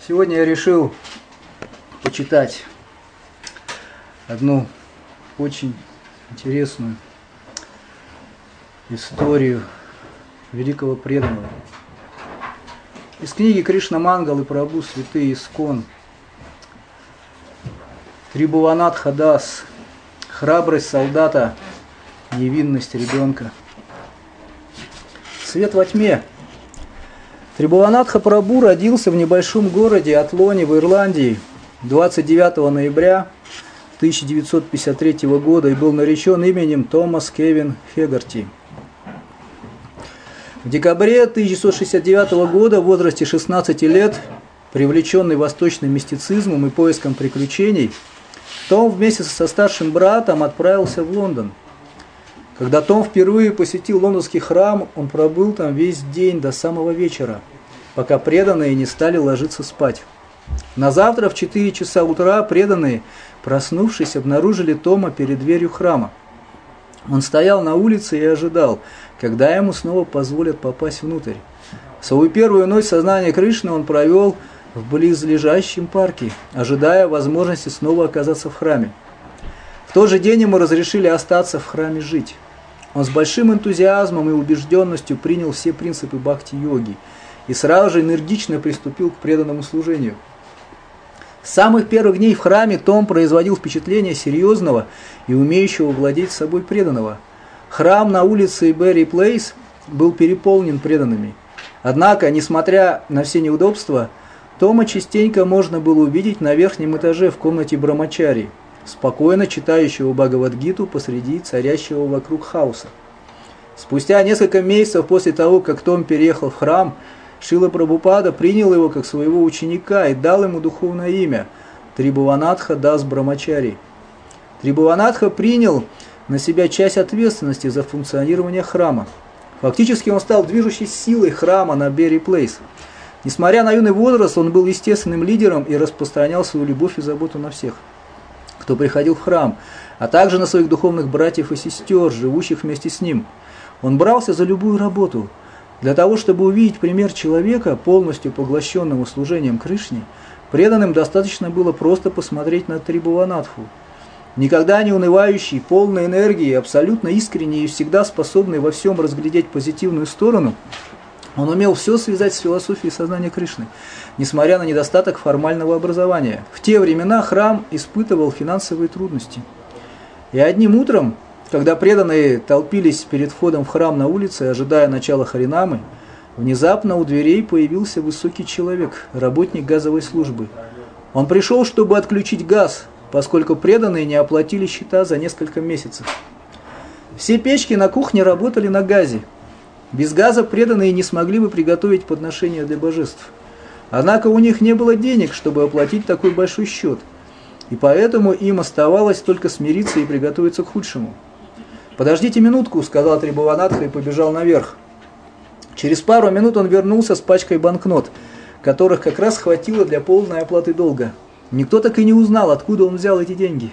Сегодня я решил почитать одну очень интересную историю великого преданного. Из книги Кришна Мангалы Прабху Святые Искон. Трибхуванатха Дас. Храбрость солдата, невинность ребенка. Свет во тьме. Трибхуванатха Прабху родился в небольшом городе Атлоне в Ирландии 29 ноября 1953 года и был наречен именем Томас Кевин Хегарти. В декабре 1969 года в возрасте 16 лет, привлеченный восточным мистицизмом и поиском приключений, Том вместе со старшим братом отправился в Лондон. Когда Том впервые посетил лондонский храм, он пробыл там весь день до самого вечера, пока преданные не стали ложиться спать. На завтра в 4 часа утра преданные, проснувшись, обнаружили Тома перед дверью храма. Он стоял на улице и ожидал, когда ему снова позволят попасть внутрь. Свою первую ночь сознания Кришны он провел в близлежащем парке, ожидая возможности снова оказаться в храме. В тот же день ему разрешили остаться в храме жить. Он с большим энтузиазмом и убежденностью принял все принципы бхакти-йоги и сразу же энергично приступил к преданному служению. С самых первых дней в храме Том производил впечатление серьезного и умеющего владеть собой преданного. Храм на улице Берри Плейс был переполнен преданными. Однако, несмотря на все неудобства, Тома частенько можно было увидеть на верхнем этаже в комнате Брамачари, спокойно читающего Бхагавад-гиту посреди царящего вокруг хаоса. Спустя несколько месяцев после того, как Том переехал в храм, Шрила Прабхупада принял его как своего ученика и дал ему духовное имя Трибхуванатха Дас Брамачари. Трибхуванатха принял на себя часть ответственности за функционирование храма. Фактически он стал движущей силой храма на Берри Плейс. Несмотря на юный возраст, он был естественным лидером и распространял свою любовь и заботу на всех, кто приходил в храм, а также на своих духовных братьев и сестер, живущих вместе с ним. Он брался за любую работу. Для того, чтобы увидеть пример человека, полностью поглощенного служением Кришне, преданным достаточно было просто посмотреть на Трибхуванатху. Никогда не унывающий, полный энергии, абсолютно искренний и всегда способный во всем разглядеть позитивную сторону, он умел все связать с философией сознания Кришны, несмотря на недостаток формального образования. В те времена храм испытывал финансовые трудности. И одним утром, когда преданные толпились перед входом в храм на улице, ожидая начала Харинамы, внезапно у дверей появился высокий человек, работник газовой службы. Он пришел, чтобы отключить газ, поскольку преданные не оплатили счета за несколько месяцев. Все печки на кухне работали на газе. Без газа преданные не смогли бы приготовить подношения для божеств. Однако у них не было денег, чтобы оплатить такой большой счет, и поэтому им оставалось только смириться и приготовиться к худшему. «Подождите минутку», — сказал Трибхуванатха и побежал наверх. Через пару минут он вернулся с пачкой банкнот, которых как раз хватило для полной оплаты долга. Никто так и не узнал, откуда он взял эти деньги.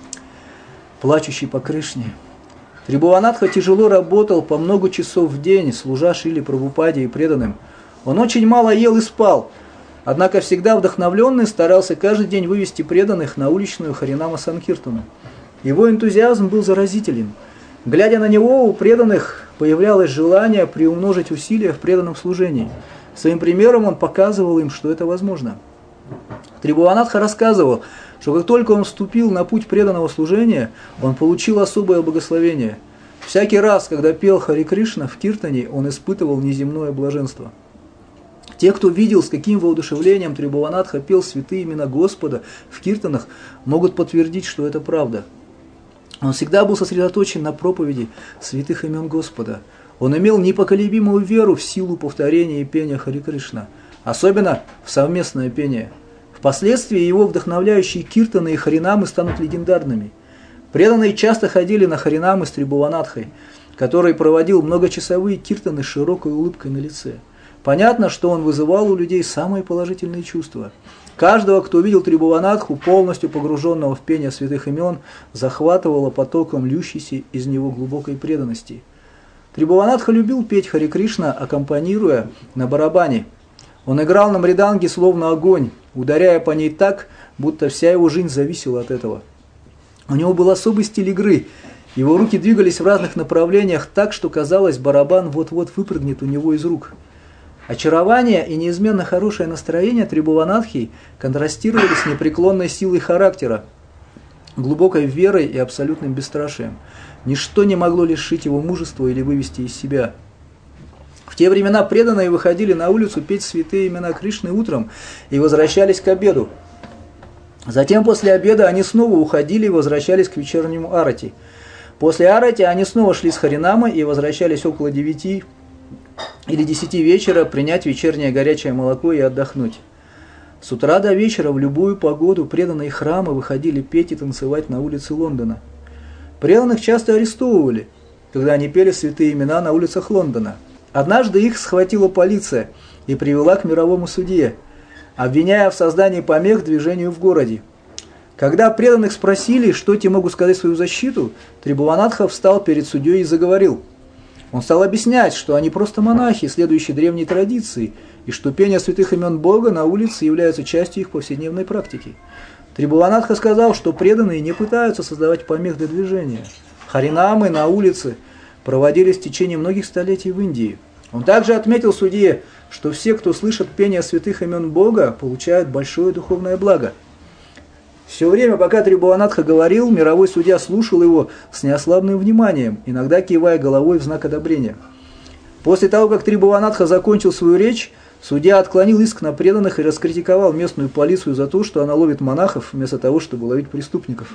Плачущий по Кришне. Трибхуванатха тяжело работал по много часов в день, служа Шриле Прабхупаде и преданным. Он очень мало ел и спал, однако всегда вдохновленный старался каждый день вывести преданных на уличную Харинама Санкиртану. Его энтузиазм был заразителен. Глядя на него, у преданных появлялось желание приумножить усилия в преданном служении. Своим примером он показывал им, что это возможно. Трибхуванатха рассказывал, что как только он вступил на путь преданного служения, он получил особое благословение. Всякий раз, когда пел Хари Кришна в киртане, он испытывал неземное блаженство. Те, кто видел, с каким воодушевлением Трибхуванатха пел святые имена Господа в киртанах, могут подтвердить, что это правда. Он всегда был сосредоточен на проповеди святых имен Господа. Он имел непоколебимую веру в силу повторения и пения Хари Кришна, особенно в совместное пение. Впоследствии его вдохновляющие киртаны и харинамы станут легендарными. Преданные часто ходили на харинамы с Трибхуванатхой, который проводил многочасовые киртаны с широкой улыбкой на лице. Понятно, что он вызывал у людей самые положительные чувства. Каждого, кто видел Трибхуванатху, полностью погруженного в пение святых имен, захватывало потоком льющейся из него глубокой преданности. Трибхуванатха любил петь Хари Кришна, аккомпанируя на барабане. Он играл на мриданге словно огонь, ударяя по ней так, будто вся его жизнь зависела от этого. У него был особый стиль игры. Его руки двигались в разных направлениях так, что казалось, барабан вот-вот выпрыгнет у него из рук. Очарование и неизменно хорошее настроение Трибхуванадхи контрастировали с непреклонной силой характера, глубокой верой и абсолютным бесстрашием. Ничто не могло лишить его мужества или вывести из себя. В те времена преданные выходили на улицу петь святые имена Кришны утром и возвращались к обеду. Затем после обеда они снова уходили и возвращались к вечернему арати. После арати они снова шли с Харинамой и возвращались около 9 или 10 вечера принять вечернее горячее молоко и отдохнуть. С утра до вечера в любую погоду преданные храма выходили петь и танцевать на улице Лондона. Преданных часто арестовывали, когда они пели святые имена на улицах Лондона. Однажды их схватила полиция и привела к мировому судье, обвиняя в создании помех движению в городе. Когда преданных спросили, что те могут сказать в свою защиту, Трибхуванадха встал перед судьей и заговорил. Он стал объяснять, что они просто монахи, следующие древней традиции, и что пение святых имен Бога на улице является частью их повседневной практики. Трибхуванадха сказал, что преданные не пытаются создавать помех для движения. Харинамы на улице проводились в течение многих столетий в Индии. Он также отметил судье, что все, кто слышит пение святых имен Бога, получают большое духовное благо. Все время, пока Трибхуванадха говорил, мировой судья слушал его с неослабным вниманием, иногда кивая головой в знак одобрения. После того, как Трибхуванадха закончил свою речь, судья отклонил иск на преданных и раскритиковал местную полицию за то, что она ловит монахов, вместо того, чтобы ловить преступников.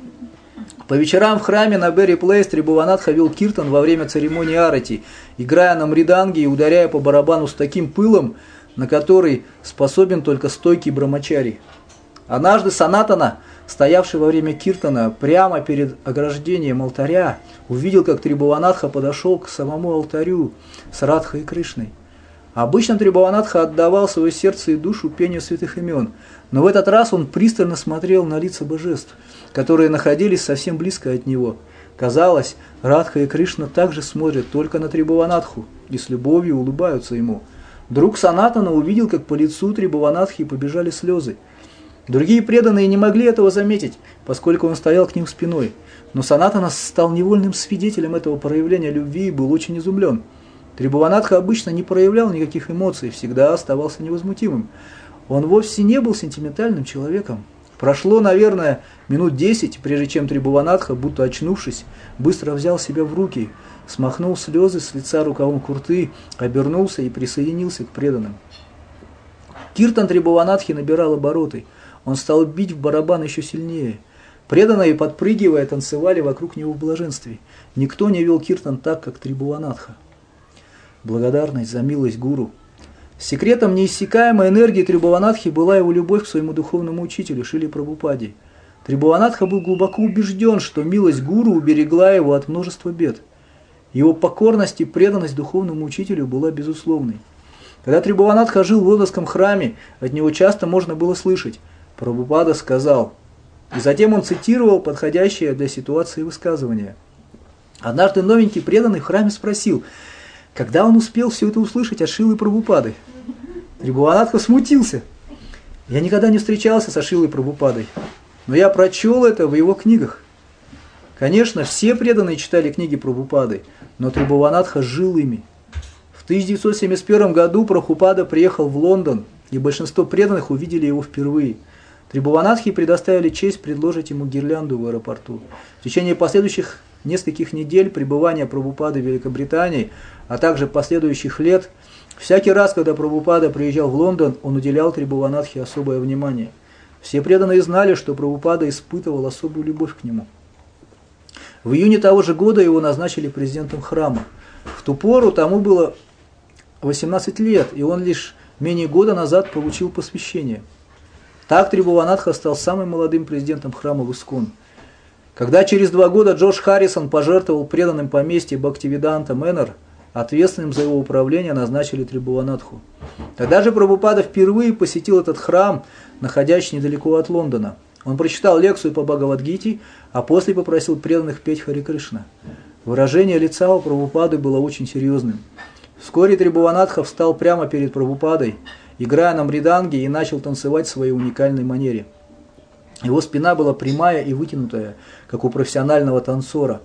По вечерам в храме на Берри Плейс Трибхуванадха вел киртан во время церемонии арати, играя на мриданге и ударяя по барабану с таким пылом, на который способен только стойкий брамачари. Однажды Санатана, стоявший во время киртана прямо перед ограждением алтаря, увидел, как Трибхуванадха подошел к самому алтарю с Радхой и Кришной. Обычно Трибхуванадха отдавал свое сердце и душу пению святых имен, но в этот раз он пристально смотрел на лица божеств, которые находились совсем близко от него. Казалось, Радха и Кришна также смотрят только на Трибхуванадху и с любовью улыбаются ему. Друг Санатана увидел, как по лицу Трибхуванадхи побежали слезы. Другие преданные не могли этого заметить, поскольку он стоял к ним спиной. Но Санатана стал невольным свидетелем этого проявления любви и был очень изумлен. Трибхуванадха обычно не проявлял никаких эмоций, всегда оставался невозмутимым. Он вовсе не был сентиментальным человеком. Прошло, наверное, минут 10, прежде чем Трибхуванадха, будто очнувшись, быстро взял себя в руки, смахнул слезы с лица рукавом курты, обернулся и присоединился к преданным. Киртан Трибхуванадхи набирал обороты. Он стал бить в барабан еще сильнее. Преданные, подпрыгивая, танцевали вокруг него в блаженстве. Никто не вел киртан так, как Трибхуванадха. Благодарность за милость гуру. Секретом неиссякаемой энергии Трибхуванадхи была его любовь к своему духовному учителю Шриле Прабхупаде. Трибхуванадха был глубоко убежден, что милость гуру уберегла его от множества бед. Его покорность и преданность духовному учителю была безусловной. Когда Трибхуванадха жил в лондонском храме, от него часто можно было слышать: Прабхупада сказал. И затем он цитировал подходящее для ситуации высказывание. Однажды новенький преданный в храме спросил, когда он успел все это услышать от Шрилы Прабхупады. Трибхуванадха смутился. Я никогда не встречался со Шрилой Прабхупадой, но я прочел это в его книгах. Конечно, все преданные читали книги Прабхупады, но Трибхуванадха жил ими. В 1971 году Прабхупада приехал в Лондон, и большинство преданных увидели его впервые. Трибхуванадхи предоставили честь предложить ему гирлянду в аэропорту. В течение последующих нескольких недель пребывания Прабхупады в Великобритании, а также последующих лет, всякий раз, когда Прабхупада приезжал в Лондон, он уделял Трибхуванадхи особое внимание. Все преданные знали, что Прабхупада испытывал особую любовь к нему. В июне того же года его назначили президентом храма. В ту пору тому было 18 лет, и он лишь менее года назад получил посвящение. Так Трибхуванадха стал самым молодым президентом храма в Искон. Когда через 2 года Джордж Харрисон пожертвовал преданным поместье Бхактивиданта Мэннер, ответственным за его управление назначили Трибхуванадху. Тогда же Прабхупада впервые посетил этот храм, находящийся недалеко от Лондона. Он прочитал лекцию по Бхагавад-гите, а после попросил преданных петь Харе Кришна. Выражение лица у Прабхупады было очень серьезным. Вскоре Трибхуванадха встал прямо перед Прабхупадой играя на мриданге, и начал танцевать в своей уникальной манере. Его спина была прямая и вытянутая, как у профессионального танцора,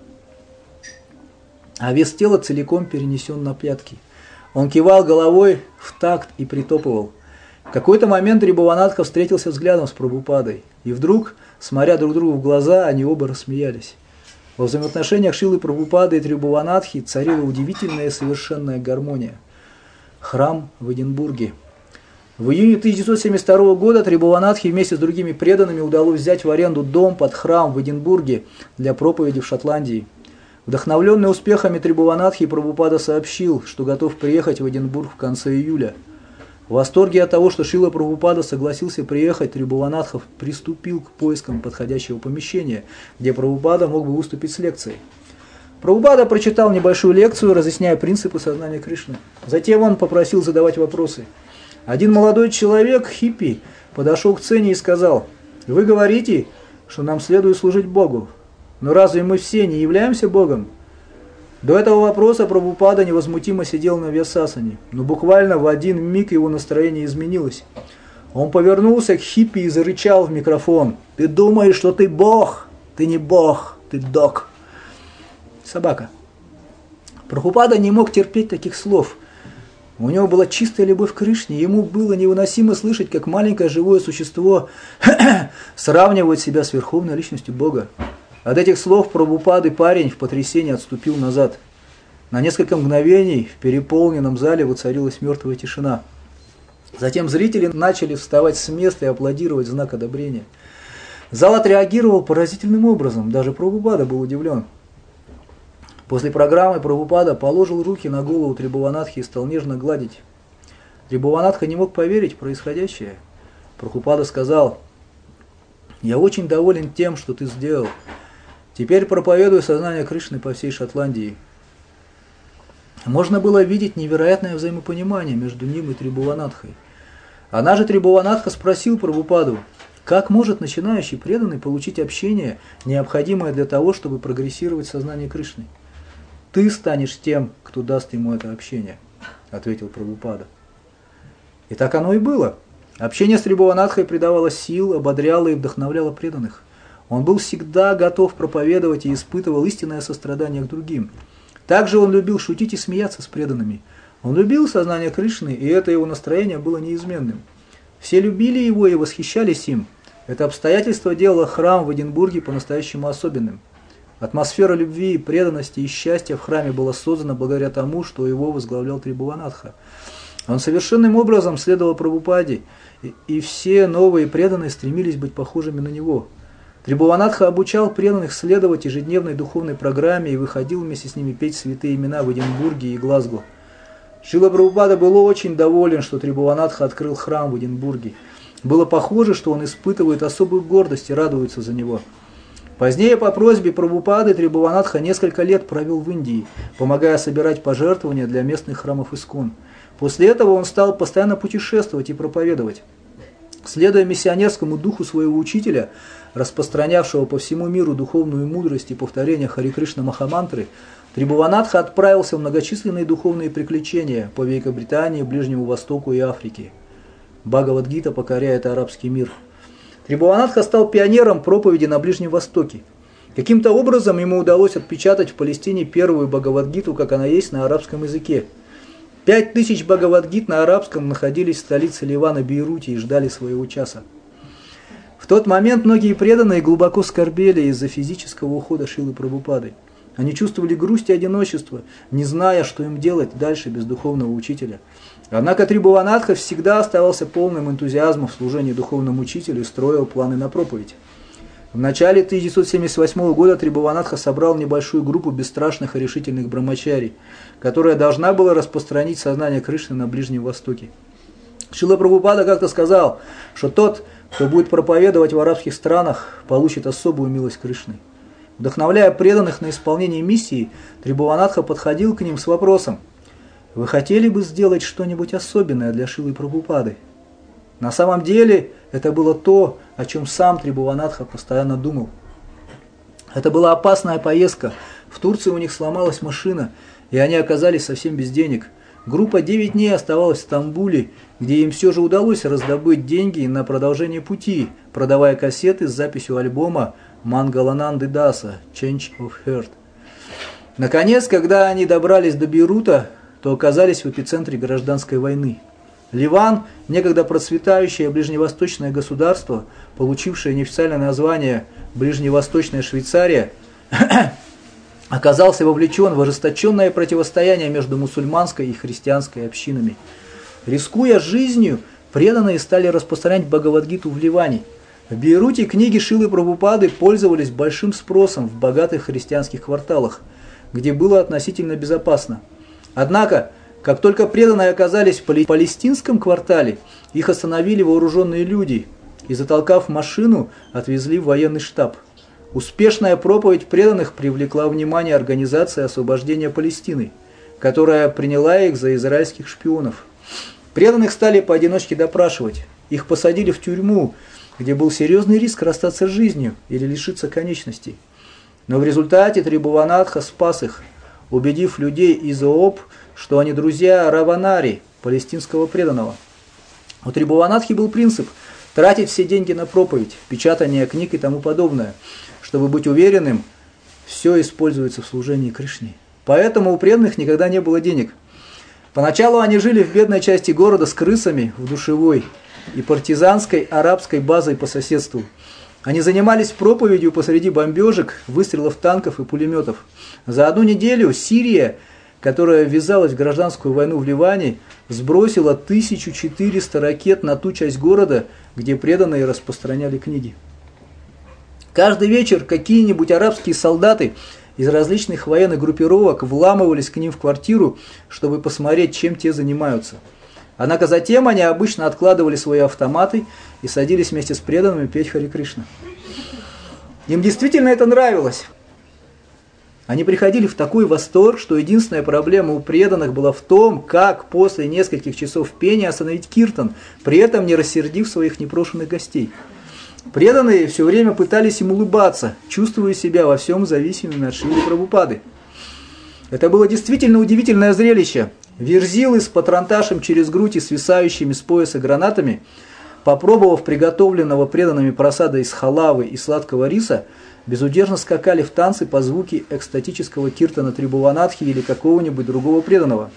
а вес тела целиком перенесен на пятки. Он кивал головой в такт и притопывал. В какой-то момент Три Бхуванатха встретился взглядом с Прабхупадой, и вдруг, смотря друг другу в глаза, они оба рассмеялись. Во взаимоотношениях Шрилы Прабхупады и Три Бхуванатхи царила удивительная и совершенная гармония. Храм в Эдинбурге. В июне 1972 года Три Бхуванатхи вместе с другими преданными удалось взять в аренду дом под храм в Эдинбурге для проповеди в Шотландии. Вдохновленный успехами Три Бхуванатхи, Прабхупада сообщил, что готов приехать в Эдинбург в конце июля. В восторге от того, что Шрила Прабхупада согласился приехать, Три Бхуванатха приступил к поискам подходящего помещения, где Прабхупада мог бы выступить с лекцией. Прабхупада прочитал небольшую лекцию, разъясняя принципы сознания Кришны. Затем он попросил задавать вопросы. Один молодой человек, хиппи, подошел к сцене и сказал: «Вы говорите, что нам следует служить Богу. Но разве мы все не являемся Богом?» До этого вопроса Прабхупада невозмутимо сидел на Вьясасане, но буквально в один миг его настроение изменилось. Он повернулся к хиппи и зарычал в микрофон: «Ты думаешь, что ты Бог? Ты не Бог, ты дог». Собака. Прабхупада не мог терпеть таких слов. У него была чистая любовь к Кришне, ему было невыносимо слышать, как маленькое живое существо сравнивает себя с верховной личностью Бога. От этих слов Прабхупады парень в потрясении отступил назад. На несколько мгновений в переполненном зале воцарилась мертвая тишина. Затем зрители начали вставать с места и аплодировать в знак одобрения. Зал отреагировал поразительным образом, даже Прабхупада был удивлен. После программы Прабхупада положил руки на голову Три Бхуванатхи и стал нежно гладить. Три Бхуванатха не мог поверить в происходящее. Прабхупада сказал: «Я очень доволен тем, что ты сделал. Теперь проповедую сознание Кришны по всей Шотландии». Можно было видеть невероятное взаимопонимание между ним и Три Бхуванатхой. Она же Три Бхуванатха спросил Прабхупаду: как может начинающий преданный получить общение, необходимое для того, чтобы прогрессировать в сознании Кришны? «Ты станешь тем, кто даст ему это общение», — ответил Прабхупада. И так оно и было. Общение с Три Бхуванатхой придавало сил, ободряло и вдохновляло преданных. Он был всегда готов проповедовать и испытывал истинное сострадание к другим. Также он любил шутить и смеяться с преданными. Он любил сознание Кришны, и это его настроение было неизменным. Все любили его и восхищались им. Это обстоятельство делало храм в Эдинбурге по-настоящему особенным. Атмосфера любви, преданности и счастья в храме была создана благодаря тому, что его возглавлял Три Бхуванатха. Он совершенным образом следовал Прабхупаде, и все новые преданные стремились быть похожими на него. Три Бхуванатха обучал преданных следовать ежедневной духовной программе и выходил вместе с ними петь святые имена в Эдинбурге и Глазго. Шрила Прабхупада был очень доволен, что Три Бхуванатха открыл храм в Эдинбурге. Было похоже, что он испытывает особую гордость и радуется за него. Позднее по просьбе Прабхупады Три Бхуванатха несколько лет провел в Индии, помогая собирать пожертвования для местных храмов Искон. После этого он стал постоянно путешествовать и проповедовать. Следуя миссионерскому духу своего учителя, распространявшего по всему миру духовную мудрость и повторение Хари Кришна Махамантры, Три Бхуванатха отправился в многочисленные духовные приключения по Великобритании, Ближнему Востоку и Африке. Бхагавад-гита покоряет арабский мир. Три Бхуванатха стал пионером проповеди на Ближнем Востоке. Каким-то образом ему удалось отпечатать в Палестине первую Бхагавад-гиту, как она есть, на арабском языке. 5000 Бхагавад-гит на арабском находились в столице Ливана, Бейруте, и ждали своего часа. В тот момент многие преданные глубоко скорбели из-за физического ухода Шрилы Прабхупады. Они чувствовали грусть и одиночество, не зная, что им делать дальше без духовного учителя. Однако Три Бхуванатха всегда оставался полным энтузиазмом в служении духовному учителю и строил планы на проповедь. В начале 1978 года Три Бхуванатха собрал небольшую группу бесстрашных и решительных брамачари, которая должна была распространить сознание Кришны на Ближнем Востоке. Шрила Прабхупада как-то сказал, что тот, кто будет проповедовать в арабских странах, получит особую милость Кришны. Вдохновляя преданных на исполнение миссии, Три Бхуванатха подходил к ним с вопросом: «Вы хотели бы сделать что-нибудь особенное для Шрилы Прабхупады?» На самом деле, это было то, о чем сам Три Бхуванатха постоянно думал. Это была опасная поездка. В Турции у них сломалась машина, и они оказались совсем без денег. Группа 9 дней оставалась в Стамбуле, где им все же удалось раздобыть деньги на продолжение пути, продавая кассеты с записью альбома «Мангалананды Даса» «Change of Heart». Наконец, когда они добрались до Бейрута, то оказались в эпицентре гражданской войны. Ливан, некогда процветающее ближневосточное государство, получившее неофициальное название «Ближневосточная Швейцария», оказался вовлечен в ожесточенное противостояние между мусульманской и христианской общинами. Рискуя жизнью, преданные стали распространять Бхагавад-гиту в Ливане. В Бейруте книги Шрилы Прабхупады пользовались большим спросом в богатых христианских кварталах, где было относительно безопасно. Однако, как только преданные оказались в палестинском квартале, их остановили вооруженные люди и, затолкав в машину, отвезли в военный штаб. Успешная проповедь преданных привлекла внимание Организации освобождения Палестины, которая приняла их за израильских шпионов. Преданных стали поодиночке допрашивать. Их посадили в тюрьму, где был серьезный риск расстаться с жизнью или лишиться конечностей. Но в результате Трибхуванатха спас их, убедив людей из Ооб, что они друзья Раванари, палестинского преданного. У Трибхуванатхи был принцип тратить все деньги на проповедь, печатание книг и тому подобное, чтобы быть уверенным, все используется в служении Кришне. Поэтому у преданных никогда не было денег. Поначалу они жили в бедной части города с крысами в душевой и партизанской арабской базой по соседству. Они занимались проповедью посреди бомбежек, выстрелов танков и пулеметов. За одну неделю Сирия, которая ввязалась в гражданскую войну в Ливане, сбросила 1400 ракет на ту часть города, где преданные распространяли книги. Каждый вечер какие-нибудь арабские солдаты из различных военных группировок вламывались к ним в квартиру, чтобы посмотреть, чем те занимаются. Однако затем они обычно откладывали свои автоматы и садились вместе с преданными петь Харе Кришна. Им действительно это нравилось. Они приходили в такой восторг, что единственная проблема у преданных была в том, как после нескольких часов пения остановить киртан, при этом не рассердив своих непрошенных гостей. Преданные все время пытались им улыбаться, чувствуя себя во всем зависимыми от Шрилы Прабхупады. Это было действительно удивительное зрелище. Верзилы с патронташем через грудь и свисающими с пояса гранатами, попробовав приготовленного преданными просада из халавы и сладкого риса, безудержно скакали в танцы по звуке экстатического киртана Трибхуванатхи или какого-нибудь другого преданного.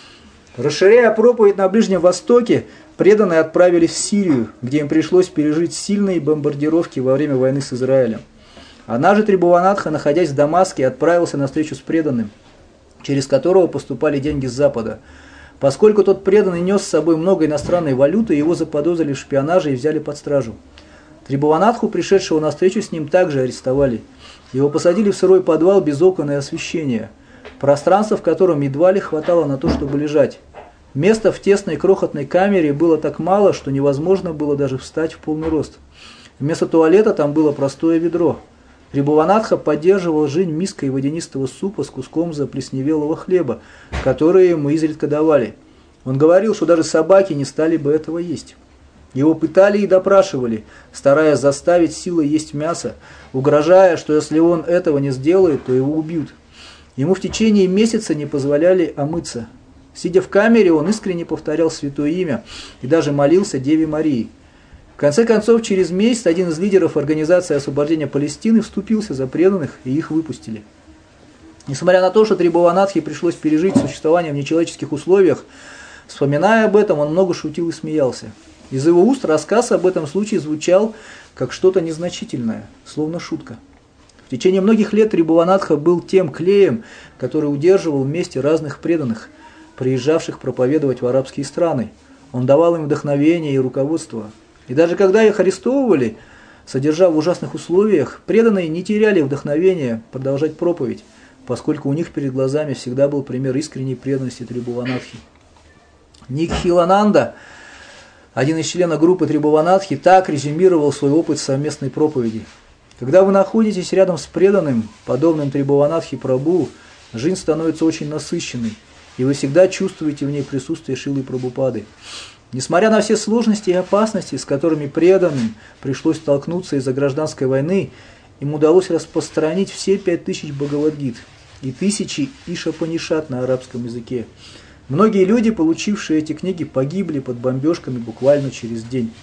Расширяя проповедь на Ближнем Востоке, преданные отправились в Сирию, где им пришлось пережить сильные бомбардировки во время войны с Израилем. Она же Трибхуванатха, находясь в Дамаске, отправился на встречу с преданным, через которого поступали деньги с Запада. Поскольку тот преданный нес с собой много иностранной валюты, его заподозрили в шпионаже и взяли под стражу. Трибхуванатху, пришедшего на встречу с ним, также арестовали. Его посадили в сырой подвал без окон и освещения, пространство в котором едва ли хватало на то, чтобы лежать. Места в тесной крохотной камере было так мало, что невозможно было даже встать в полный рост. Вместо туалета там было простое ведро. Трибхуванатха поддерживал жизнь миской водянистого супа с куском заплесневелого хлеба, который ему изредка давали. Он говорил, что даже собаки не стали бы этого есть. Его пытали и допрашивали, стараясь заставить силой есть мясо, угрожая, что если он этого не сделает, то его убьют. Ему в течение месяца не позволяли омыться. Сидя в камере, он искренне повторял святое имя и даже молился Деве Марии. В конце концов, через месяц один из лидеров Организации освобождения Палестины вступился за преданных, и их выпустили. Несмотря на то, что Трибхуванатхе пришлось пережить существование в нечеловеческих условиях, вспоминая об этом, он много шутил и смеялся. Из его уст рассказ об этом случае звучал как что-то незначительное, словно шутка. В течение многих лет Трибхуванатха был тем клеем, который удерживал вместе разных преданных, приезжавших проповедовать в арабские страны. Он давал им вдохновение и руководство. И даже когда их арестовывали, содержа в ужасных условиях, преданные не теряли вдохновения продолжать проповедь, поскольку у них перед глазами всегда был пример искренней преданности Трибхуванатхи. Никхилананда, один из членов группы Трибхуванатхи, так резюмировал свой опыт совместной проповеди. Когда вы находитесь рядом с преданным, подобным Трибхуванатхи Прабху, жизнь становится очень насыщенной, и вы всегда чувствуете в ней присутствие Шрилы Прабхупады. Несмотря на все сложности и опасности, с которыми преданным пришлось столкнуться из-за гражданской войны, им удалось распространить все 5000 Бхагавад-гит и тысячи Ишапанишат на арабском языке. Многие люди, получившие эти книги, погибли под бомбежками буквально через день.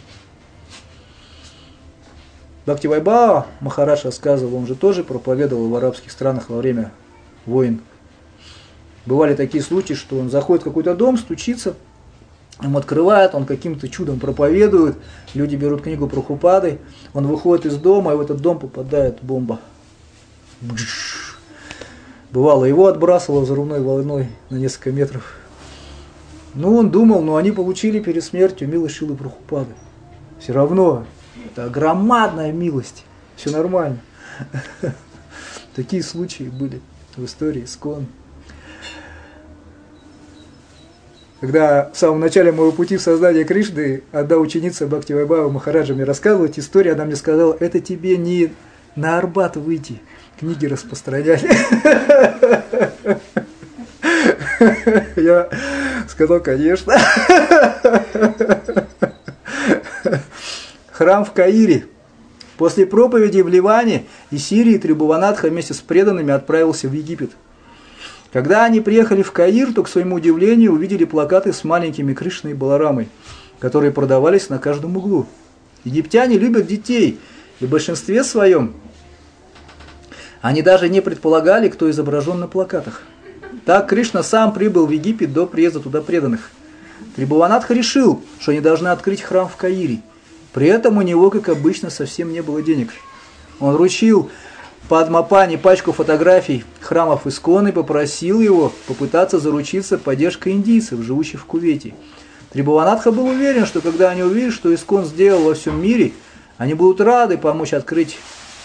Бхактивайбхава Махарадж рассказывал, он же тоже проповедовал в арабских странах во время войн. Бывали такие случаи, что он заходит в какой-то дом, стучится, ему открывают, он каким-то чудом проповедует, люди берут книгу Прабхупады, он выходит из дома, и в этот дом попадает бомба. Бывало, его отбрасывало взрывной волной на несколько метров. Ну, он думал, они получили перед смертью милость Шрилы Прабхупады. Все равно, это громадная милость, все нормально. Такие случаи были в истории ИСККОН. Когда в самом начале моего пути в сознание Кришны одна ученица Бхактивайбхава Махараджа мне рассказывала эти истории, она мне сказала, это тебе не на Арбат выйти, книги распространять. Я сказал, конечно. Храм в Каире. После проповеди в Ливане и Сирии Трибхуванатха вместе с преданными отправился в Египет. Когда они приехали в Каир, то, к своему удивлению, увидели плакаты с маленькими Кришной и Баларамой, которые продавались на каждом углу. Египтяне любят детей, и в большинстве своем они даже не предполагали, кто изображен на плакатах. Так Кришна сам прибыл в Египет до приезда туда преданных. Трибхуванатха решил, что они должны открыть храм в Каире. При этом у него, как обычно, совсем не было денег. Он вручил Падмапани пачку фотографий храмов ИСККОН и попросил его попытаться заручиться поддержкой индийцев, живущих в Кувейте. Трибхуванатха был уверен, что когда они увидят, что ИСККОН сделал во всем мире, они будут рады помочь открыть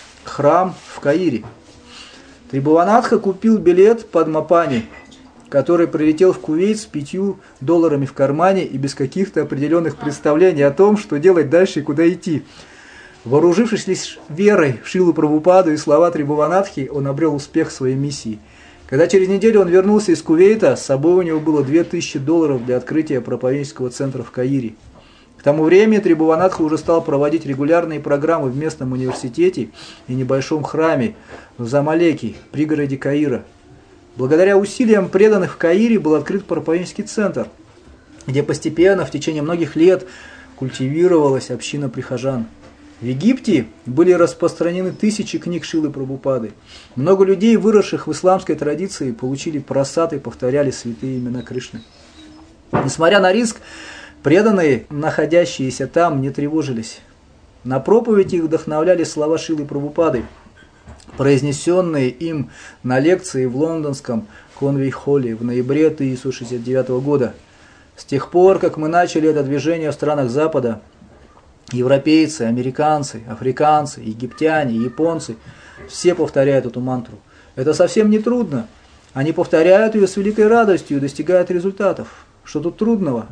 храм в Каире. Трибхуванатха купил билет Падмапани, который прилетел в Кувейт с $5 в кармане и без каких-то определенных представлений о том, что делать дальше и куда идти. Вооружившись лишь верой в Шрилу Прабхупаду и слова Трибхуванатхи, он обрел успех в своей миссии. Когда через неделю он вернулся из Кувейта, с собой у него было $2000 для открытия проповеднического центра в Каире. К тому времени Трибхуванатха уже стал проводить регулярные программы в местном университете и небольшом храме в Замалеке, пригороде Каира. Благодаря усилиям преданных в Каире был открыт проповеднический центр, где постепенно в течение многих лет культивировалась община прихожан. В Египте были распространены тысячи книг Шрилы Прабхупады. Много людей, выросших в исламской традиции, получили просад и повторяли святые имена Кришны. Несмотря на риск, преданные, находящиеся там, не тревожились. На проповеди их вдохновляли слова Шрилы Прабхупады, произнесенные им на лекции в лондонском Конвей-холле в ноябре 1969 года. С тех пор, как мы начали это движение в странах Запада, европейцы, американцы, африканцы, египтяне, японцы, все повторяют эту мантру. Это совсем не трудно. Они повторяют ее с великой радостью и достигают результатов. Что тут трудного?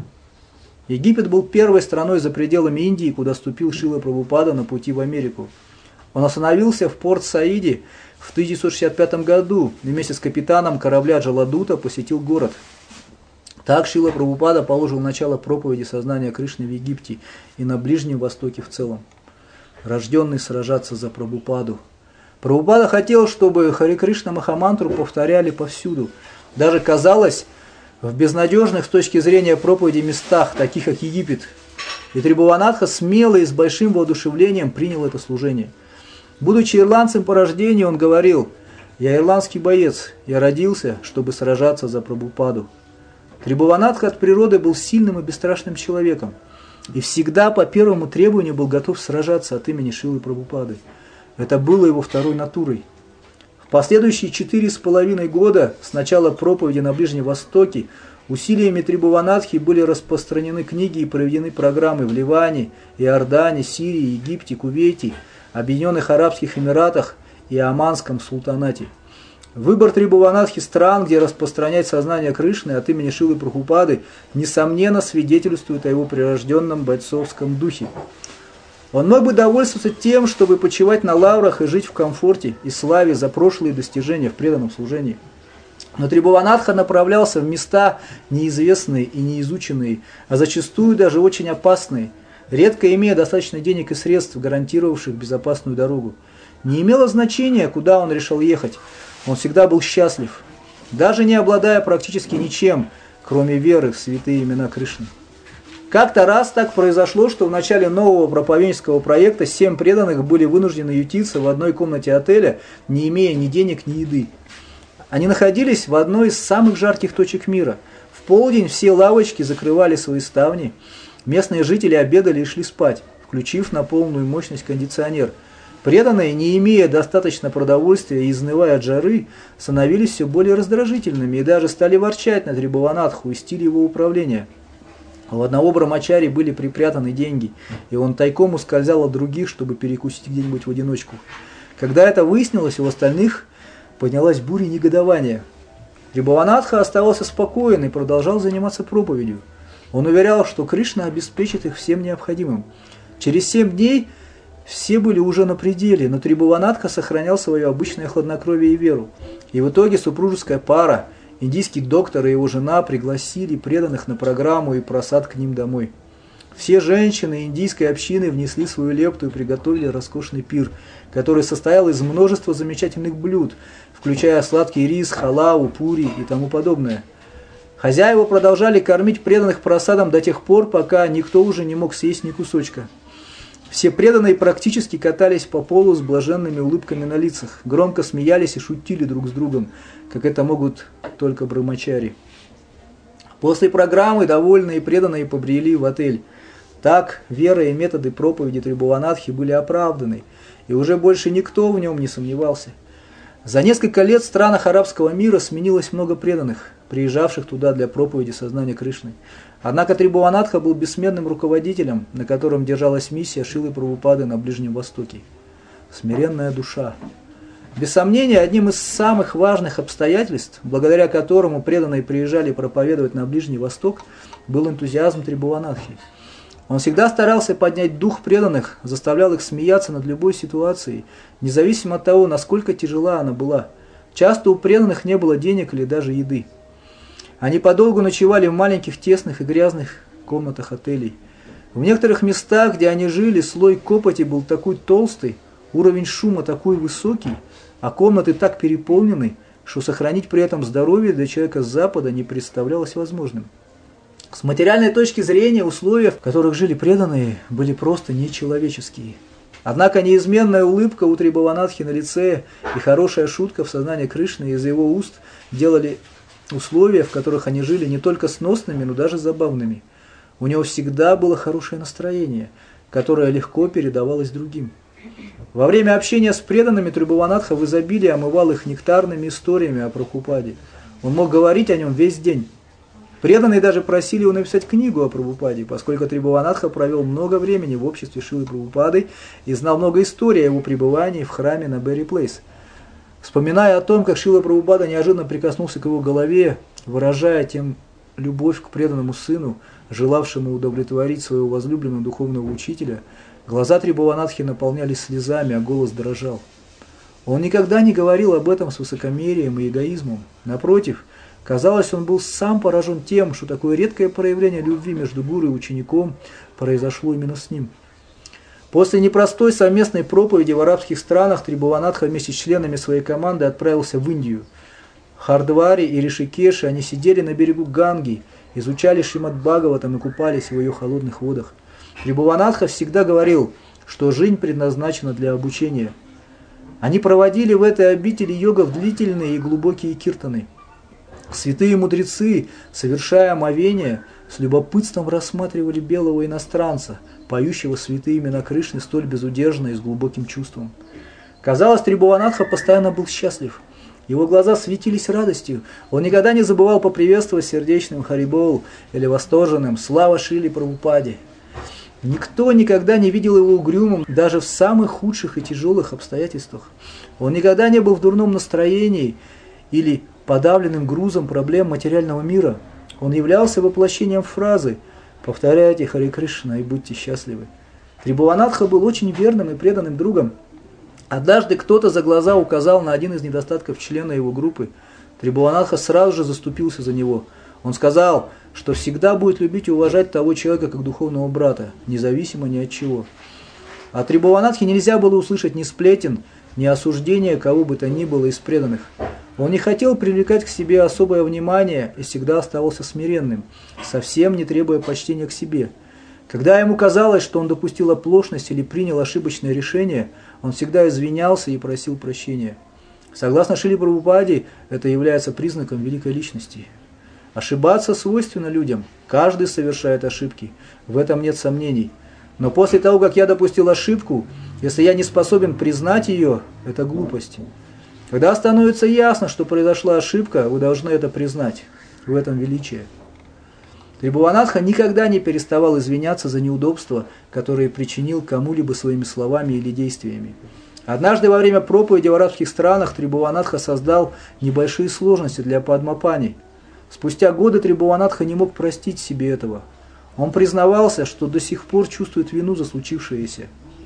Египет был первой страной за пределами Индии, куда ступил Шрила Прабхупада на пути в Америку. Он остановился в Порт-Саиде в 1965 году и вместе с капитаном корабля Джаладута посетил город. Так Шрила Прабхупада положил начало проповеди сознания Кришны в Египте и на Ближнем Востоке в целом. Рожденный сражаться за Прабхупаду. Прабхупада хотел, чтобы Харе Кришна Махамантру повторяли повсюду. Даже казалось, в безнадежных с точки зрения проповеди местах, таких как Египет. И Трибхуванатха смело и с большим воодушевлением принял это служение. Будучи ирландцем по рождению, он говорил: «Я ирландский боец, я родился, чтобы сражаться за Прабхупаду». Трибхуванатха от природы был сильным и бесстрашным человеком и всегда по первому требованию был готов сражаться от имени Шрилы Прабхупады. Это было его второй натурой. В последующие 4,5 года с начала проповеди на Ближнем Востоке усилиями Трибхуванатхи были распространены книги и проведены программы в Ливане, Иордане, Сирии, Египте, Кувейте, Объединенных Арабских Эмиратах и Оманском султанате. Выбор Трибхуванатхи стран, где распространять сознание Кришны от имени Шрилы Прабхупады, несомненно свидетельствует о его прирожденном бойцовском духе. Он мог бы довольствоваться тем, чтобы почивать на лаврах и жить в комфорте и славе за прошлые достижения в преданном служении. Но Трибхуванатха направлялся в места неизвестные и неизученные, а зачастую даже очень опасные, редко имея достаточно денег и средств, гарантировавших безопасную дорогу. Не имело значения, куда он решил ехать. Он всегда был счастлив. Даже не обладая практически ничем, кроме веры в святые имена Кришны. Как-то раз так произошло, что в начале нового проповеднического проекта 7 преданных были вынуждены ютиться в одной комнате отеля, не имея ни денег, ни еды. Они находились в одной из самых жарких точек мира. В полдень все лавочки закрывали свои ставни, местные жители обедали и шли спать, включив на полную мощность кондиционер. Преданные, не имея достаточно продовольствия и изнывая от жары, становились все более раздражительными и даже стали ворчать на Трибхаванатху и стиль его управления. У одного брамачари были припрятаны деньги, и он тайком ускользал от других, чтобы перекусить где-нибудь в одиночку. Когда это выяснилось, у остальных поднялась буря негодования. Трибхаванатха оставался спокоен и продолжал заниматься проповедью. Он уверял, что Кришна обеспечит их всем необходимым. Через 7 дней все были уже на пределе, но Трибхаванатха сохранял свое обычное хладнокровие и веру. И в итоге супружеская пара, индийский доктор и его жена, пригласили преданных на программу и просад к ним домой. Все женщины индийской общины внесли свою лепту и приготовили роскошный пир, который состоял из множества замечательных блюд, включая сладкий рис, халаву, пури и тому подобное. Хозяева продолжали кормить преданных просадом до тех пор, пока никто уже не мог съесть ни кусочка. Все преданные практически катались по полу с блаженными улыбками на лицах, громко смеялись и шутили друг с другом, как это могут только брамачари. После программы довольные преданные побрели в отель. Так вера и методы проповеди Трибхаванатхи были оправданы, и уже больше никто в нем не сомневался. За несколько лет в странах арабского мира сменилось много преданных, приезжавших туда для проповеди сознания Кришны. Однако Трибхаванатха был бессменным руководителем, на котором держалась миссия Шрилы Прабхупады на Ближнем Востоке. Смиренная душа. Без сомнения, одним из самых важных обстоятельств, благодаря которому преданные приезжали проповедовать на Ближний Восток, был энтузиазм Трибхаванатхи. Он всегда старался поднять дух преданных, заставлял их смеяться над любой ситуацией, независимо от того, насколько тяжела она была. Часто у преданных не было денег или даже еды. Они подолгу ночевали в маленьких, тесных и грязных комнатах отелей. В некоторых местах, где они жили, слой копоти был такой толстый, уровень шума такой высокий, а комнаты так переполнены, что сохранить при этом здоровье для человека с Запада не представлялось возможным. С материальной точки зрения условия, в которых жили преданные, были просто нечеловеческие. Однако неизменная улыбка у Трибхаванатхи на лице и хорошая шутка в сознании Кришны из его уст делали условия, в которых они жили, не только сносными, но даже забавными. У него всегда было хорошее настроение, которое легко передавалось другим. Во время общения с преданными Трибхаванатха в изобилии омывал их нектарными историями о Прабхупаде. Он мог говорить о нем весь день. Преданные даже просили его написать книгу о Прабхупаде, поскольку Трибхаванатха провел много времени в обществе Шрилы Прабхупады и знал много историй о его пребывании в храме на Берри Плейс. Вспоминая о том, как Шрила Прабхупада неожиданно прикоснулся к его голове, выражая тем любовь к преданному сыну, желавшему удовлетворить своего возлюбленного духовного учителя, глаза Трибхаванатхи наполнялись слезами, а голос дрожал. Он никогда не говорил об этом с высокомерием и эгоизмом. Напротив, казалось, он был сам поражен тем, что такое редкое проявление любви между гуру и учеником произошло именно с ним. После непростой совместной проповеди в арабских странах Трибхаванатха вместе с членами своей команды отправился в Индию. В Хардваре и Ришикеше они сидели на берегу Ганги, изучали Шримад Бхагаватам и купались в ее холодных водах. Трибхаванатха всегда говорил, что жизнь предназначена для обучения. Они проводили в этой обители йогов длительные и глубокие киртаны. Святые мудрецы, совершая омовение, с любопытством рассматривали белого иностранца, поющего святые имена Кришны столь безудержно и с глубоким чувством. Казалось, Трибхаванатха постоянно был счастлив. Его глаза светились радостью. Он никогда не забывал поприветствовать сердечным Харибол или восторженным «Слава Шриле Прабхупаде». Никто никогда не видел его угрюмым, даже в самых худших и тяжелых обстоятельствах. Он никогда не был в дурном настроении или подавленным грузом проблем материального мира. Он являлся воплощением фразы «Повторяйте Харе Кришна и будьте счастливы». Трибхаванатха был очень верным и преданным другом. Однажды кто-то за глаза указал на один из недостатков члена его группы. Трибхаванатха сразу же заступился за него. Он сказал, что всегда будет любить и уважать того человека как духовного брата, независимо ни от чего. От Трибхаванатхи нельзя было услышать ни сплетен, ни осуждения кого бы то ни было из преданных. Он не хотел привлекать к себе особое внимание и всегда оставался смиренным, совсем не требуя почтения к себе. Когда ему казалось, что он допустил оплошность или принял ошибочное решение, он всегда извинялся и просил прощения. Согласно Шриле Прабхупаде, это является признаком великой личности. Ошибаться свойственно людям, каждый совершает ошибки, в этом нет сомнений. Но после того, как я допустил ошибку, если я не способен признать ее, это глупость. Когда становится ясно, что произошла ошибка, вы должны это признать. В этом величие. Трибхуванатха никогда не переставал извиняться за неудобства, которые причинил кому-либо своими словами или действиями. Однажды во время проповеди в арабских странах Трибхуванатха создал небольшие сложности для Падмапани. Спустя годы Трибхуванатха не мог простить себе этого. Он признавался, что до сих пор чувствует вину за случившееся.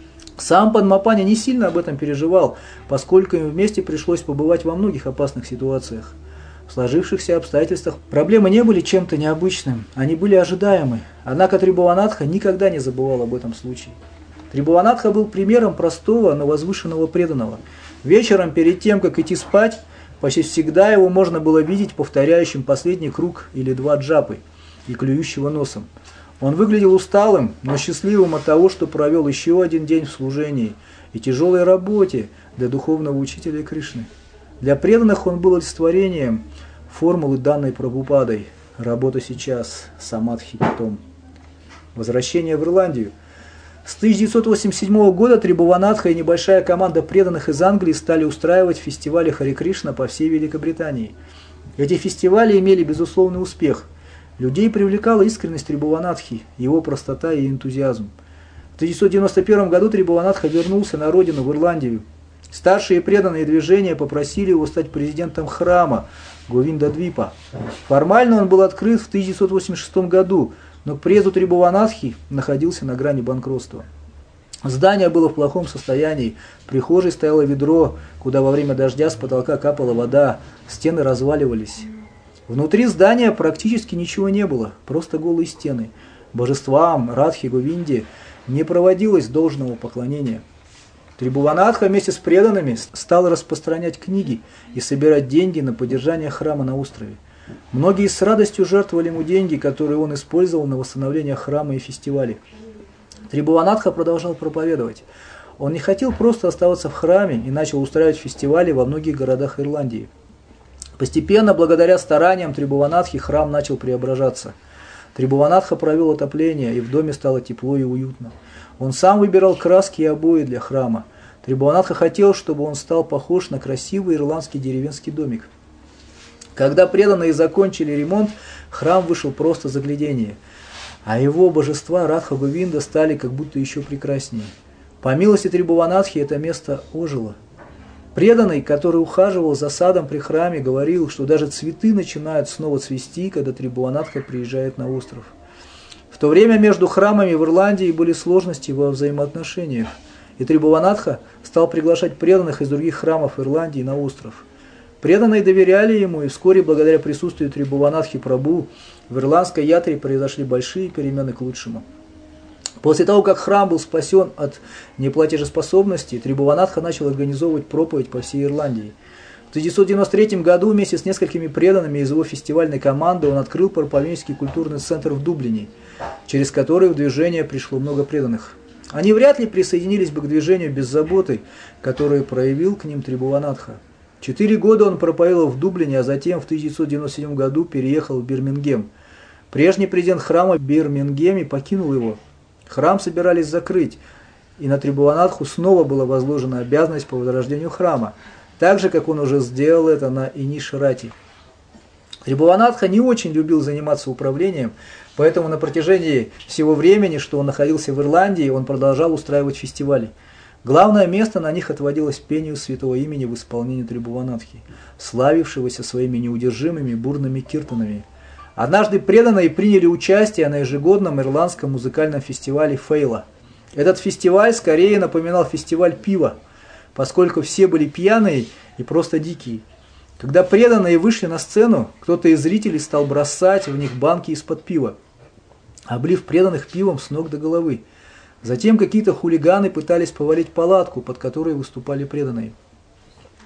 Сам Падмапани не сильно об этом переживал, поскольку им вместе пришлось побывать во многих опасных ситуациях. В сложившихся обстоятельствах проблемы не были чем-то необычным, они были ожидаемы. Однако Трибхуванатха никогда не забывал об этом случае. Трибхуванатха был примером простого, но возвышенного преданного. Вечером, перед тем, как идти спать, почти всегда его можно было видеть повторяющим последний круг или два джапы и клюющего носом. Он выглядел усталым, но счастливым от того, что провел еще один день в служении и тяжелой работе для духовного учителя Кришны. Для преданных он был олицетворением формулы, данной Прабхупадой «Работа сейчас, самадхи потом». Возвращение в Ирландию. С 1987 года Трибхуванатха и небольшая команда преданных из Англии стали устраивать фестивали Харе Кришна по всей Великобритании. Эти фестивали имели безусловный успех. Людей привлекала искренность Трибхуванатхи, его простота и энтузиазм. В 1991 году Трибхуванатха вернулся на родину, в Ирландию. Старшие преданные движения попросили его стать президентом храма Говиндадвипа. Формально он был открыт в 1986 году, но к приезду Трибхуванатхи находился на грани банкротства. Здание было в плохом состоянии, в прихожей стояло ведро, куда во время дождя с потолка капала вода, стены разваливались. Внутри здания практически ничего не было, просто голые стены. Божествам Радхи Говинде не проводилось должного поклонения. Трибхуванатха вместе с преданными стал распространять книги и собирать деньги на поддержание храма на острове. Многие с радостью жертвовали ему деньги, которые он использовал на восстановление храма и фестивалей. Трибхуванатха продолжал проповедовать. Он не хотел просто оставаться в храме и начал устраивать фестивали во многих городах Ирландии. Постепенно, благодаря стараниям Трибхуванатхи, храм начал преображаться. Трибхуванатха провел отопление, и в доме стало тепло и уютно. Он сам выбирал краски и обои для храма. Трибхуванатха хотел, чтобы он стал похож на красивый ирландский деревенский домик. Когда преданные закончили ремонт, храм вышел просто загляденье, а его божества Радха Говинда стали как будто еще прекраснее. По милости Трибхуванатхи это место ожило. Преданный, который ухаживал за садом при храме, говорил, что даже цветы начинают снова цвести, когда Трибхуванатха приезжает на остров. В то время между храмами в Ирландии были сложности во взаимоотношениях, и Трибхуванатха стал приглашать преданных из других храмов Ирландии на остров. Преданные доверяли ему, и вскоре, благодаря присутствию Трибхуванатхи Прабху, в ирландской ятре произошли большие перемены к лучшему. После того, как храм был спасен от неплатежеспособности, Трибхуванатха начал организовывать проповедь по всей Ирландии. В 1993 году вместе с несколькими преданными из его фестивальной команды он открыл проповеднический культурный центр в Дублине, через который в движение пришло много преданных. Они вряд ли присоединились бы к движению без заботы, которую проявил к ним Трибхуванатха. 4 года он проповедовал в Дублине, а затем в 1997 году переехал в Бирмингем. Прежний президент храма в Бирмингеме покинул его. Храм собирались закрыть, и на Трибхуванатху снова была возложена обязанность по возрождению храма, так же, как он уже сделал это на Инишрати. Трибхуванатха не очень любил заниматься управлением, поэтому на протяжении всего времени, что он находился в Ирландии, он продолжал устраивать фестивали. Главное место на них отводилось пению святого имени в исполнении Трибхуванатхи, славившегося своими неудержимыми бурными киртанами. Однажды преданные приняли участие на ежегодном ирландском музыкальном фестивале Фейла. Этот фестиваль скорее напоминал фестиваль пива, поскольку все были пьяные и просто дикие. Когда преданные вышли на сцену, кто-то из зрителей стал бросать в них банки из-под пива, облив преданных пивом с ног до головы. Затем какие-то хулиганы пытались повалить палатку, под которой выступали преданные.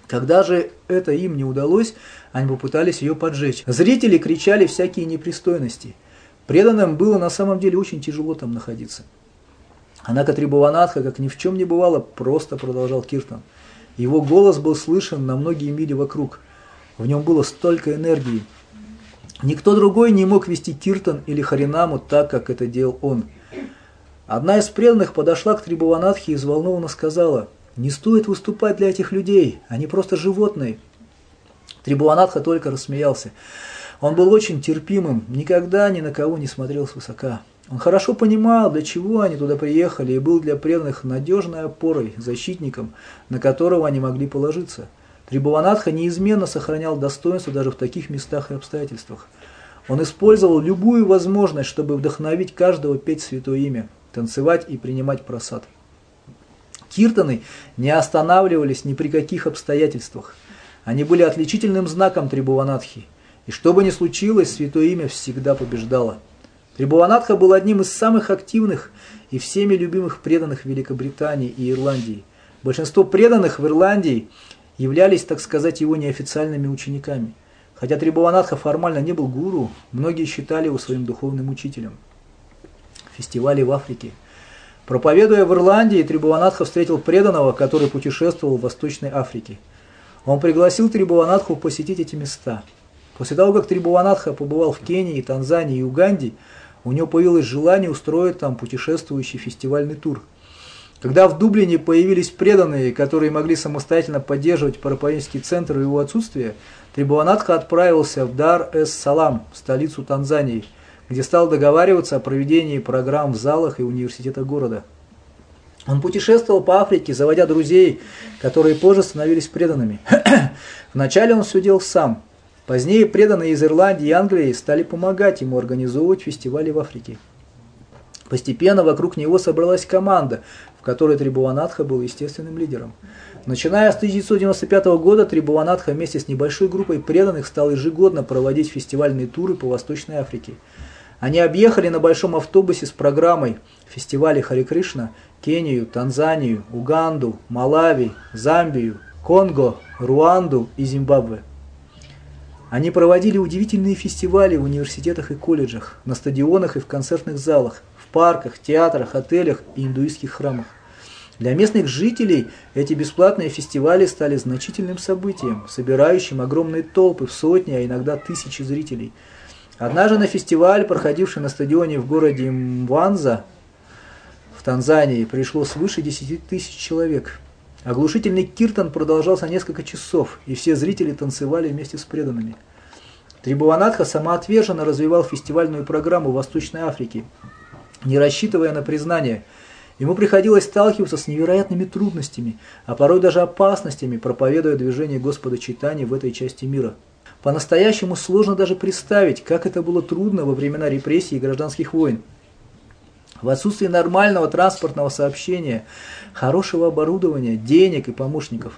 Когда же это им не удалось, они попытались ее поджечь. Зрители кричали всякие непристойности. Преданным было на самом деле очень тяжело там находиться. Однако Трибхаванатха, как ни в чем не бывало, просто продолжал киртан. Его голос был слышен на многие мили вокруг. В нем было столько энергии. Никто другой не мог вести киртан или харинаму так, как это делал он. Одна из преданных подошла к Трибхаванатхе и взволнованно сказала: «Не стоит выступать для этих людей, они просто животные». Трибхаванатха только рассмеялся. Он был очень терпимым, никогда ни на кого не смотрел свысока. Он хорошо понимал, для чего они туда приехали, и был для преданных надежной опорой, защитником, на которого они могли положиться. Трибхаванатха неизменно сохранял достоинство даже в таких местах и обстоятельствах. Он использовал любую возможность, чтобы вдохновить каждого петь святое имя, танцевать и принимать прасад. Киртаны не останавливались ни при каких обстоятельствах. Они были отличительным знаком Трибхаванатхи, и что бы ни случилось, святое имя всегда побеждало. Трибхаванатха был одним из самых активных и всеми любимых преданных Великобритании и Ирландии. Большинство преданных в Ирландии являлись, так сказать, его неофициальными учениками. Хотя Трибхаванатха формально не был гуру, многие считали его своим духовным учителем. Фестивали в Африке. Проповедуя в Ирландии, Трибхаванатха встретил преданного, который путешествовал в Восточной Африке. Он пригласил Трибхаванатху посетить эти места. После того, как Трибхаванатха побывал в Кении, Танзании и Уганде, у него появилось желание устроить там путешествующий фестивальный тур. Когда в Дублине появились преданные, которые могли самостоятельно поддерживать проповеднический центр в его отсутствие, Трибхаванатха отправился в Дар-эс-Салам, столицу Танзании, где стал договариваться о проведении программ в залах и университетах города. Он путешествовал по Африке, заводя друзей, которые позже становились преданными. Вначале он все делал сам. Позднее преданные из Ирландии и Англии стали помогать ему организовывать фестивали в Африке. Постепенно вокруг него собралась команда, в которой Трибхаванатха был естественным лидером. Начиная с 1995 года Трибхаванатха вместе с небольшой группой преданных стал ежегодно проводить фестивальные туры по Восточной Африке. Они объехали на большом автобусе с программой фестивали Харе Кришна Кению, Танзанию, Уганду, Малави, Замбию, Конго, Руанду и Зимбабве. Они проводили удивительные фестивали в университетах и колледжах, на стадионах и в концертных залах, в парках, театрах, отелях и индуистских храмах. Для местных жителей эти бесплатные фестивали стали значительным событием, собирающим огромные толпы в сотни, а иногда тысячи зрителей. Однажды на фестиваль, проходивший на стадионе в городе Мванза в Танзании, пришло свыше 10 тысяч человек. Оглушительный киртан продолжался несколько часов, и все зрители танцевали вместе с преданными. Трибхаванатха самоотверженно развивал фестивальную программу в Восточной Африке, не рассчитывая на признание. Ему приходилось сталкиваться с невероятными трудностями, а порой даже опасностями, проповедуя движение Господа Чайтаньи в этой части мира. По-настоящему сложно даже представить, как это было трудно во времена репрессий и гражданских войн. В отсутствии нормального транспортного сообщения, хорошего оборудования, денег и помощников.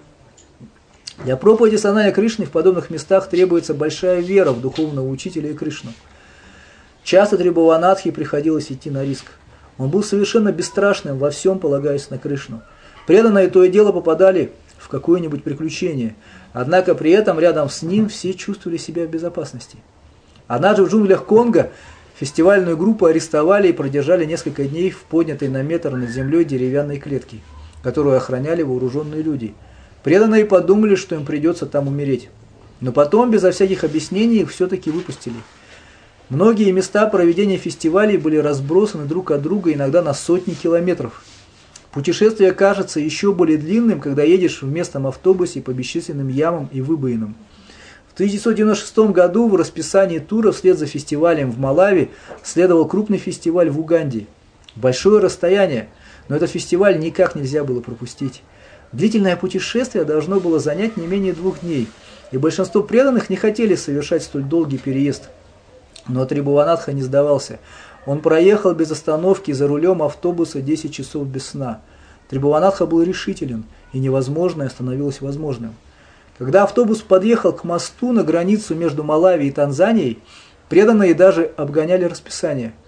Для проповеди сознания Кришны в подобных местах требуется большая вера в духовного учителя и Кришну. Часто Трибхаванатхе приходилось идти на риск. Он был совершенно бесстрашным во всем, полагаясь на Кришну. Преданные то и дело попадали в какое-нибудь приключение, однако при этом рядом с ним все чувствовали себя в безопасности. Однажды в джунглях Конго фестивальную группу арестовали и продержали несколько дней в поднятой на метр над землей деревянной клетке, которую охраняли вооруженные люди. Преданные подумали, что им придется там умереть. Но потом, безо всяких объяснений, их все-таки выпустили. Многие места проведения фестивалей были разбросаны друг от друга иногда на сотни километров. Путешествие кажется еще более длинным, когда едешь в местном автобусе по бесчисленным ямам и выбоинам. В 1996 году в расписании тура вслед за фестивалем в Малави следовал крупный фестиваль в Уганде. Большое расстояние, но этот фестиваль никак нельзя было пропустить. Длительное путешествие должно было занять не менее 2 дней, и большинство преданных не хотели совершать столь долгий переезд. Но Трибхаванатха не сдавался. Он проехал без остановки за рулем автобуса 10 часов без сна. Трибхаванатха был решителен, и невозможное становилось возможным. Когда автобус подъехал к мосту на границу между Малави и Танзанией, преданные даже обгоняли расписание.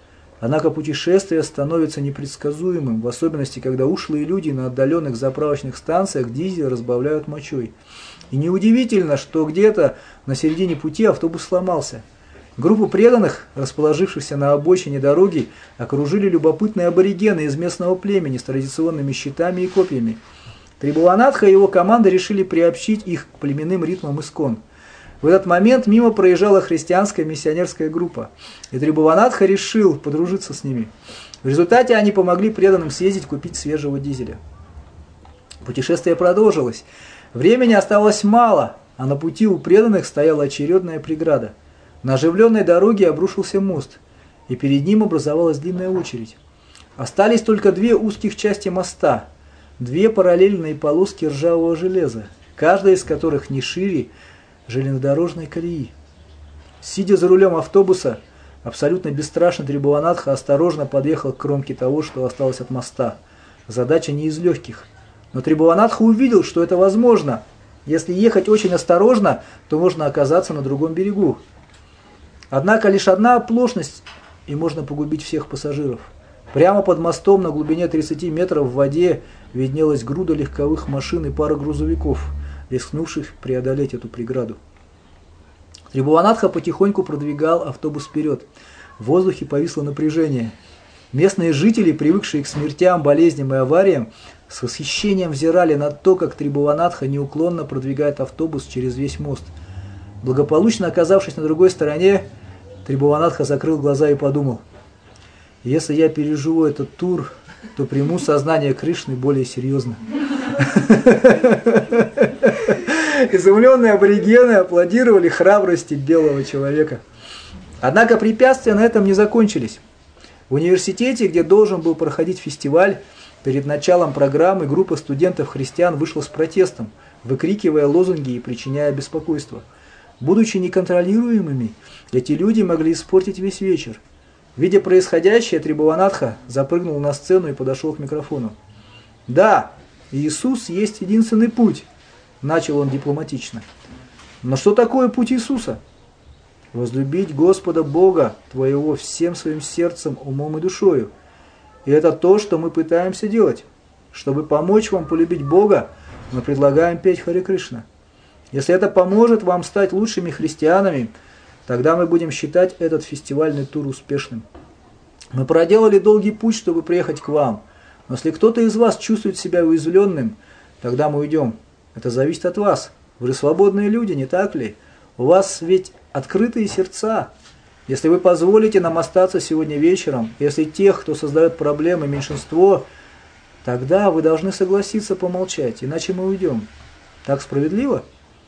Однако путешествие становится непредсказуемым, в особенности, когда ушлые люди на отдаленных заправочных станциях дизель разбавляют мочой. И неудивительно, что где-то на середине пути автобус сломался. Группу преданных, расположившихся на обочине дороги, окружили любопытные аборигены из местного племени с традиционными щитами и копьями. Трибхуванатха и его команда решили приобщить их к племенным ритмам искон. В этот момент мимо проезжала христианская миссионерская группа, и Трибхуванатха решил подружиться с ними. В результате они помогли преданным съездить купить свежего дизеля. Путешествие продолжилось. Времени осталось мало, а на пути у преданных стояла очередная преграда. На оживленной дороге обрушился мост, и перед ним образовалась длинная очередь. Остались только две узких части моста, две параллельные полоски ржавого железа, каждая из которых не шире железнодорожной колеи. Сидя за рулем автобуса, абсолютно бесстрашный Трибхуванатха осторожно подъехал к кромке того, что осталось от моста. Задача не из легких. Но Трибхуванатха увидел, что это возможно. Если ехать очень осторожно, то можно оказаться на другом берегу. Однако лишь одна оплошность, и можно погубить всех пассажиров. Прямо под мостом на глубине 30 метров в воде виднелась груда легковых машин и пара грузовиков, рискнувших преодолеть эту преграду. Трибхуванатха потихоньку продвигал автобус вперед. В воздухе повисло напряжение. Местные жители, привыкшие к смертям, болезням и авариям, с восхищением взирали на то, как Трибхуванатха неуклонно продвигает автобус через весь мост. Благополучно оказавшись на другой стороне, Трибхуванатха закрыл глаза и подумал: если я переживу этот тур, то приму сознание Кришны более серьезно. Изумленные аборигены аплодировали храбрости белого человека. Однако препятствия на этом не закончились. В университете, где должен был проходить фестиваль, перед началом программы группа студентов-христиан вышла с протестом, выкрикивая лозунги и причиняя беспокойство. Будучи неконтролируемыми, эти люди могли испортить весь вечер. Видя происходящее, Трибхуванатха запрыгнул на сцену и подошел к микрофону. «Да, Иисус есть единственный путь», – начал он дипломатично. «Но что такое путь Иисуса?» «Возлюбить Господа Бога твоего всем своим сердцем, умом и душою. И это то, что мы пытаемся делать. Чтобы помочь вам полюбить Бога, мы предлагаем петь Харе Кришна. Если это поможет вам стать лучшими христианами, тогда мы будем считать этот фестивальный тур успешным. Мы проделали долгий путь, чтобы приехать к вам. Но если кто-то из вас чувствует себя уязвленным, тогда мы уйдем. Это зависит от вас. Вы же свободные люди, не так ли? У вас ведь открытые сердца. Если вы позволите нам остаться сегодня вечером, если тех, кто создает проблемы, меньшинство, тогда вы должны согласиться помолчать, иначе мы уйдем. Так справедливо?»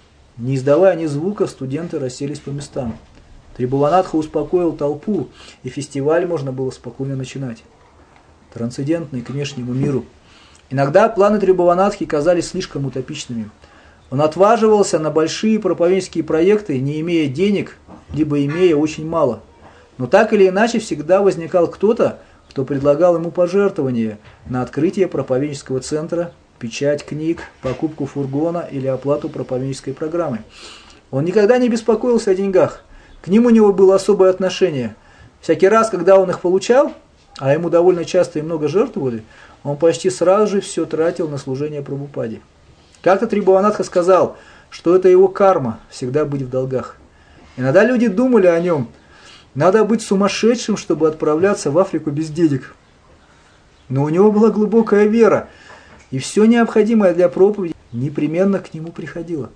Не издавая ни звука, студенты расселись по местам. Трибхуванатха успокоил толпу, и фестиваль можно было спокойно начинать. Трансцендентный к внешнему миру. Иногда планы Трибхуванатхи казались слишком утопичными. Он отваживался на большие проповеднические проекты, не имея денег, либо имея очень мало. Но так или иначе всегда возникал кто-то, кто предлагал ему пожертвования на открытие проповеднического центра, печать книг, покупку фургона или оплату проповеднической программы. Он никогда не беспокоился о деньгах. К ним у него было особое отношение. Всякий раз, когда он их получал, а ему довольно часто и много жертвовали, он почти сразу же все тратил на служение Прабхупаде. Как-то Трибхуванатха сказал, что это его карма – всегда быть в долгах. Иногда люди думали о нем. Надо быть сумасшедшим, чтобы отправляться в Африку без денег. Но у него была глубокая вера, и все необходимое для проповеди непременно к нему приходило.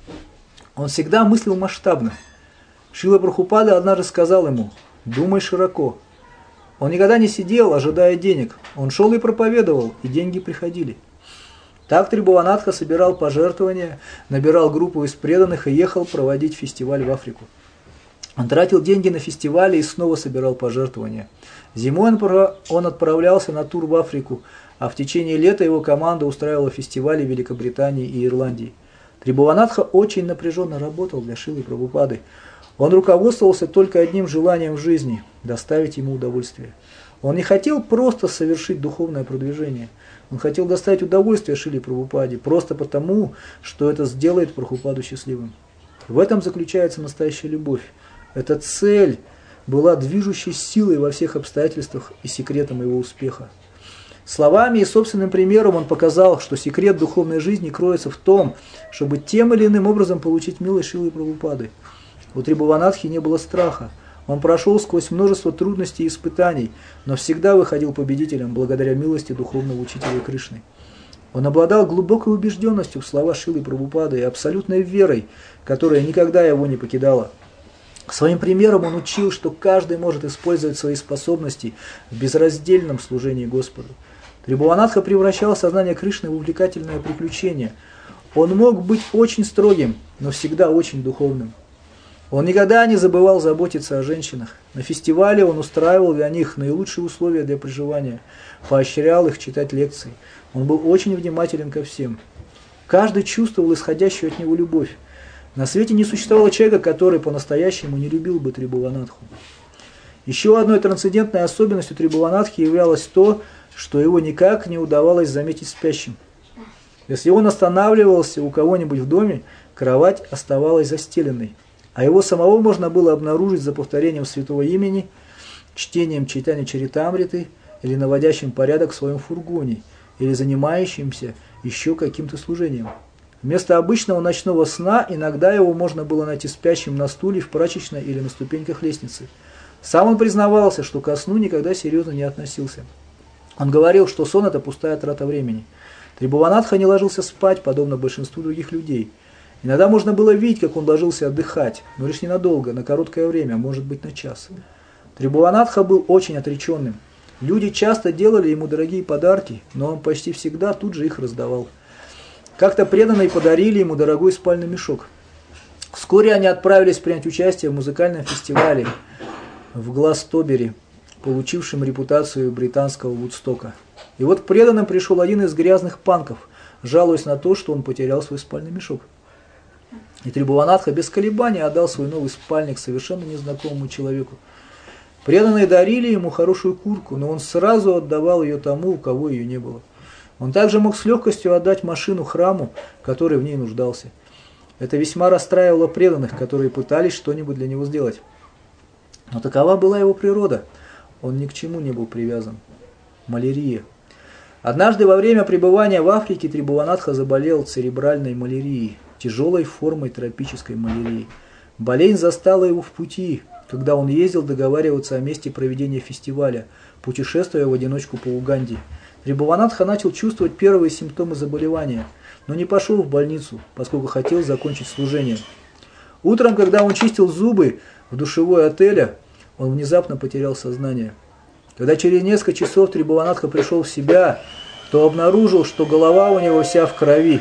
Он всегда мыслил масштабно. Шрила Прабхупада однажды сказал ему: «Думай широко». Он никогда не сидел, ожидая денег. Он шел и проповедовал, и деньги приходили. Так Трибхуванатха собирал пожертвования, набирал группу из преданных и ехал проводить фестиваль в Африку. Он тратил деньги на фестивали и снова собирал пожертвования. Зимой он отправлялся на тур в Африку, а в течение лета его команда устраивала фестивали в Великобритании и Ирландии. Трибхуванатха очень напряженно работал для Шрилы Прабхупады. Он руководствовался только одним желанием в жизни – доставить ему удовольствие. Он не хотел просто совершить духовное продвижение. Он хотел доставить удовольствие Шриле Прабхупаде просто потому, что это сделает Прабхупаду счастливым. В этом заключается настоящая любовь. Это цель, была движущей силой во всех обстоятельствах и секретом его успеха. Словами и собственным примером он показал, что секрет духовной жизни кроется в том, чтобы тем или иным образом получить милость Шрилы Прабхупады. У Трибхуванатхи не было страха. Он прошел сквозь множество трудностей и испытаний, но всегда выходил победителем благодаря милости духовного учителя Кришны. Он обладал глубокой убежденностью в слова Шрилы Прабхупады и абсолютной верой, которая никогда его не покидала. Своим примером он учил, что каждый может использовать свои способности в безраздельном служении Господу. Трибхуванатха превращал сознание Кришны в увлекательное приключение. Он мог быть очень строгим, но всегда очень духовным. Он никогда не забывал заботиться о женщинах. На фестивале он устраивал для них наилучшие условия для проживания, поощрял их читать лекции. Он был очень внимателен ко всем. Каждый чувствовал исходящую от него любовь. На свете не существовало человека, который по-настоящему не любил бы Трибхуванатху. Еще одной трансцендентной особенностью Трибхуванатхи являлось то, что его никак не удавалось заметить спящим. Если он останавливался у кого-нибудь в доме, кровать оставалась застеленной, а его самого можно было обнаружить за повторением святого имени, чтением Чайтанья Чаритамриты или наводящим порядок в своем фургоне, или занимающимся еще каким-то служением. Вместо обычного ночного сна иногда его можно было найти спящим на стуле в прачечной или на ступеньках лестницы. Сам он признавался, что ко сну никогда серьезно не относился. Он говорил, что сон – это пустая трата времени. Трибхуванатха не ложился спать, подобно большинству других людей. Иногда можно было видеть, как он ложился отдыхать, но лишь ненадолго, на короткое время, может быть на час. Трибхуванатха был очень отреченным. Люди часто делали ему дорогие подарки, но он почти всегда тут же их раздавал. Как-то преданные подарили ему дорогой спальный мешок. Вскоре они отправились принять участие в музыкальном фестивале в Гластобери, получившим репутацию британского Вудстока. И вот к преданным пришел один из грязных панков, жалуясь на то, что он потерял свой спальный мешок. И Трибхуванатха без колебаний отдал свой новый спальник совершенно незнакомому человеку. Преданные дарили ему хорошую куртку, но он сразу отдавал ее тому, у кого ее не было. Он также мог с легкостью отдать машину храму, который в ней нуждался. Это весьма расстраивало преданных, которые пытались что-нибудь для него сделать. Но такова была его природа. Он ни к чему не был привязан. Малярия. Однажды во время пребывания в Африке Трибхуванатха заболел церебральной малярией, тяжелой формой тропической малярии. Болезнь застала его в пути, когда он ездил договариваться о месте проведения фестиваля, путешествуя в одиночку по Уганде. Трибхуванатха начал чувствовать первые симптомы заболевания, но не пошел в больницу, поскольку хотел закончить служение. Утром, когда он чистил зубы в душевой отеля, он внезапно потерял сознание. Когда через несколько часов Трибхуванатха пришел в себя, то обнаружил, что голова у него вся в крови.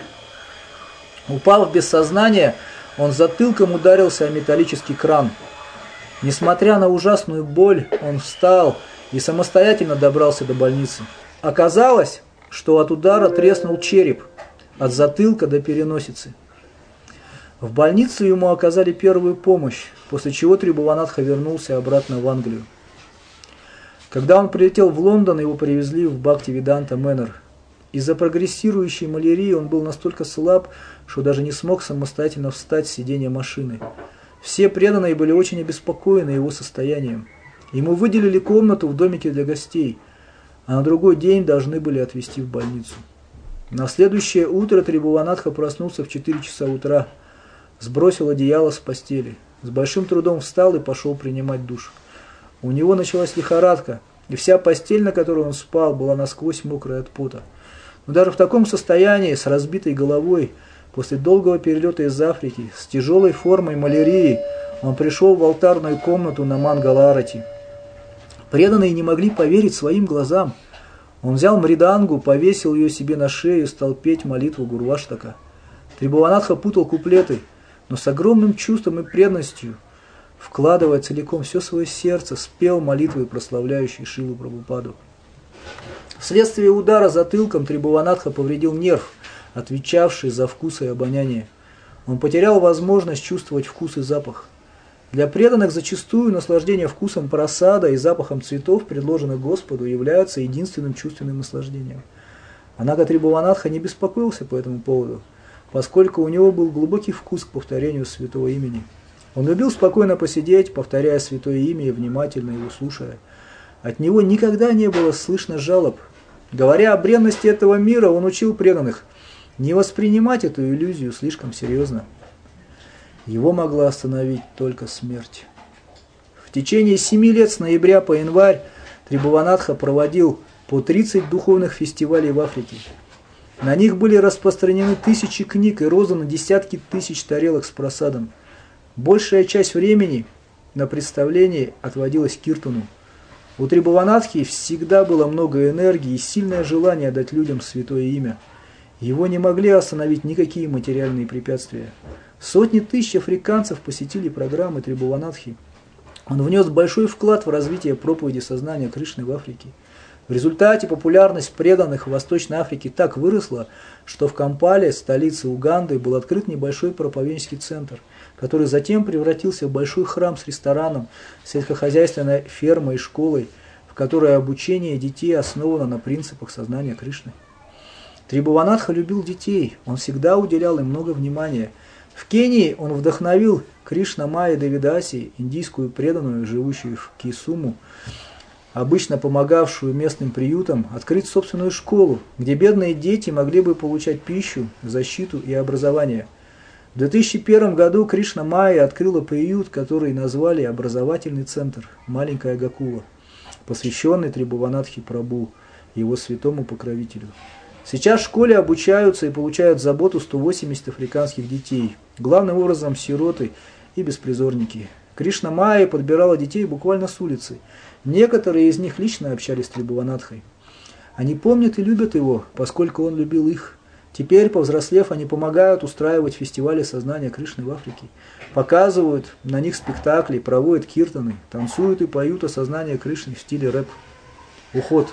Упав без сознания, он затылком ударился о металлический кран. Несмотря на ужасную боль, он встал и самостоятельно добрался до больницы. Оказалось, что от удара треснул череп, от затылка до переносицы. В больнице ему оказали первую помощь, после чего Трибхуванатха вернулся обратно в Англию. Когда он прилетел в Лондон, его привезли в Бхактивиданта Мэннер. Из-за прогрессирующей малярии он был настолько слаб, что даже не смог самостоятельно встать с сиденья машины. Все преданные были очень обеспокоены его состоянием. Ему выделили комнату в домике для гостей, а на другой день должны были отвезти в больницу. На следующее утро Трибхуванатха проснулся в 4 часа утра, сбросил одеяло с постели, с большим трудом встал и пошел принимать душ. У него началась лихорадка, и вся постель, на которой он спал, была насквозь мокрая от пота. Но даже в таком состоянии, с разбитой головой, после долгого перелета из Африки, с тяжелой формой малярии, он пришел в алтарную комнату на Мангала-арати. Преданные не могли поверить своим глазам. Он взял мридангу, повесил ее себе на шею и стал петь молитву Гурваштака. Трибхуванатха путал куплеты, но с огромным чувством и преданностью, вкладывая целиком все свое сердце, спел молитвы, прославляющие Шрилу Прабхупаду. Вследствие удара затылком Трибхуванатха повредил нерв, отвечавший за вкус и обоняние. Он потерял возможность чувствовать вкус и запах. Для преданных зачастую наслаждение вкусом прасада и запахом цветов, предложенных Господу, является единственным чувственным наслаждением. Однако Трибхуванатха не беспокоился по этому поводу, поскольку у него был глубокий вкус к повторению святого имени. Он любил спокойно посидеть, повторяя святое имя и внимательно его слушая. От него никогда не было слышно жалоб. Говоря о бренности этого мира, он учил преданных не воспринимать эту иллюзию слишком серьезно. Его могла остановить только смерть. В течение 7 лет с ноября по январь Трибхуванатха проводил по 30 духовных фестивалей в Африке. На них были распространены тысячи книг и розданы десятки тысяч тарелок с просадом. Большая часть времени на представлении отводилась киртану. У Трибхуванатхи всегда было много энергии и сильное желание дать людям святое имя. Его не могли остановить никакие материальные препятствия. Сотни тысяч африканцев посетили программы Трибхуванатхи. Он внес большой вклад в развитие проповеди сознания Кришны в Африке. В результате популярность преданных в Восточной Африке так выросла, что в Кампале, столице Уганды, был открыт небольшой проповеднический центр, который затем превратился в большой храм с рестораном, сельскохозяйственной фермой и школой, в которой обучение детей основано на принципах сознания Кришны. Трибхуванатха любил детей, он всегда уделял им много внимания. В Кении он вдохновил Кришна Майя Девидаси, индийскую преданную, живущую в Кисуму, обычно помогавшую местным приютам, открыть собственную школу, где бедные дети могли бы получать пищу, защиту и образование. В 2001 году Кришна Майя открыла приют, который назвали «Образовательный центр» «Маленькая Гакула», посвященный Трибхуванатхе Прабху, его святому покровителю. Сейчас в школе обучаются и получают заботу 180 африканских детей, главным образом сироты и беспризорники. Кришна Майя подбирала детей буквально с улицы. Некоторые из них лично общались с Трибхуванатхой. Они помнят и любят его, поскольку он любил их. Теперь, повзрослев, они помогают устраивать фестивали сознания Кришны в Африке, показывают на них спектакли, проводят киртаны, танцуют и поют о сознании Кришны в стиле рэп. Уход.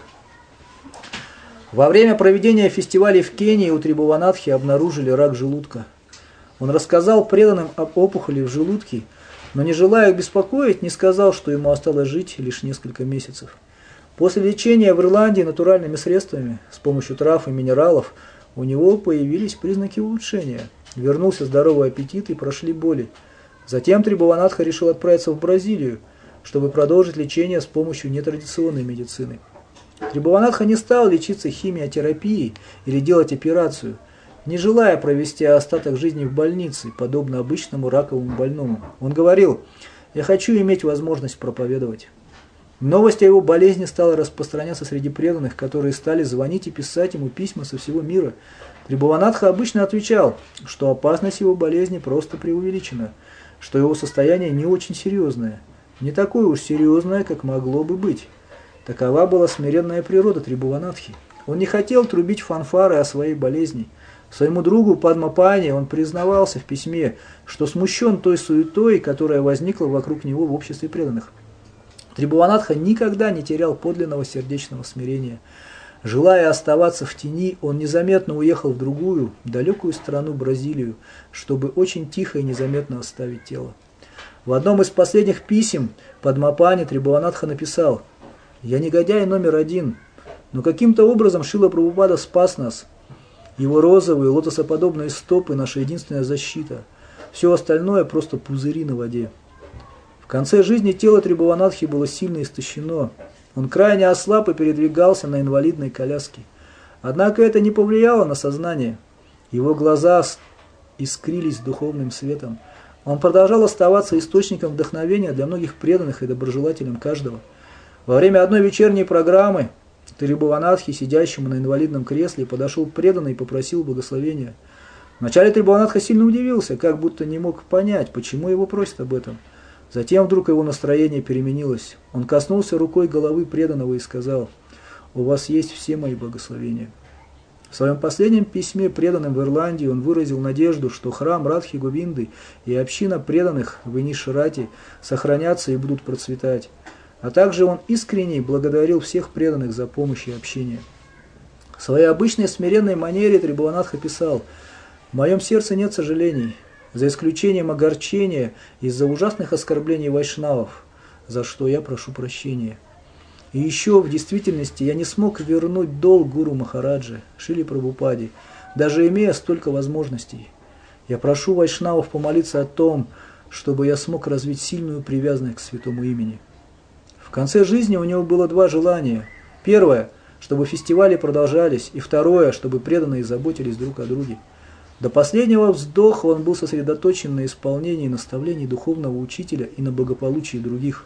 Во время проведения фестивалей в Кении у Трибхуванатхи обнаружили рак желудка. Он рассказал преданным об опухоли в желудке, но, не желая их беспокоить, не сказал, что ему осталось жить лишь несколько месяцев. После лечения в Ирландии натуральными средствами, с помощью трав и минералов, у него появились признаки улучшения. Вернулся здоровый аппетит и прошли боли. Затем Трибхуванатха решил отправиться в Бразилию, чтобы продолжить лечение с помощью нетрадиционной медицины. Трибхуванатха не стал лечиться химиотерапией или делать операцию, не желая провести остаток жизни в больнице, подобно обычному раковому больному. Он говорил: «Я хочу иметь возможность проповедовать». Новость о его болезни стала распространяться среди преданных, которые стали звонить и писать ему письма со всего мира. Трибхуванатха обычно отвечал, что опасность его болезни просто преувеличена, что его состояние не очень серьезное, не такое уж серьезное, как могло бы быть. Такова была смиренная природа Трибхуванатхи. Он не хотел трубить фанфары о своей болезни. Своему другу Падмапани он признавался в письме, что смущен той суетой, которая возникла вокруг него в обществе преданных. Трибхуванатха никогда не терял подлинного сердечного смирения. Желая оставаться в тени, он незаметно уехал в другую, далекую страну Бразилию, чтобы очень тихо и незаметно оставить тело. В одном из последних писем Падмапани Трибхуванатха написал: «Я негодяй номер 1, но каким-то образом Шрила Прабхупада спас нас. Его розовые, лотосоподобные стопы – наша единственная защита. Все остальное – просто пузыри на воде». В конце жизни тело Трибхуванатхи было сильно истощено. Он крайне ослаб и передвигался на инвалидной коляске. Однако это не повлияло на сознание. Его глаза искрились духовным светом. Он продолжал оставаться источником вдохновения для многих преданных и доброжелателем каждого. Во время одной вечерней программы Трибхуванатхи, сидящему на инвалидном кресле, подошел преданный и попросил благословения. Вначале Трибхуванатха сильно удивился, как будто не мог понять, почему его просят об этом. Затем вдруг его настроение переменилось. Он коснулся рукой головы преданного и сказал: «У вас есть все мои благословения». В своем последнем письме преданным в Ирландии он выразил надежду, что храм Радхи Говинды и община преданных в Инишрате сохранятся и будут процветать. А также он искренне благодарил всех преданных за помощь и общение. В своей обычной смиренной манере Трибхуванатха писал: «В моем сердце нет сожалений, за исключением огорчения из-за ужасных оскорблений вайшнавов, за что я прошу прощения. И еще в действительности я не смог вернуть долг Гуру Махараджи, Шриле Прабхупаде, даже имея столько возможностей. Я прошу вайшнавов помолиться о том, чтобы я смог развить сильную привязанность к святому имени. В конце жизни у него было два желания. Первое, чтобы фестивали продолжались, и второе, чтобы преданные заботились друг о друге. До последнего вздоха он был сосредоточен на исполнении наставлений духовного учителя и на благополучии других.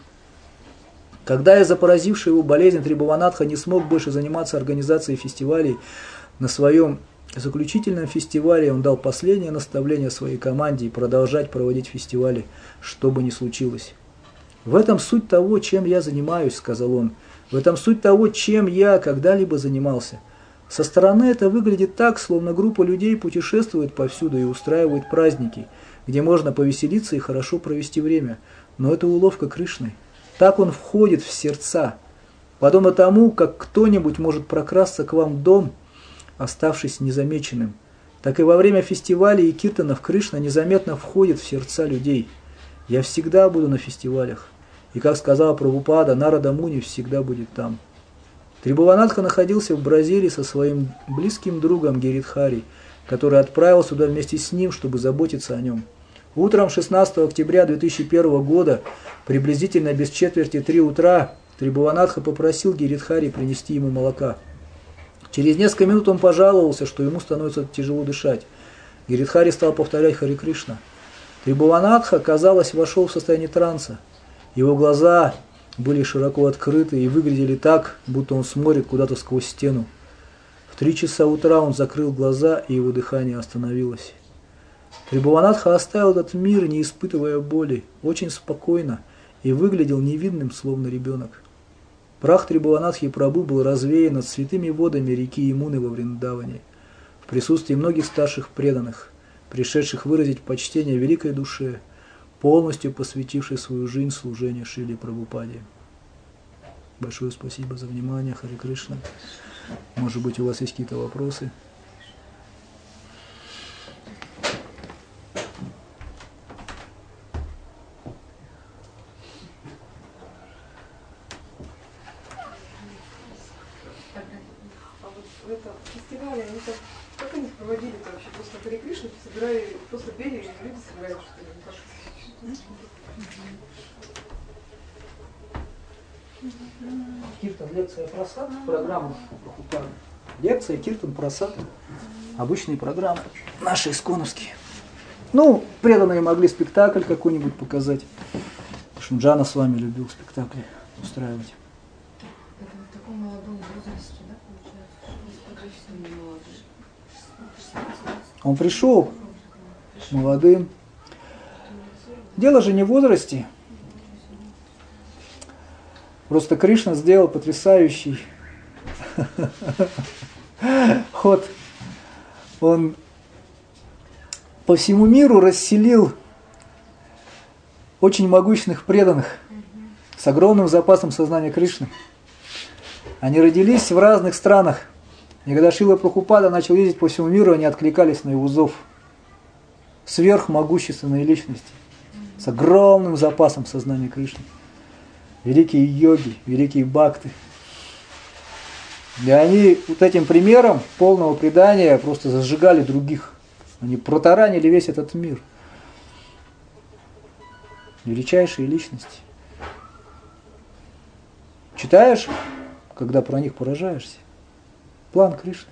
Когда из-за поразившей его болезнь Трибхуванатха не смог больше заниматься организацией фестивалей, на своем заключительном фестивале он дал последнее наставление своей команде и продолжать проводить фестивали, что бы ни случилось. «В этом суть того, чем я занимаюсь», — сказал он. «В этом суть того, чем я когда-либо занимался. Со стороны это выглядит так, словно группа людей путешествует повсюду и устраивает праздники, где можно повеселиться и хорошо провести время. Но это уловка Кришны. Так он входит в сердца. Подобно тому, как кто-нибудь может прокрасться к вам в дом, оставшись незамеченным, так и во время фестивалей и киртанов Кришна незаметно входит в сердца людей. Я всегда буду на фестивалях. И, как сказала Прабхупада, Нарада Муни всегда будет там». Трибхуванатха находился в Бразилии со своим близким другом Гиридхари, который отправился туда вместе с ним, чтобы заботиться о нем. Утром 16 октября 2001 года, приблизительно без четверти 3 утра, Трибхуванатха попросил Гиридхари принести ему молока. Через несколько минут он пожаловался, что ему становится тяжело дышать. Гиридхари стал повторять Харе Кришна. Трибхуванатха, казалось, вошел в состояние транса. Его глаза были широко открыты и выглядели так, будто он смотрит куда-то сквозь стену. В 3 часа утра он закрыл глаза, и его дыхание остановилось. Трибхуванатха оставил этот мир, не испытывая боли, очень спокойно, и выглядел невинным, словно ребенок. Прах Трибхуванатхи Прабху был развеян над святыми водами реки Ямуны во Вриндаване, в присутствии многих старших преданных, пришедших выразить почтение великой душе, полностью посвятивший свою жизнь служению Шриле Прабхупаде. Большое спасибо за внимание. Харе Кришна. Может быть, у вас есть какие-то вопросы? А вот в этом фестивале, они так, как они проводили-то вообще? Просто Харе Кришна собирали, просто пели, и люди собирают, что ли? Киртан, лекция, просад, программа Прабхупады. Лекция, киртан, просад. Обычные программы, наши исконовские. Ну, преданные могли спектакль какой-нибудь показать. Шунджана с вами любил спектакли устраивать. Это в таком молодом возрасте, да, получается? Он пришел молодым. Дело же не в возрасте. Просто Кришна сделал потрясающий ход. Он по всему миру расселил очень могущественных преданных с огромным запасом сознания Кришны. Они родились в разных странах. И когда Шрила Прабхупада начал ездить по всему миру, они откликались на его зов. Сверхмогущественные личности с огромным запасом сознания Кришны. Великие йоги, великие бхакты. И они вот этим примером полного предания просто зажигали других. Они протаранили весь этот мир. Величайшие личности. Читаешь, когда про них поражаешься. План Кришны.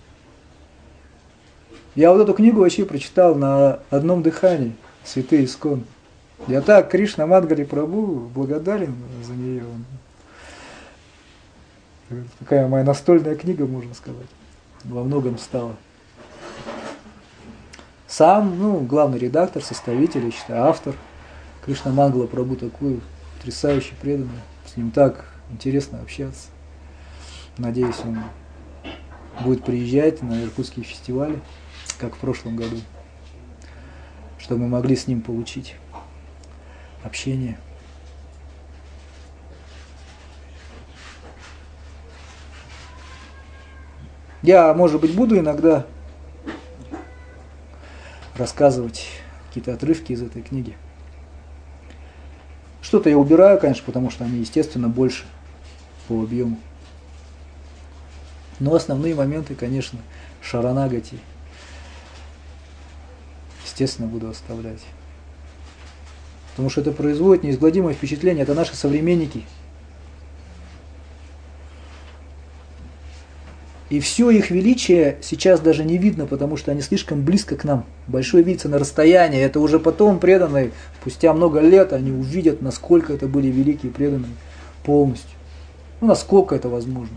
Я вот эту книгу вообще прочитал на одном дыхании. Святые Искон. Я так Кришна Мадгари Прабху благодарен за нее. Такая моя настольная книга, можно сказать. Во многом стала. Сам, главный редактор, составитель, я считаю, автор. Кришна Мангала Прабху такой потрясающий, преданный. С ним так интересно общаться. Надеюсь, он будет приезжать на иркутские фестивали, как в прошлом году, чтобы мы могли с ним получить общение. Я, может быть, буду иногда рассказывать какие-то отрывки из этой книги. Что-то я убираю, конечно, потому что они, естественно, больше по объему. Но основные моменты, конечно, Шаранагати, естественно, буду оставлять. Потому что это производит неизгладимое впечатление, это наши современники. И все их величие сейчас даже не видно, потому что они слишком близко к нам. Большой видится на расстоянии. Это уже потом преданные, спустя много лет, они увидят, насколько это были великие преданные полностью. Ну, насколько это возможно.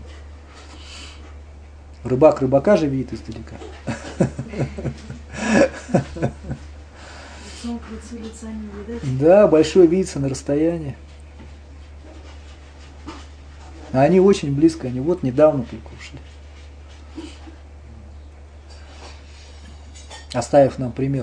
Рыбак рыбака же видит издалека. Лица не видать. Да, большой видится на расстоянии. А они очень близко, они вот недавно только ушли. Оставив нам пример,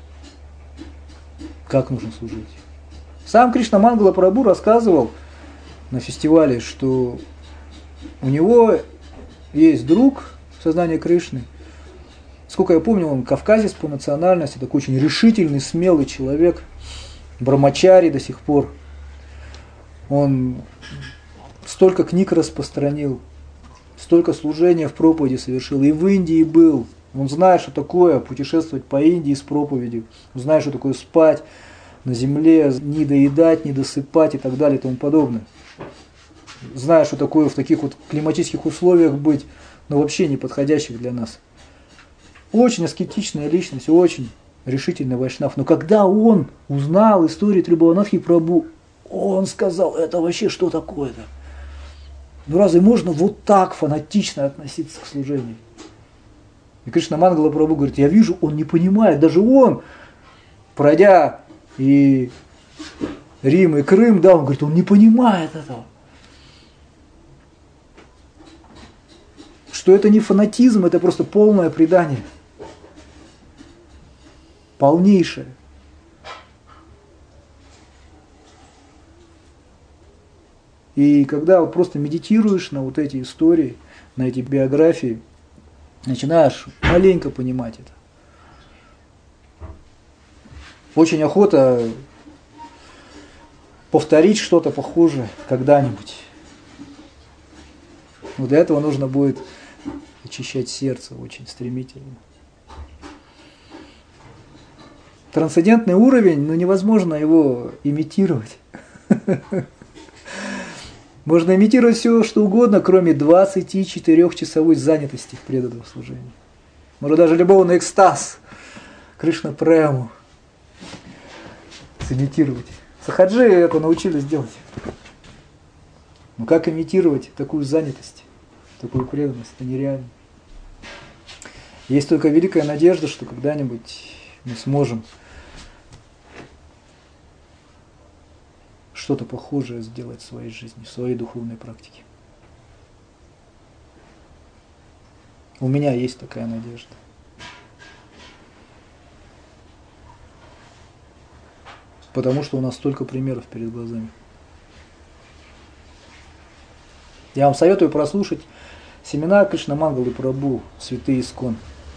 как нужно служить. Сам Кришна Мангала Прабху рассказывал на фестивале, что у него есть друг в сознании Кришны. Сколько я помню, он кавказец по национальности, такой очень решительный, смелый человек, брамачари до сих пор. Он столько книг распространил, столько служения в проповеди совершил, и в Индии был. Он знает, что такое путешествовать по Индии с проповедью, он знает, что такое спать на земле, не доедать, не досыпать и так далее и тому подобное. Знает, что такое в таких вот климатических условиях быть, но вообще не подходящих для нас. Очень аскетичная личность, очень решительный вайшнав. Но когда он узнал историю Трибхаванатхи Прабху, он сказал, это вообще что такое-то? Ну разве можно вот так фанатично относиться к служению? И Кришна Мангала Прабху говорит, я вижу, он не понимает, даже он, пройдя и Рим, и Крым, да, он говорит, он не понимает этого. Что это не фанатизм, это просто полное предание. Полнейшее. И когда вот просто медитируешь на вот эти истории, на эти биографии, начинаешь маленько понимать это. Очень охота повторить что-то похожее когда-нибудь. Но для этого нужно будет очищать сердце очень стремительно. Трансцендентный уровень, но невозможно его имитировать. Можно имитировать все, что угодно, кроме 24-часовой занятости в преданном служении. Можно даже любовный экстаз, Кришна Прему сымитировать. Сахаджи это научились делать. Но как имитировать такую занятость, такую преданность? Это нереально. Есть только великая надежда, что когда-нибудь мы сможем что-то похожее сделать в своей жизни, в своей духовной практике. У меня есть такая надежда. Потому что у нас столько примеров перед глазами. Я вам советую прослушать семинар Кришна Мангалы Прабху «Святые Искон».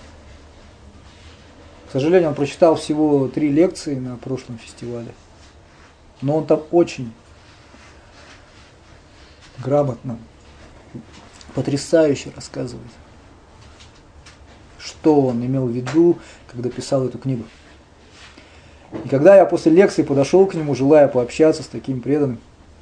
К сожалению, он прочитал всего 3 лекции на прошлом фестивале. Но он там очень грамотно, потрясающе рассказывает, что он имел в виду, когда писал эту книгу. И когда я после лекции подошел к нему, желая пообщаться с таким преданным,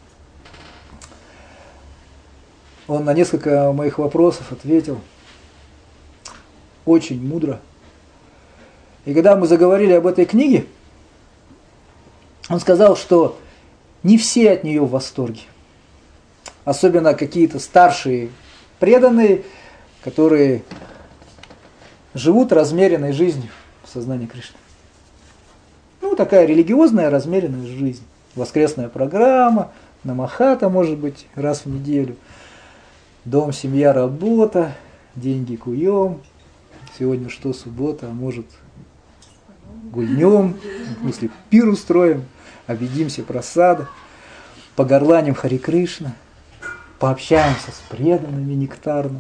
он на несколько моих вопросов ответил очень мудро. И когда мы заговорили об этой книге, он сказал, что не все от нее в восторге. Особенно какие-то старшие преданные, которые живут размеренной жизнью в сознании Кришны. Ну, такая религиозная размеренная жизнь. Воскресная программа, намахата, может быть, раз в неделю. Дом, семья, работа, деньги куем. Сегодня что, суббота, а может гульнем, в смысле пир устроим, объедимся просада, погорланим Хари Кришна, пообщаемся с преданными нектарно.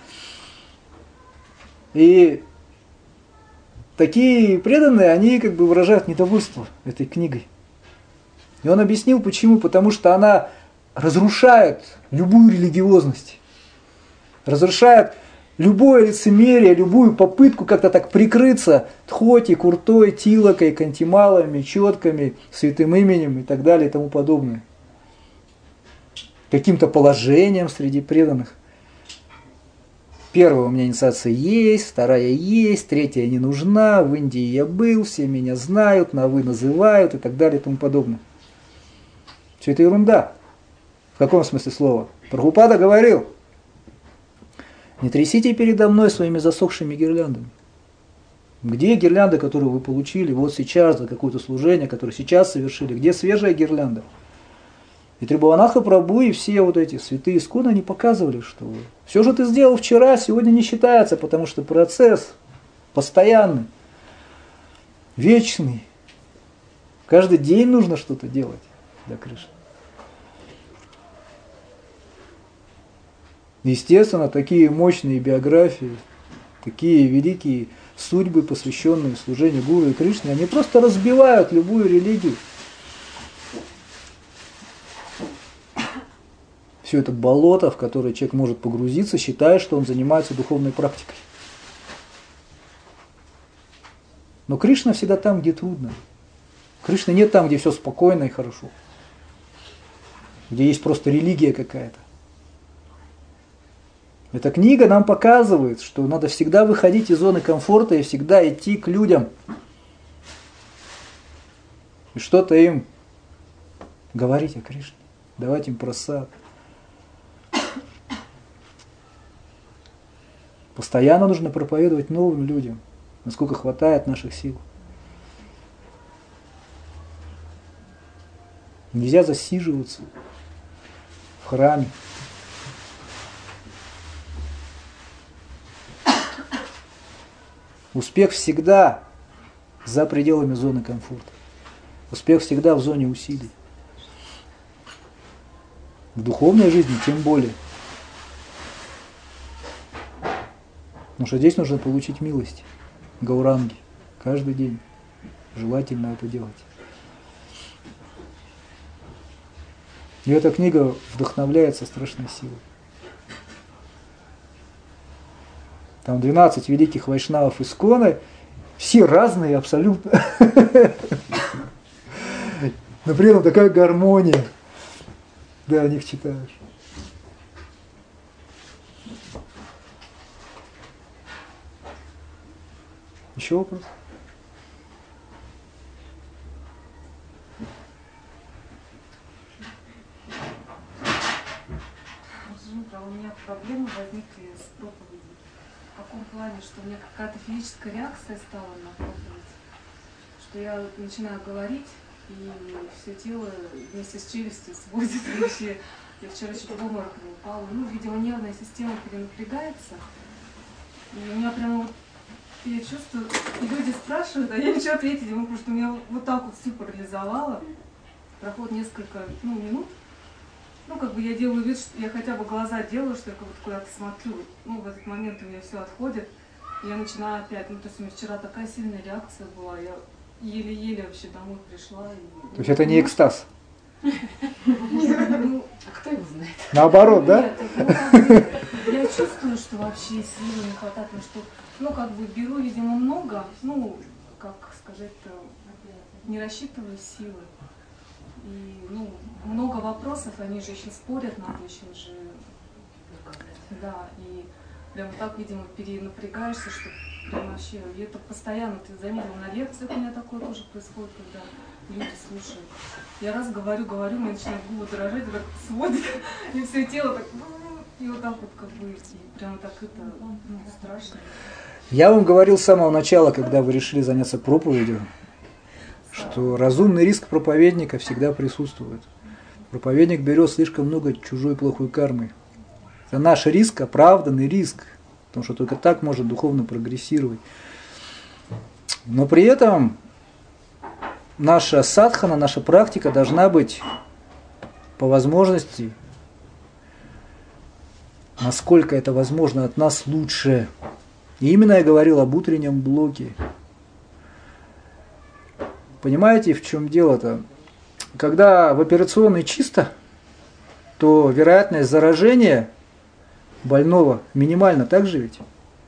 И такие преданные, они как бы выражают недовольство этой книгой. И он объяснил, почему. Потому что она разрушает любую религиозность, разрушает любое лицемерие, любую попытку как-то так прикрыться тхоти, куртой, тилокой, кантималами, четками, святым именем и так далее и тому подобное. Каким-то положением среди преданных. Первая у меня инициация есть, вторая есть, третья не нужна, в Индии я был, все меня знают, на «вы» называют и так далее и тому подобное. Все это ерунда. В каком смысле слова? Прабхупада говорил: не трясите передо мной своими засохшими гирляндами. Где гирлянда, которую вы получили вот сейчас за какое-то служение, которое сейчас совершили? Где свежая гирлянда? И Трибхуванатха Прабху и все вот эти святые исконы, они показывали, что все, что ты сделал вчера, сегодня не считается, потому что процесс постоянный, вечный. Каждый день нужно что-то делать для Кришны. Естественно, такие мощные биографии, такие великие судьбы, посвященные служению Гуру и Кришне, они просто разбивают любую религию. Все это болото, в которое человек может погрузиться, считая, что он занимается духовной практикой. Но Кришна всегда там, где трудно. Кришны нет там, где все спокойно и хорошо. Где есть просто религия какая-то. Эта книга нам показывает, что надо всегда выходить из зоны комфорта и всегда идти к людям. И что-то им говорить о Кришне, давать им прасад. Постоянно нужно проповедовать новым людям, насколько хватает наших сил. Нельзя засиживаться в храме. Успех всегда за пределами зоны комфорта. Успех всегда в зоне усилий. В духовной жизни тем более. Потому что здесь нужно получить милость Гауранги каждый день. Желательно это делать. И эта книга вдохновляет со страшной силой. Там 12 великих вайшнавов Исконы, все разные абсолютно. Но при этом такая гармония. Да, о них читаешь. Еще вопрос? У меня проблемы возникли с проповедью. В каком плане, что у меня какая-то физическая реакция стала на проповедь, что я начинаю говорить, и все тело вместе с челюстью сводит вообще. Я вчера чуть в обморок не упала. Ну, видимо, нервная система перенапрягается. И у меня прямо вот, я чувствую, и люди спрашивают, а я ничего ответить не могу, потому что меня вот так вот всю парализовало. Проходит несколько минут. Ну, как бы я делаю вид, что я хотя бы глаза делаю, что я как бы куда-то смотрю. Ну, в этот момент у меня все отходит. И я начинаю опять. Ну, то есть у меня вчера такая сильная реакция была. Я еле-еле вообще домой пришла. То есть это не экстаз? Ну, а кто его знает? Наоборот, да? Нет, я чувствую, что вообще силы не хватает. Потому что, ну, как бы беру, видимо, много. Ну, как сказать-то, не рассчитываю силы. И, ну, много вопросов, они же еще спорят, надо очень же, да, и прям так, видимо, перенапрягаешься, что прям вообще, и это постоянно, ты заметил, на лекциях у меня такое тоже происходит, когда люди слушают. Я раз говорю, мне начинают губы дрожать, так сводит, и все тело так, и вот так вот как бы, и прям так это, ну, страшно. Я вам говорил с самого начала, когда вы решили заняться проповедью, что разумный риск проповедника всегда присутствует. Проповедник берет слишком много чужой плохой кармы. Это наш риск, оправданный риск, потому что только так может духовно прогрессировать. Но при этом наша садхана, наша практика должна быть по возможности, насколько это возможно, от нас лучше. И именно я говорил об утреннем блоке. Понимаете, в чем дело-то? Когда в операционной чисто, то вероятность заражения больного минимально, так же ведь?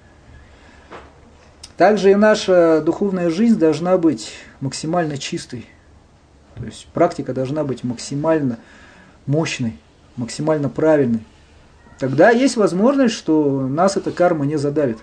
Также и наша духовная жизнь должна быть максимально чистой. То есть практика должна быть максимально мощной, максимально правильной. Тогда есть возможность, что нас эта карма не задавит.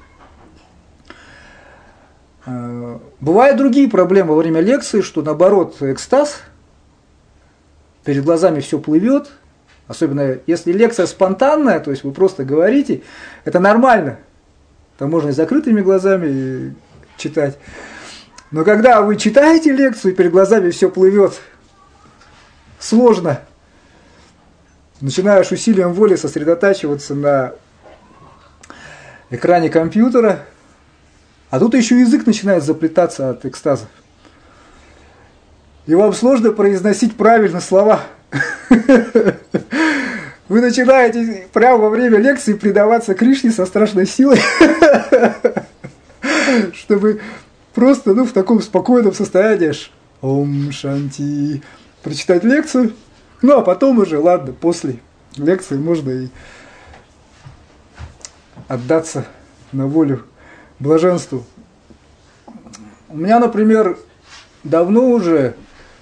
Бывают другие проблемы во время лекции, что наоборот экстаз, перед глазами все плывет, особенно если лекция спонтанная, то есть вы просто говорите, это нормально. Там можно и закрытыми глазами читать. Но когда вы читаете лекцию, и перед глазами все плывет, сложно. Начинаешь усилием воли сосредотачиваться на экране компьютера, а тут еще язык начинает заплетаться от экстаза. И вам сложно произносить правильно слова. Вы начинаете прямо во время лекции предаваться Кришне со страшной силой, чтобы просто в таком спокойном состоянии Ом Шанти прочитать лекцию. Ну, а потом уже, ладно, после лекции можно и отдаться на волю блаженству. У меня, например, давно уже,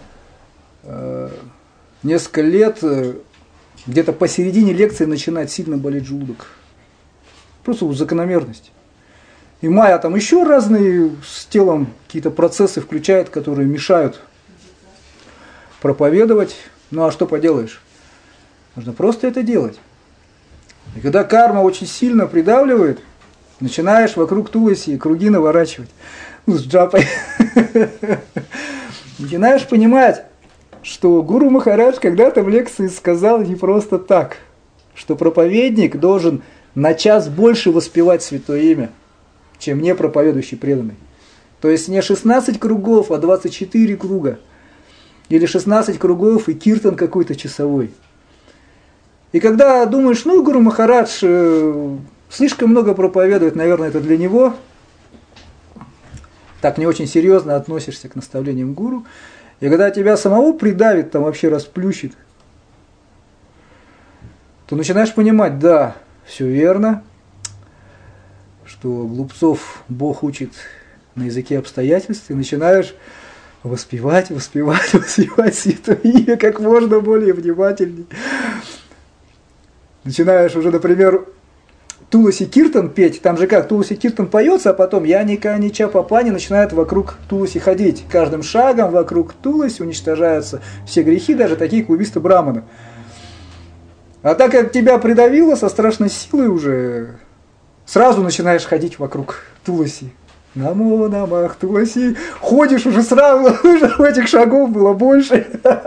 несколько лет, где-то посередине лекции начинает сильно болеть желудок. Просто закономерность. И Майя там еще разные с телом какие-то процессы включает, которые мешают проповедовать. Ну а что поделаешь? Нужно просто это делать. И когда карма очень сильно придавливает, начинаешь вокруг Туласи круги наворачивать. С джапой. Начинаешь понимать, что Гуру Махарадж когда-то в лекции сказал не просто так, что проповедник должен на час больше воспевать Святое Имя, чем не проповедующий преданный. То есть не 16 кругов, а 24 круга. Или 16 кругов и киртан какой-то часовой. И когда думаешь, Гуру Махарадж слишком много проповедует, наверное, это для него, так не очень серьезно относишься к наставлениям гуру, и когда тебя самого придавит, там вообще расплющит, то начинаешь понимать, да, все верно, что глупцов Бог учит на языке обстоятельств, и начинаешь воспевать Святое Имя как можно более внимательней. Начинаешь уже, например, Туласи Киртан петь, там же как, Туласи Киртан поется, а потом Яника, Нича, Папани начинают вокруг Туласи ходить. Каждым шагом вокруг Туласи уничтожаются все грехи, даже такие, как убийство Брамана. А так как тебя придавило со страшной силой уже, сразу начинаешь ходить вокруг Туласи. Намо, намах, Туласи. Ходишь уже сразу, уже этих шагов было больше.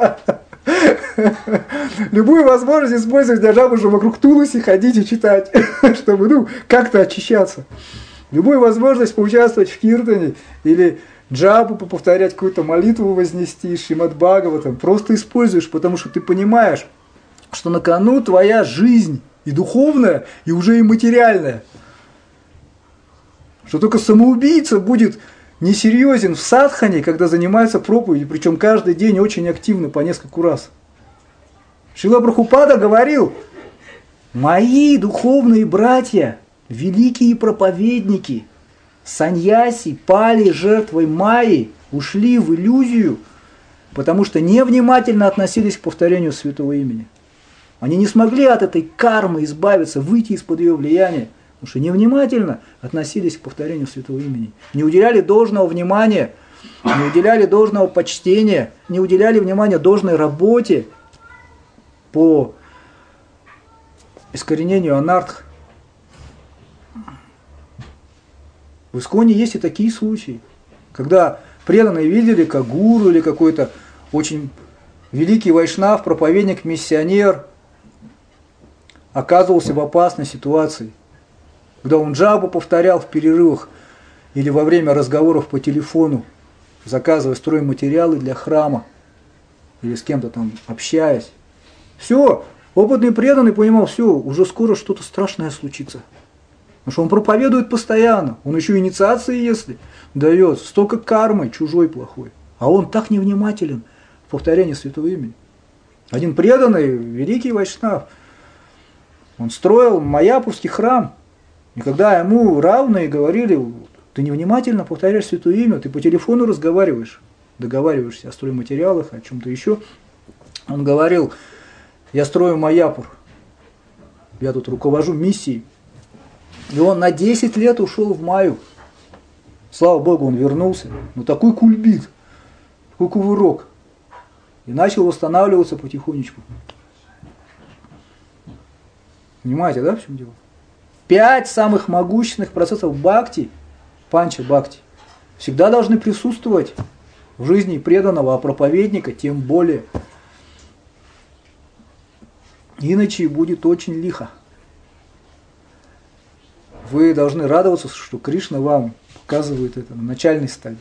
Любую возможность использовать для жабы, уже вокруг Туласи ходить и читать, чтобы как-то очищаться. Любую возможность поучаствовать в киртане или джапу, повторять какую-то молитву, вознести, Шримад Бхагаватам, просто используешь, потому что ты понимаешь, что на кону твоя жизнь и духовная, и уже и материальная. Что только самоубийца будет несерьезен в садхане, когда занимается проповедью, причем каждый день очень активно, по нескольку раз. Шрила Прабхупада говорил, мои духовные братья, великие проповедники, саньяси, пали жертвой Майи, ушли в иллюзию, потому что невнимательно относились к повторению святого имени. Они не смогли от этой кармы избавиться, выйти из-под ее влияния, потому что невнимательно относились к повторению святого имени. Не уделяли должного внимания, не уделяли должного почтения, не уделяли внимания должной работе по искоренению анартх. В Исконе есть и такие случаи, когда преданные видели, как гуру или какой-то очень великий вайшнав, проповедник, миссионер оказывался в опасной ситуации, когда он джапу повторял в перерывах или во время разговоров по телефону, заказывая стройматериалы для храма или с кем-то там общаясь. Все, опытный преданный понимал, все, уже скоро что-то страшное случится. Потому что он проповедует постоянно, он еще инициации, если дает, столько кармы чужой плохой. А он так невнимателен в повторении святого имени. Один преданный, великий вайшнав, Он строил Майяпурский храм. И когда ему равные говорили, ты невнимательно повторяешь святое имя, ты по телефону разговариваешь, договариваешься о стройматериалах, о чем-то еще. Он говорил, я строю Майяпур, я тут руковожу миссией. И он на 10 лет ушел в Майю. Слава Богу, он вернулся. Но такой кульбит, такой кувырок. И начал восстанавливаться потихонечку. Понимаете, да, в чем дело? 5 самых могущественных процессов бхакти, панча бхакти, всегда должны присутствовать в жизни преданного, а проповедника тем более. Иначе будет очень лихо. Вы должны радоваться, что Кришна вам показывает это на начальной стадии.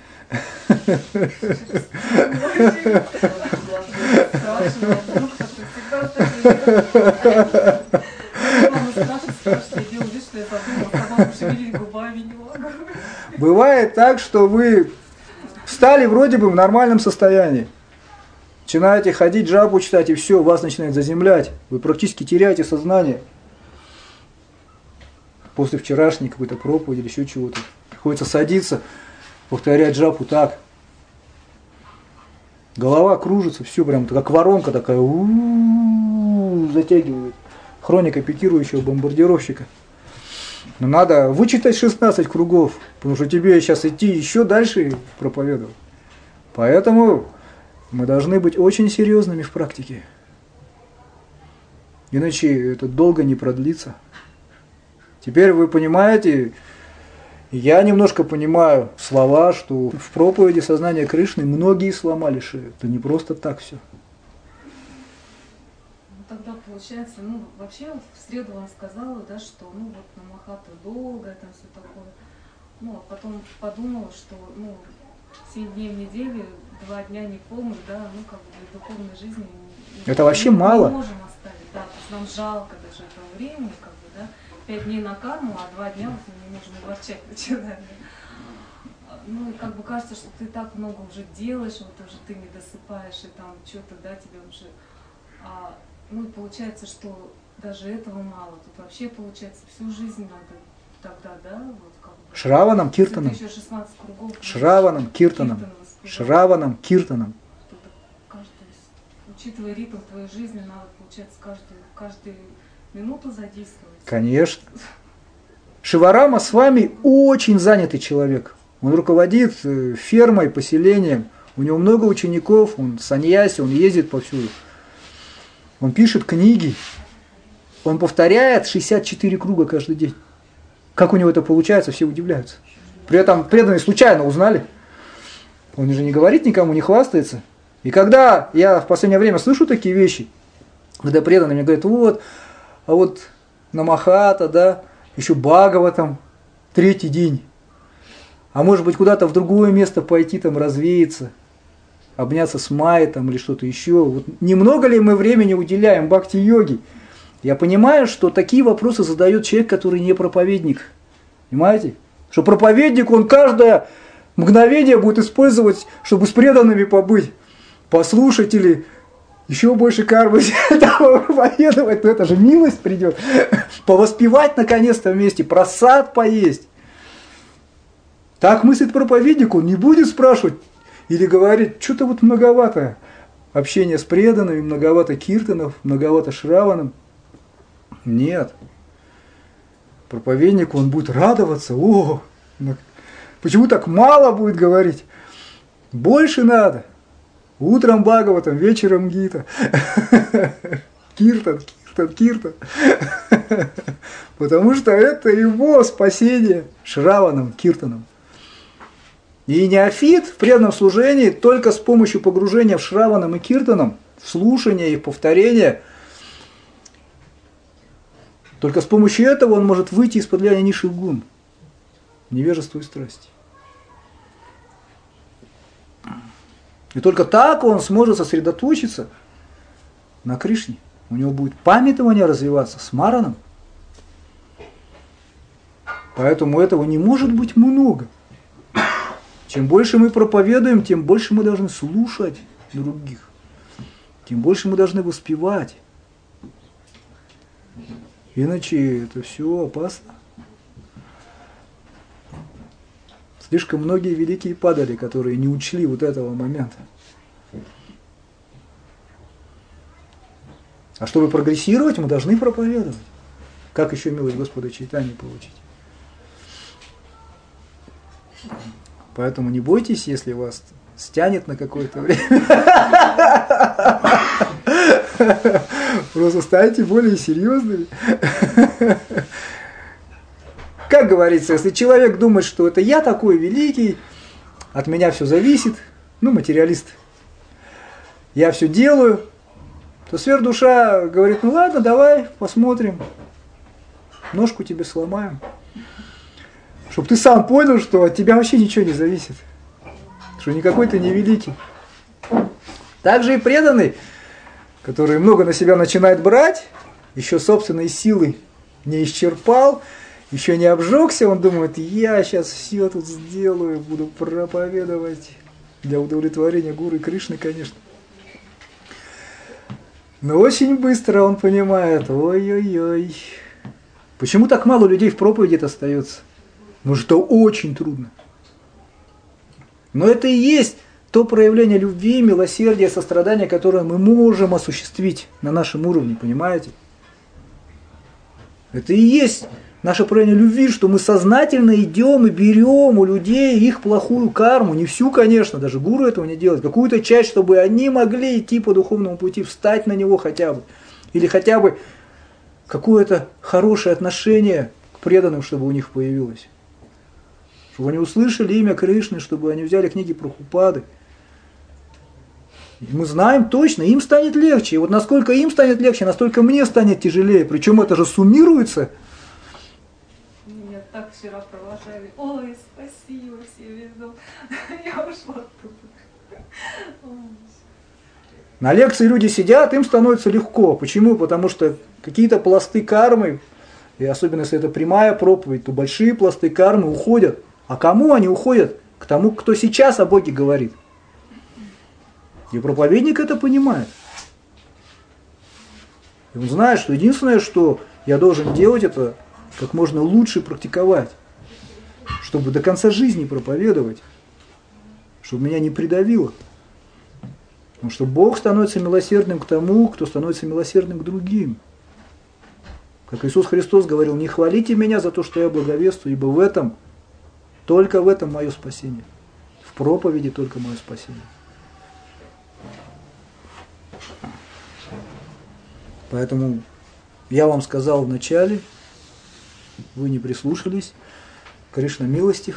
Бывает так, что вы встали вроде бы в нормальном состоянии. Начинаете ходить, джапу читать, и все, вас начинает заземлять. Вы практически теряете сознание. После вчерашней какой-то проповеди или еще чего-то. Приходится садиться, повторять джапу так. Голова кружится, все прям как воронка такая, затягивает. Хроника пикирующего бомбардировщика. Но надо вычитать 16 кругов, потому что тебе сейчас идти еще дальше проповедовать. Поэтому мы должны быть очень серьезными в практике. Иначе это долго не продлится. Теперь вы понимаете, я немножко понимаю слова, что в проповеди сознания Кришны многие сломали шею. Это не просто так все. Ну, тогда получается, вообще в среду вам сказала, да, что вот Намахата долго, там все такое. А потом подумала, что 7 дней в неделю, 2 дня неполных, да, как бы для духовной жизни. Это вообще мало. Мы не можем оставить, да, то есть нам жалко даже этого времени, как бы, да. 5 дней на карму, а 2 дня вот мы не можем ворчать начинать. И как бы кажется, что ты так много уже делаешь, вот уже ты не досыпаешь, и там что-то, да, тебе уже... и получается, что даже этого мало. Тут вообще, получается, всю жизнь надо тогда, да, вот как бы... Шраванам Киртанам. Еще 16 кругов. Шраванам Киртанам. Шраванам Киртанам. Учитывая ритм твоей жизни, надо, получается, каждую минуту задействовать. Конечно. Шиварама с вами очень занятый человек. Он руководит фермой, поселением. У него много учеников, он саньяси, он ездит повсюду. Он пишет книги. Он повторяет 64 круга каждый день. Как у него это получается, все удивляются. При этом преданные случайно узнали. Он же не говорит никому, не хвастается. И когда я в последнее время слышу такие вещи, когда преданные мне говорят, вот Намахата, да, еще Бхагаватам, 3-й день. А может быть куда-то в другое место пойти, там развеяться, обняться с Майей там, или что-то еще. Вот немного ли мы времени уделяем бхакти-йоге? Я понимаю, что такие вопросы задает человек, который не проповедник. Понимаете? Что проповедник, он каждое мгновение будет использовать, чтобы с преданными побыть, послушать или еще больше кармы проповедовать. Но это же милость придет. Повоспевать наконец-то вместе, просад поесть. Так мыслит проповедник, он не будет спрашивать или говорить, что-то вот многовато общения с преданными, многовато киртанов, многовато шраванам. Нет. Проповедник, он будет радоваться. Почему так мало будет говорить? Больше надо. Утром Бхагаватам, вечером Гита. Киртан. Потому что это его спасение шраванам, киртаном. И неофит в преданном служении только с помощью погружения в шраванам и киртаном, в слушание и в повторение, только с помощью этого он может выйти из-под влияния низших гун, невежества и страсти. И только так он сможет сосредоточиться на Кришне. У него будет памятование развиваться с мараном. Поэтому этого не может быть много. Чем больше мы проповедуем, тем больше мы должны слушать других. Тем больше мы должны воспевать. Иначе это все опасно. Слишком многие великие падали, которые не учли вот этого момента. А чтобы прогрессировать, мы должны проповедовать. Как еще милость Господа Чайтаньи получить? Поэтому не бойтесь, если вас стянет на какое-то время. Просто станьте более серьезными. Как говорится, если человек думает, что это я такой великий, от меня все зависит, материалист, я все делаю, то сверхдуша говорит, ну ладно, давай посмотрим, ножку тебе сломаем, чтобы ты сам понял, что от тебя вообще ничего не зависит, что никакой ты не великий. Также и преданный, который много на себя начинает брать, еще собственной силы не исчерпал, еще не обжегся, он думает, я сейчас все тут сделаю, буду проповедовать для удовлетворения Гуру и Кришны, конечно. Но очень быстро он понимает, ой-ой-ой, почему так мало людей в проповеди остается? Потому что очень трудно. Но это и есть то проявление любви, милосердия, сострадания, которое мы можем осуществить на нашем уровне, понимаете? Это и есть наше проявление любви, что мы сознательно идем и берем у людей их плохую карму, не всю, конечно, даже гуру этого не делает, какую-то часть, чтобы они могли идти по духовному пути, встать на него хотя бы, или хотя бы какое-то хорошее отношение к преданным, чтобы у них появилось. Чтобы они услышали имя Кришны, чтобы они взяли книги Прабхупады. И мы знаем точно, им станет легче. И вот насколько им станет легче, настолько мне станет тяжелее. Причем это же суммируется. Меня так вчера провожали. Ой, спасибо, все везут. Я ушла оттуда. На лекции люди сидят, им становится легко. Почему? Потому что какие-то пласты кармы, и особенно если это прямая проповедь, то большие пласты кармы уходят. А кому они уходят? К тому, кто сейчас о Боге говорит. И проповедник это понимает. И он знает, что единственное, что я должен делать, это как можно лучше практиковать, чтобы до конца жизни проповедовать, чтобы меня не придавило. Потому что Бог становится милосердным к тому, кто становится милосердным к другим. Как Иисус Христос говорил, не хвалите меня за то, что я благовествую, ибо в этом, только в этом мое спасение. В проповеди только мое спасение. Поэтому я вам сказал вначале, вы не прислушались, Кришна милостив.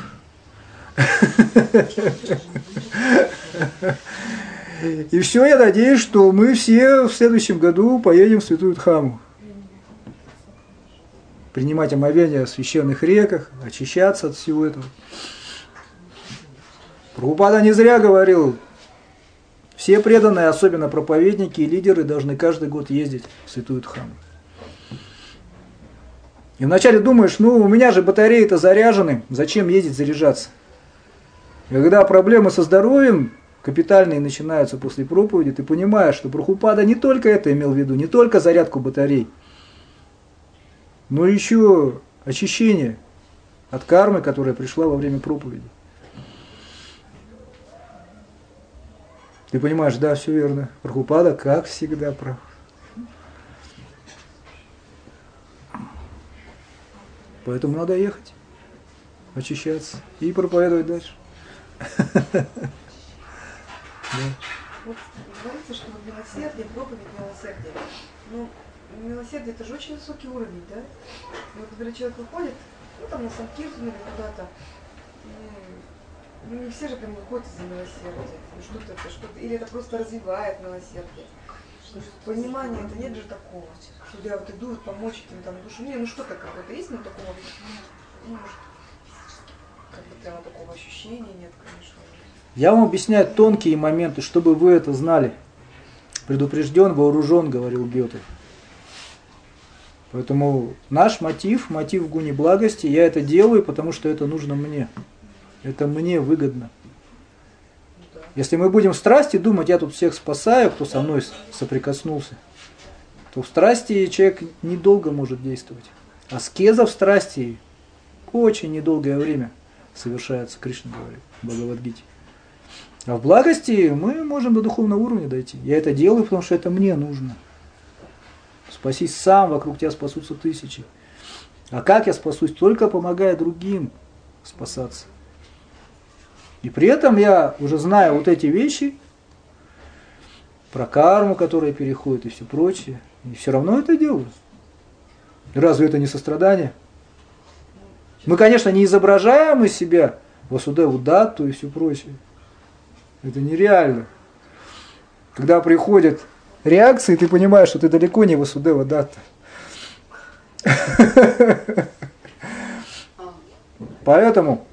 И все, я надеюсь, что мы все в следующем году поедем в Святую Дхаму. Принимать омовение в священных реках, очищаться от всего этого. Прабхупада не зря говорил, все преданные, особенно проповедники и лидеры, должны каждый год ездить в Святую Дхаму. И вначале думаешь, у меня же батареи-то заряжены, зачем ездить заряжаться? И когда проблемы со здоровьем капитальные начинаются после проповеди, ты понимаешь, что Прабхупада не только это имел в виду, не только зарядку батарей, но еще очищение от кармы, которая пришла во время проповеди. Ты понимаешь, да, все верно. Прабхупада, как всегда, прав. Поэтому надо ехать, очищаться и проповедовать дальше. Вот говорится, что милосердие, проповедь милосердия. Милосердие это же очень высокий уровень, да? И вот когда человек выходит, на Санкиртан или куда-то, не все же прям выходят из-за милосердия. Что-то, или это просто развивает милосердие. Понимания это нет же такого, что я вот иду помочь этим душу. Что-то какое-то есть, но такого, может, как бы прямо такого ощущения нет, конечно. Я вам объясняю тонкие моменты, чтобы вы это знали. Предупрежден, вооружен, говорил Гёте. Поэтому наш мотив гуни благости, я это делаю, потому что это нужно мне. Это мне выгодно. Если мы будем в страсти думать, я тут всех спасаю, кто со мной соприкоснулся, то в страсти человек недолго может действовать. Аскеза в страсти очень недолгое время совершается, Кришна говорит в Бхагавад-гите. А в благости мы можем до духовного уровня дойти. Я это делаю, потому что это мне нужно. Спасись сам, вокруг тебя спасутся тысячи. А как я спасусь? Только помогая другим спасаться. И при этом я уже знаю вот эти вещи, про карму, которая переходит и все прочее. И все равно это делаю. Разве это не сострадание? Мы, конечно, не изображаем из себя Васудеву Датту и все прочее. Это нереально. Когда приходят реакции, ты понимаешь, что ты далеко не Васудева Датта. Поэтому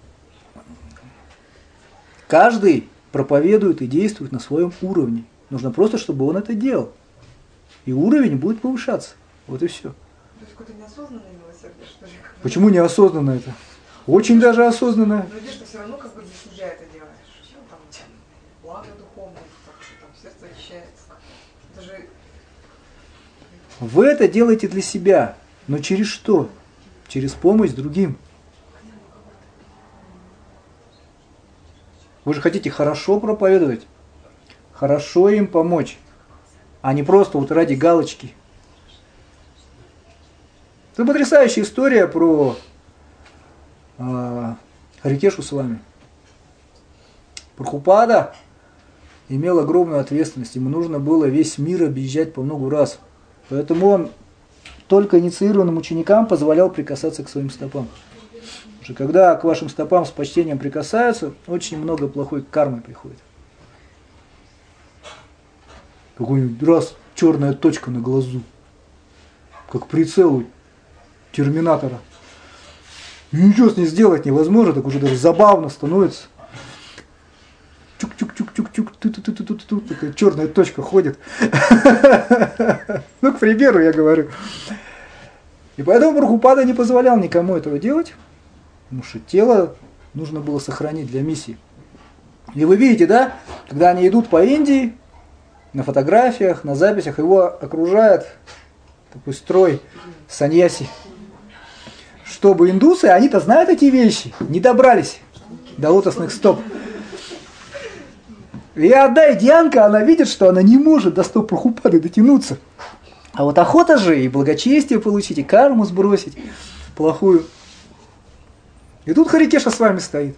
каждый проповедует и действует на своем уровне. Нужно просто, чтобы он это делал. И уровень будет повышаться. Вот и все. То есть какое-то неосознанное милосердие, что ли? Почему неосознанно это? Очень даже осознанно. Но видишь, что все равно как бы для себя это делаешь. Там благо духовное, там сердце очищается. Это же... Вы это делаете для себя. Но через что? Через помощь другим. Вы же хотите хорошо проповедовать, хорошо им помочь, а не просто вот ради галочки. Это потрясающая история про Харикешу с вами. Прабхупада имел огромную ответственность. Ему нужно было весь мир объезжать по много раз. Поэтому он только инициированным ученикам позволял прикасаться к своим стопам. Потому что когда к вашим стопам с почтением прикасаются, очень много плохой кармы приходит. Какой-нибудь раз черная точка на глазу, как прицел у терминатора. Ничего с ней сделать невозможно, так уже даже забавно становится. Чук-чук-чук-чук-чук, ту-ту-ту-ту-ту-ту, такая черная точка ходит. Ну, к примеру, я говорю. И поэтому Прабхупада не позволял никому этого делать, потому что тело нужно было сохранить для миссии. И вы видите, да, когда они идут по Индии, на фотографиях, на записях, его окружает такой строй саньяси. Чтобы индусы, они-то знают эти вещи, не добрались до лотосных стоп. И одна индианка, она видит, что она не может до стоп Прабхупады дотянуться. А вот охота же и благочестие получить, и карму сбросить плохую. И тут Харикеша с вами стоит.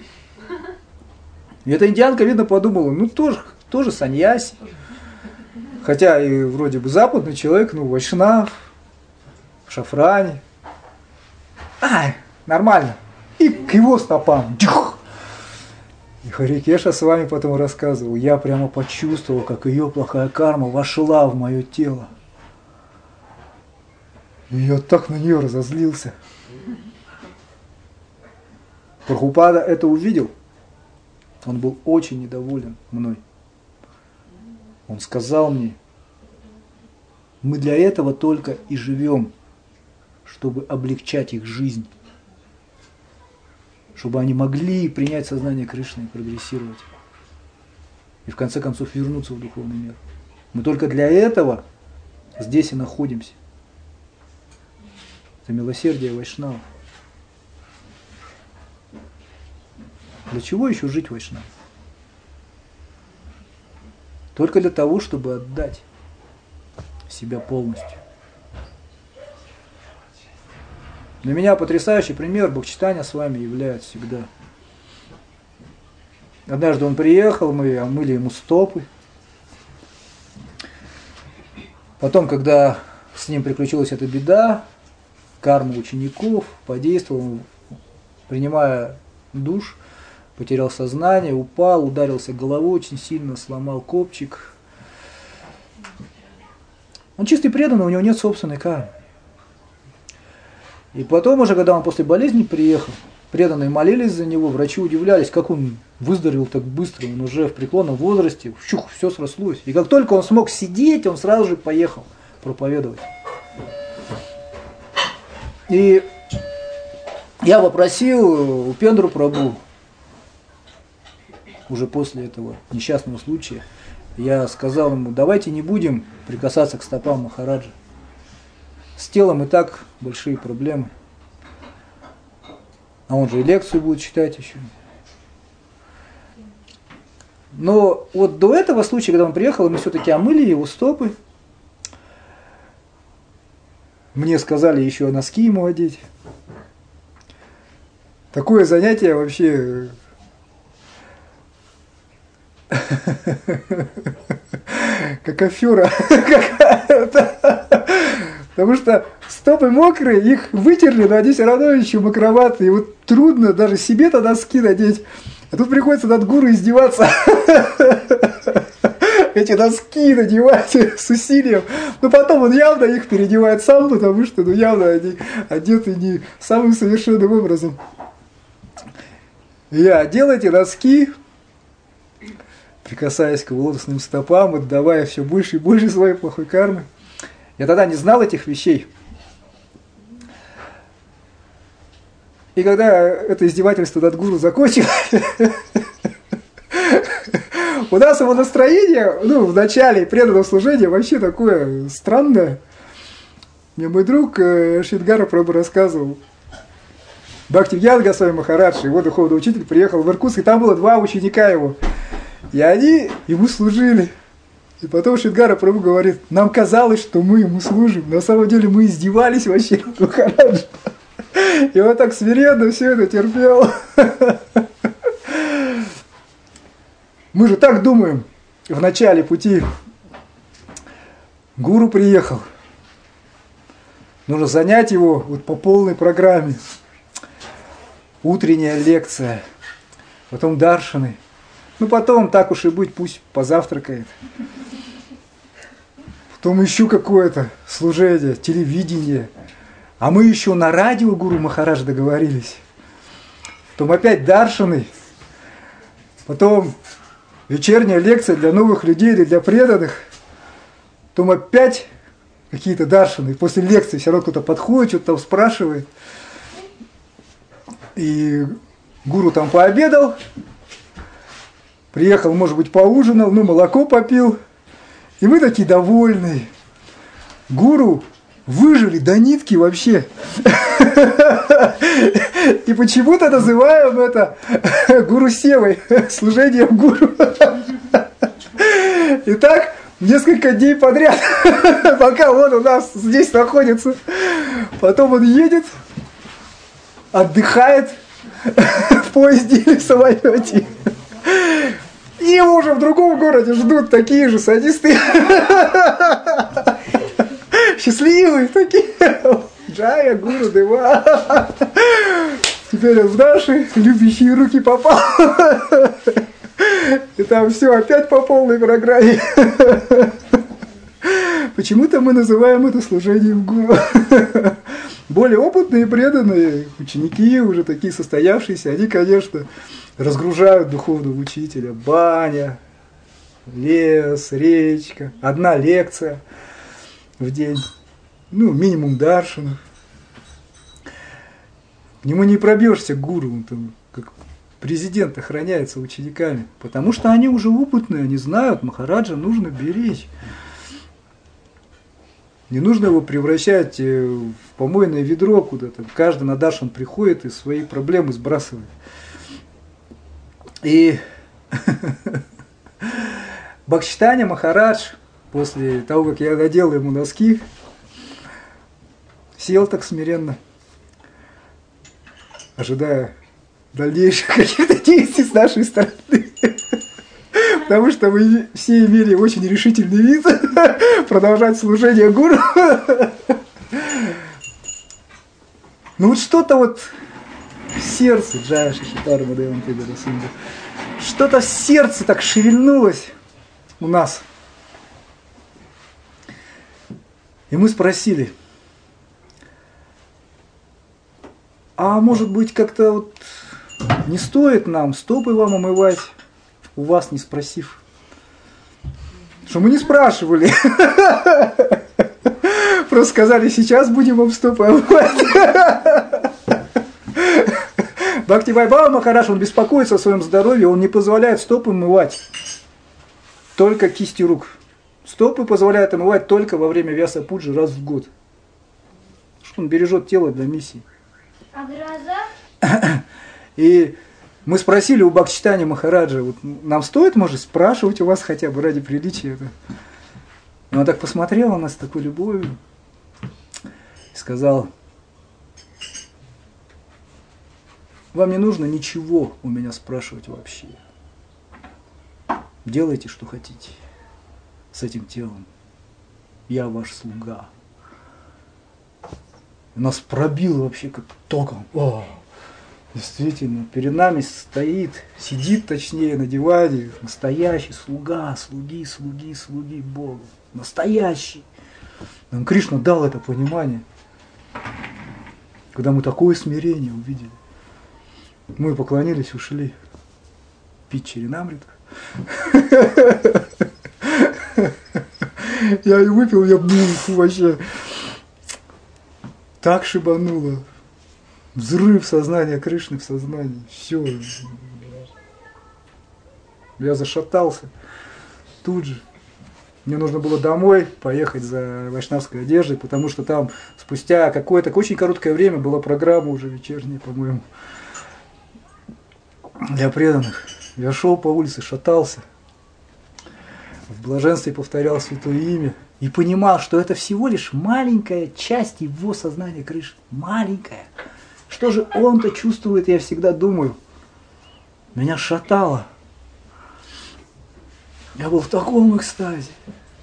И эта индианка, видно, подумала, ну тоже саньяси. Хотя и вроде бы западный человек, ну вайшнав, в шафране. Нормально. И к его стопам. И Харикеша с вами потом рассказывал, я прямо почувствовал, как ее плохая карма вошла в мое тело. И я так на нее разозлился. Прабхупада это увидел. Он был очень недоволен мной. Он сказал мне, мы для этого только и живем, чтобы облегчать их жизнь. Чтобы они могли принять сознание Кришны и прогрессировать. И в конце концов вернуться в духовный мир. Мы только для этого здесь и находимся. Это милосердие вайшнавов. Для чего еще жить вайшнавам? Только для того, чтобы отдать себя полностью. Для меня потрясающий пример Бхактичитания с вами является всегда. Однажды он приехал, мы омыли ему стопы. Потом, когда с ним приключилась эта беда, карма учеников подействовала, принимая душ, потерял сознание, упал, ударился головой очень сильно, сломал копчик. Он чистый преданный, у него нет собственной кармы. И потом уже, когда он после болезни приехал, преданные молились за него, врачи удивлялись, как он выздоровел так быстро, он уже в преклонном возрасте, все срослось. И как только он смог сидеть, он сразу же поехал проповедовать. И я попросил Упендру Прабху, уже после этого несчастного случая, я сказал ему, давайте не будем прикасаться к стопам Махараджа. С телом и так большие проблемы. А он же и лекцию будет читать еще. Но вот до этого случая, когда он приехал, мы все-таки омыли его стопы. Мне сказали еще носки ему одеть. Такое занятие вообще... как афера какая-то. Потому что стопы мокрые, их вытерли, но они все равно еще мокроватые. И вот трудно даже себе-то носки надеть. А тут приходится над гуру издеваться. Эти носки надевать с усилием. Но потом он явно их переодевает сам, потому что явно они одеты не самым совершенным образом. Я одел эти носки, прикасаясь к его лотосным стопам, отдавая все больше и больше своей плохой кармы. Я тогда не знал этих вещей. И когда это издевательство над гуру закончилось, у нас его настроение, в начале преданного служения вообще такое странное. Мне мой друг Шидгара Прабху рассказывал. Бхактивьян Госвами Махарадж, его духовный учитель, приехал в Иркутск, и там было 2 ученика его. И они ему служили. И потом Шидгара Прабху говорит, нам казалось, что мы ему служим. На самом деле мы издевались вообще над Махараджем. И он так смиренно все это терпел. Мы же так думаем, в начале пути гуру приехал. Нужно занять его вот по полной программе. Утренняя лекция, потом даршаны. Потом, так уж и быть, пусть позавтракает. Потом еще какое-то служение, телевидение. А мы еще на радио гуру Махарадж договорились. Потом опять даршаны. Потом вечерняя лекция для новых людей или для преданных. Потом опять какие-то даршаны. После лекции все равно кто-то подходит, что-то там спрашивает. И гуру там пообедал. Приехал, может быть, поужинал, молоко попил. И мы такие довольные. Гуру выжили до нитки вообще. И почему-то называем это гуру севой, служением гуру. И так несколько дней подряд, пока он у нас здесь находится. Потом он едет, отдыхает в поезде или в самолете. И его уже в другом городе ждут такие же садисты. Счастливые такие. Джая, гуру, дева. Теперь он в наши любящие руки попал. И там все опять по полной программе. Почему-то мы называем это служением гуру. Более опытные, преданные ученики, уже такие состоявшиеся, они, конечно, разгружают духовного учителя. Баня, лес, речка, 1 лекция в день, минимум даршанов. К нему не пробьешься, к гуру, он там как президент охраняется учениками, потому что они уже опытные, они знают, Махараджа нужно беречь. Не нужно его превращать в помойное ведро куда-то. Каждый на даршан приходит и свои проблемы сбрасывает. И Бхактивинода Махарадж, после того, как я надел ему носки, сел так смиренно, ожидая дальнейших каких-то действий с нашей стороны. Потому что мы все имели очень решительный вид продолжать служение гуру. Вот что-то в сердце, Джая Шишитара Мадевам Педарасунда, что-то в сердце так шевельнулось у нас. И мы спросили, а может быть как-то не стоит нам стопы вам омывать, у вас не спросив? Что мы не спрашивали. Просто сказали, сейчас будем вам стопы омывать. Бхактивайбхава Махарадж, он беспокоится о своем здоровье, он не позволяет стопы омывать. только кисти рук. Стопы позволяют омывать только во время вьяса-пуджи раз в год. Что он бережет тело для миссии. А глаза? И мы спросили у Бхактичитани Махараджа, вот нам стоит, может, спрашивать у вас хотя бы ради приличия это? И он так посмотрел на нас с такой любовью и сказал: вам не нужно ничего у меня спрашивать вообще. Делайте, что хотите с этим телом. Я ваш слуга. Нас пробило вообще как током. О, действительно, перед нами сидит точнее на диване настоящий слуга, слуги Богу. Настоящий. Нам Кришна дал это понимание, когда мы такое смирение увидели. Мы поклонились, ушли пить черенамрита. Я и выпил, я вообще так шибануло. Взрыв сознания Кришны в сознании. Все. Я зашатался тут же. Мне нужно было домой поехать за вайшнавской одеждой, потому что там спустя какое-то очень короткое время была программа уже вечерняя, по-моему, для преданных. Я шел по улице, шатался, в блаженстве повторял святое имя и понимал, что это всего лишь маленькая часть его сознания Кришны. Маленькая. Что же он-то чувствует, я всегда думаю. Меня шатало. Я был в таком экстазе.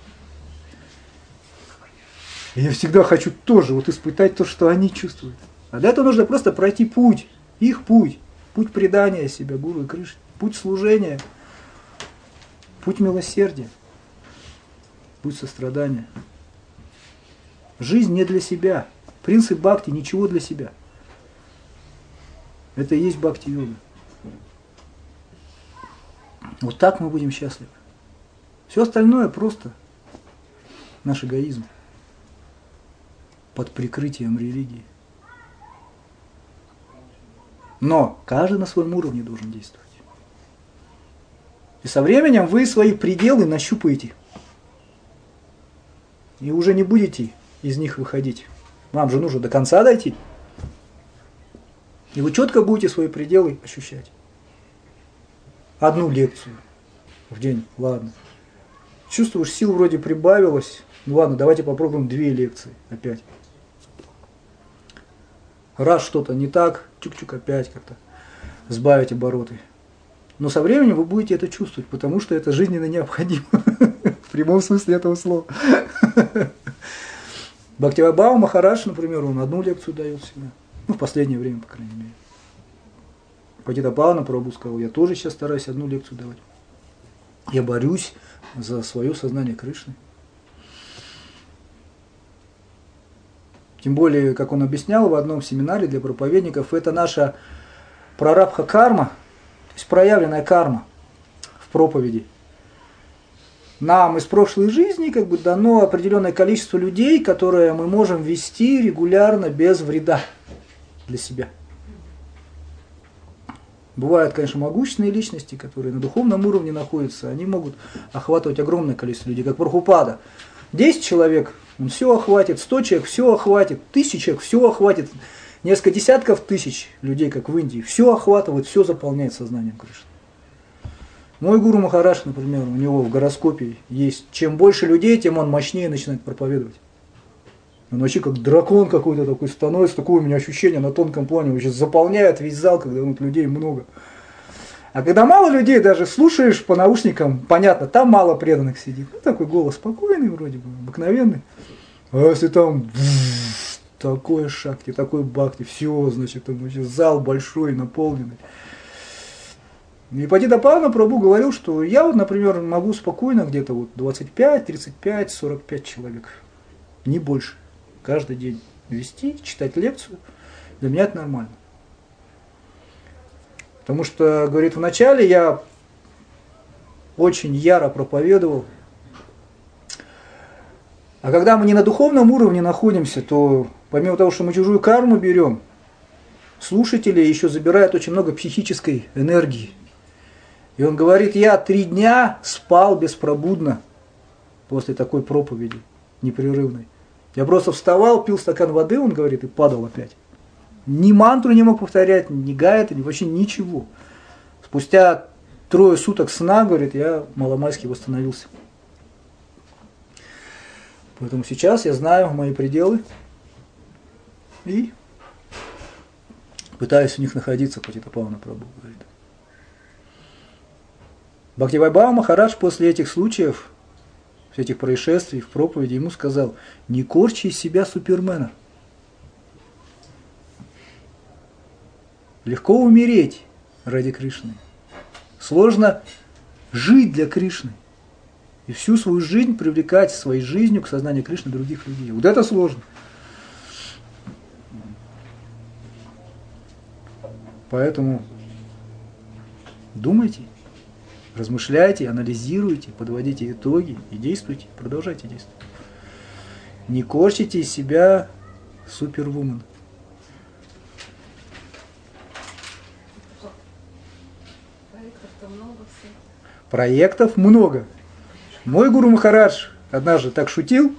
И я всегда хочу тоже вот испытать то, что они чувствуют. А для этого нужно просто пройти путь, их путь. Путь предания себя Гуру и Кришне. Путь служения. Путь милосердия. Путь сострадания. Жизнь не для себя. Принцип бхакти – ничего для себя. Это и есть бхакти-йога. Вот так мы будем счастливы. Все остальное просто наш эгоизм под прикрытием религии. Но каждый на своем уровне должен действовать. И со временем вы свои пределы нащупаете. И уже не будете из них выходить. Вам же нужно до конца дойти. И вы четко будете свои пределы ощущать. Одну лекцию в день, ладно. Чувствуешь, сил вроде прибавилось. Ну ладно, давайте попробуем 2 лекции опять. Раз что-то не так, чук-чук опять как-то сбавить обороты. Но со временем вы будете это чувствовать, потому что это жизненно необходимо. В прямом смысле этого слова. Бхактивайбхава Махарадж, например, он 1 лекцию дает всегда. Ну, в последнее время, по крайней мере. Патитапавана Прабху сказал, я тоже сейчас стараюсь 1 лекцию давать. Я борюсь за свое сознание Кришны. Тем более, как он объяснял в одном семинаре для проповедников, это наша прарабдха карма, то есть проявленная карма в проповеди. Нам из прошлой жизни как бы дано определенное количество людей, которые мы можем вести регулярно без вреда для себя. Бывают, конечно, могущественные личности, которые на духовном уровне находятся, они могут охватывать огромное количество людей, как Прабхупада. 10 человек, он все охватит, 100 человек, все охватит, 1000 человек, все охватит, несколько десятков тысяч людей, как в Индии, все охватывает, все заполняет сознанием Кришны. Мой гуру Махарадж, например, у него в гороскопе есть, чем больше людей, тем он мощнее начинает проповедовать. Он вообще как дракон какой-то такой становится, такое у меня ощущение на тонком плане, вообще заполняет весь зал, когда вот людей много. А когда мало людей, даже слушаешь по наушникам, понятно, там мало преданных сидит. Ну, такой голос спокойный вроде бы, обыкновенный. А если там такое шакти, такой бхакти, все, значит, там вообще зал большой, наполненный. И Патитапавана Прабху говорил, что я вот, например, могу спокойно где-то вот 25, 35, 45 человек, не больше, каждый день вести, читать лекцию. Для меня это нормально. Потому что, говорит, вначале я очень яро проповедовал, а когда мы не на духовном уровне находимся, то помимо того, что мы чужую карму берем, слушатели еще забирают очень много психической энергии. И он говорит, я 3 дня спал беспробудно после такой проповеди непрерывной. Я просто вставал, пил стакан воды, он говорит, и падал опять. Ни мантру не мог повторять, ни гайатри, вообще ничего. Спустя 3 суток сна, говорит, я маломальски восстановился. Поэтому сейчас я знаю мои пределы и пытаюсь в них находиться, Патитапавана Прабху говорит. Бхактивайбхава Махарадж после этих случаев, этих происшествий в проповеди ему сказал, не корчи из себя супермена. Легко умереть ради Кришны. Сложно жить для Кришны. И всю свою жизнь привлекать своей жизнью к сознанию Кришны других людей. Вот это сложно. Поэтому думайте, размышляйте, анализируйте, подводите итоги и действуйте, продолжайте действовать. Не корчите из себя супервумен. Проектов-то много всех. Проектов много. Мой Гуру Махарадж однажды так шутил.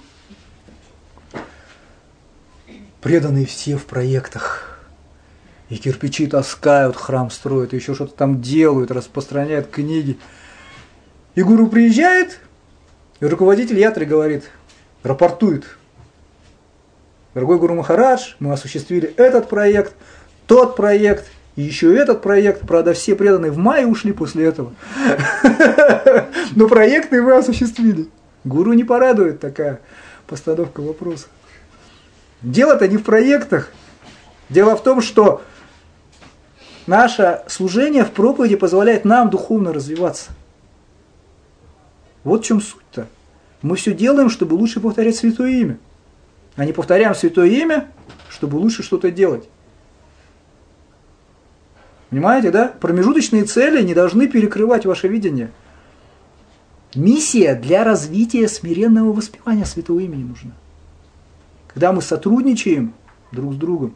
Преданные все в проектах. И кирпичи таскают, храм строят, еще что-то там делают, распространяют книги. И гуру приезжает, и руководитель ятры говорит, рапортует. Дорогой Гуру Махарадж, мы осуществили этот проект, тот проект, и еще этот проект. Правда, все преданные в мае ушли после этого. Но проекты вы осуществили. Гуру не порадует такая постановка вопроса. Дело-то не в проектах. Дело в том, что наше служение в проповеди позволяет нам духовно развиваться. Вот в чем суть-то. Мы все делаем, чтобы лучше повторять Святое Имя. А не повторяем Святое Имя, чтобы лучше что-то делать. Понимаете, да? Промежуточные цели не должны перекрывать ваше видение. Миссия для развития смиренного воспевания Святого Имени нужна. Когда мы сотрудничаем друг с другом,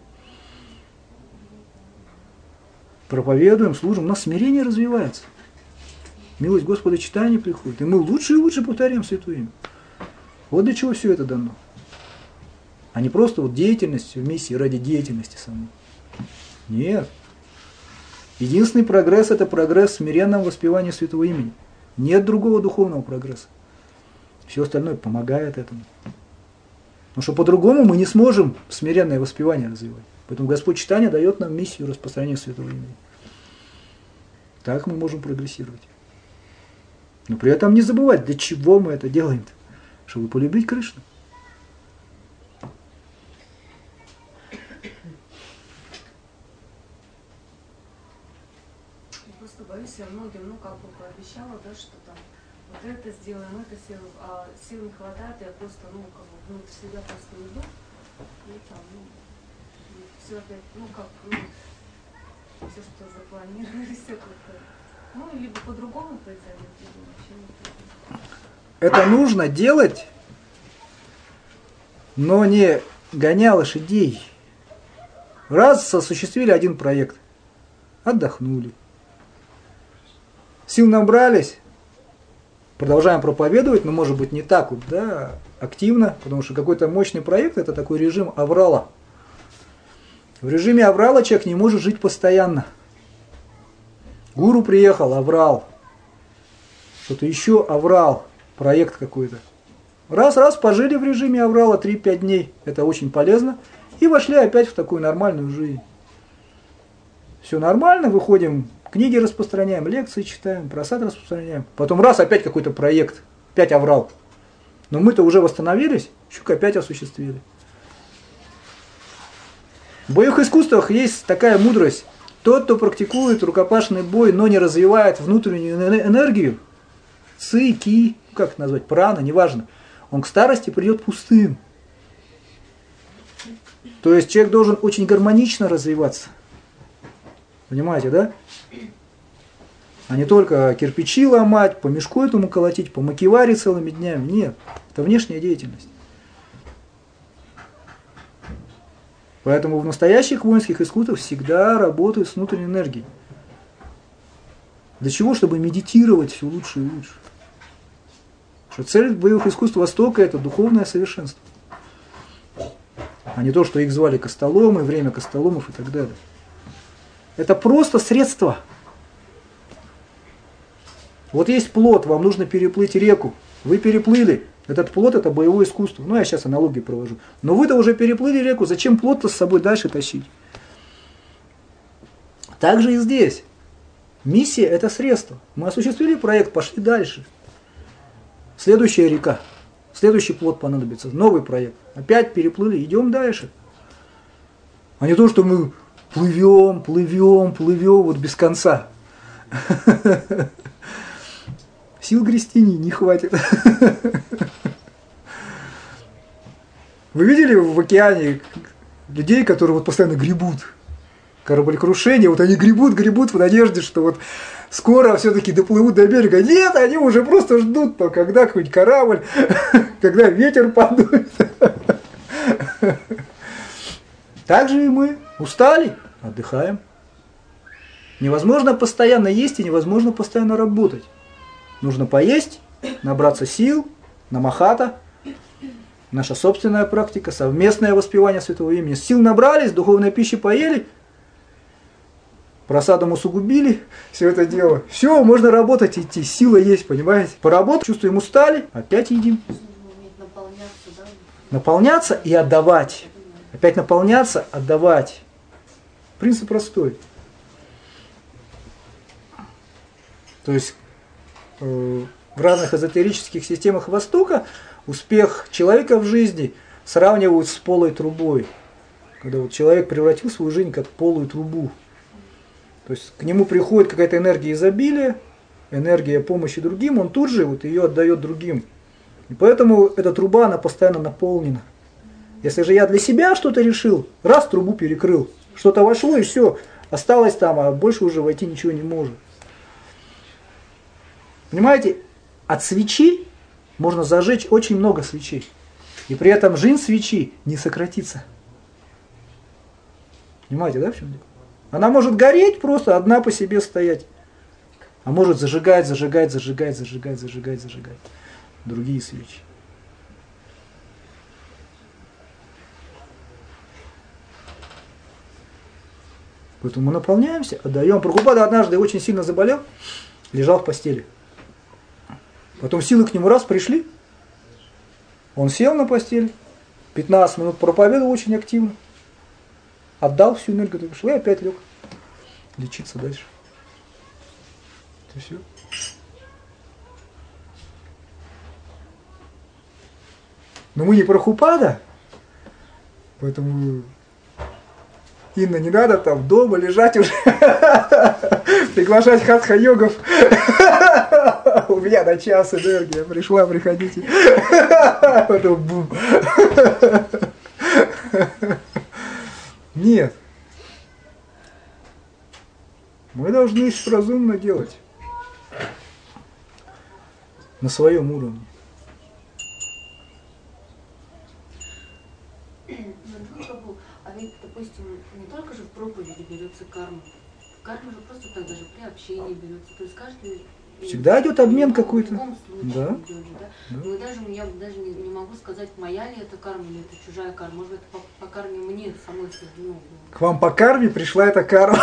проповедуем, служим, у нас смирение развивается. Милость Господа читания приходит, и мы лучше и лучше повторяем Святое Имя. Вот для чего все это дано. А не просто вот деятельность в миссии ради деятельности самой. Нет. Единственный прогресс – это прогресс в смиренном воспевании Святого Имени. Нет другого духовного прогресса. Все остальное помогает этому. Потому что по-другому мы не сможем смиренное воспевание развивать. Поэтому Господь читания дает нам миссию распространения Святого Имени. Так мы можем прогрессировать. Но при этом не забывать, для чего мы это делаем-то. Чтобы полюбить Кришну. Просто боюсь, я многим, как бы пообещала, да, что там вот это сделаем, это сделаем, а сил не хватает, я просто, как бы внутрь себя просто иду, и там, все опять, все, что запланировали, все как-то, либо по-другому произойдет, либо вообще не произойдет. Это нужно делать, но не гоня лошадей. Раз осуществили один проект, отдохнули. Сил набрались, продолжаем проповедовать, но может быть не так вот, да, активно, потому что какой-то мощный проект – это такой режим аврала. В режиме аврала человек не может жить постоянно. Гуру приехал, аврал. Что-то еще аврал, проект какой-то. Раз, пожили в режиме аврала 3-5 дней, это очень полезно, и вошли опять в такую нормальную жизнь. Все нормально, выходим, книги распространяем, лекции читаем, просад распространяем. Потом раз, опять какой-то проект, опять аврал. Но мы-то уже восстановились, щук опять осуществили. В боевых искусствах есть такая мудрость. Тот, кто практикует рукопашный бой, но не развивает внутреннюю энергию, ци, ки, как это назвать, прана, неважно, он к старости придет пустым. То есть человек должен очень гармонично развиваться. Понимаете, да? А не только кирпичи ломать, по мешку этому колотить, по макеваре целыми днями. Нет, это внешняя деятельность. Поэтому в настоящих воинских искусствах всегда работают с внутренней энергией. Для чего? Чтобы медитировать все лучше и лучше. Что цель боевых искусств Востока – это духовное совершенство. А не то, что их звали костоломы, время костоломов и так далее. Это просто средство. Вот есть плот, вам нужно переплыть реку. Вы переплыли. Этот плот – это боевое искусство. Ну, я сейчас аналогии провожу. Но вы-то уже переплыли реку, зачем плот-то с собой дальше тащить? Так же и здесь. Миссия – это средство. Мы осуществили проект, пошли дальше. Следующая река. Следующий плот понадобится. Новый проект. Опять переплыли, идем дальше. А не то, что мы плывем вот без конца. Сил грести не хватит. Вы видели в океане людей, которые вот постоянно гребут? Кораблекрушение, вот они гребут в надежде, что вот скоро все-таки доплывут до берега. Нет, они уже просто ждут, когда какой-нибудь корабль, когда ветер подует. Так же и мы. Устали? Отдыхаем. Невозможно постоянно есть и невозможно постоянно работать. Нужно поесть, набраться сил, намахата. Наша собственная практика, совместное воспевание святого имени. Сил набрались, духовной пищи поели, просадом усугубили все это дело. Все, можно работать, идти, сила есть, понимаете? Поработать, чувствуем, устали, опять едим. Наполняться и отдавать. Опять наполняться, отдавать. Принцип простой. То есть в разных эзотерических системах Востока успех человека в жизни сравнивают с полой трубой. Когда вот человек превратил свою жизнь как полую трубу. То есть к нему приходит какая-то энергия изобилия, энергия помощи другим, он тут же вот ее отдает другим. И поэтому эта труба, она постоянно наполнена. Если же я для себя что-то решил, раз трубу перекрыл, что-то вошло и все, осталось там, а больше уже войти ничего не может. Понимаете, от свечи можно зажечь очень много свечей. И при этом жизнь свечи не сократится. Понимаете, да, в чем дело? Она может гореть просто, одна по себе стоять. А может зажигать другие свечи. Поэтому мы наполняемся, отдаем. Прабхупада однажды очень сильно заболел, лежал в постели. Потом силы к нему раз пришли, он сел на постель, 15 минут проповедовал очень активно, отдал всю энергию, пришел и опять лег лечиться дальше. Это все. Но мы не Прабхупада, поэтому, Инна, не надо там дома лежать уже, приглашать хатха-йогов. У меня на час энергия пришла, приходите. Потом бум. Нет. Мы должны разумно делать. На своем уровне. А ведь, допустим, не только же в проповеди берется карма. Карма же просто так даже при общении берется. То есть каждый... Всегда идет обмен какой-то. В любом случае Да. идет же, да? Ну, я даже не могу сказать, моя ли это карма, или это чужая карма. Может быть, это по карме мне самой суждено. К вам по карме пришла эта карма.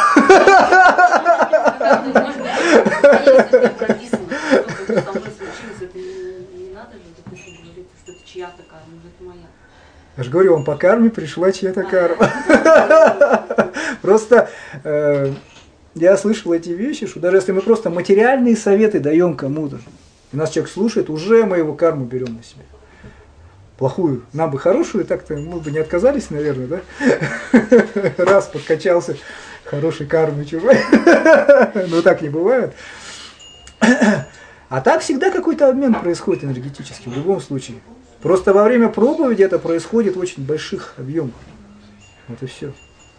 Может быть, если это прописано, что со мной случилось, это не надо же, допустим, говорить, что это чья-то карма, это моя. Я же говорю, вам по карме пришла чья-то карма. Просто я слышал эти вещи, что даже если мы просто материальные советы даем кому-то, и нас человек слушает, уже мы его карму берем на себя. Плохую. Нам бы хорошую, так-то мы бы не отказались, наверное, да? Раз подкачался хорошей кармой чужой. Но так не бывает. А так всегда какой-то обмен происходит энергетический, в любом случае. Просто во время проповеди это происходит в очень больших объемах. Вот и все.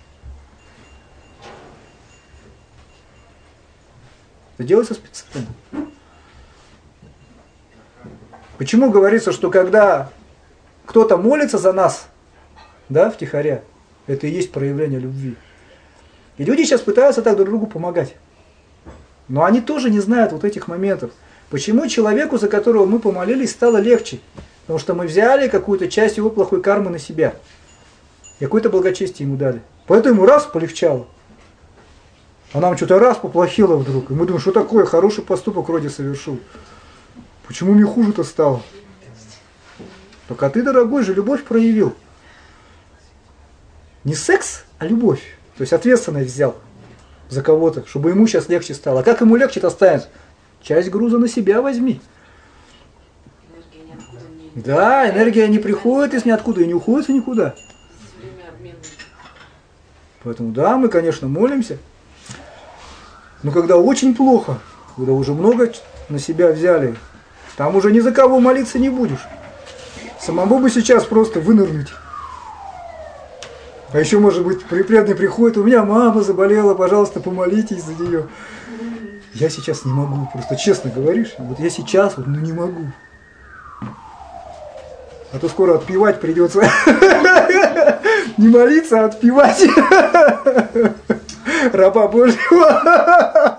Это делается специально. Почему говорится, что когда кто-то молится за нас, да, втихаря, это и есть проявление любви. И люди сейчас пытаются так друг другу помогать. Но они тоже не знают вот этих моментов. Почему человеку, за которого мы помолились, стало легче? Потому что мы взяли какую-то часть его плохой кармы на себя. И какое-то благочестие ему дали. Поэтому ему раз полегчало. А нам что-то раз поплохело вдруг. И мы думаем, что такое, хороший поступок вроде совершил. Почему мне хуже-то стало? Только ты, дорогой же, любовь проявил. Не секс, а любовь. То есть ответственность взял за кого-то, чтобы ему сейчас легче стало. А как ему легче-то станет? Часть груза на себя возьми. Да, энергия не приходит из ниоткуда и не уходит никуда. Поэтому да, мы, конечно, молимся. Но когда очень плохо, когда уже много на себя взяли, там уже ни за кого молиться не будешь. Самому бы сейчас просто вынырнуть. А еще, может быть, преданный приходит, у меня мама заболела, пожалуйста, помолитесь за нее. Я сейчас не могу, просто честно говоришь, вот я сейчас вот, не могу. А то скоро отпевать придется. Не молиться, а отпевать. Раба Божьего.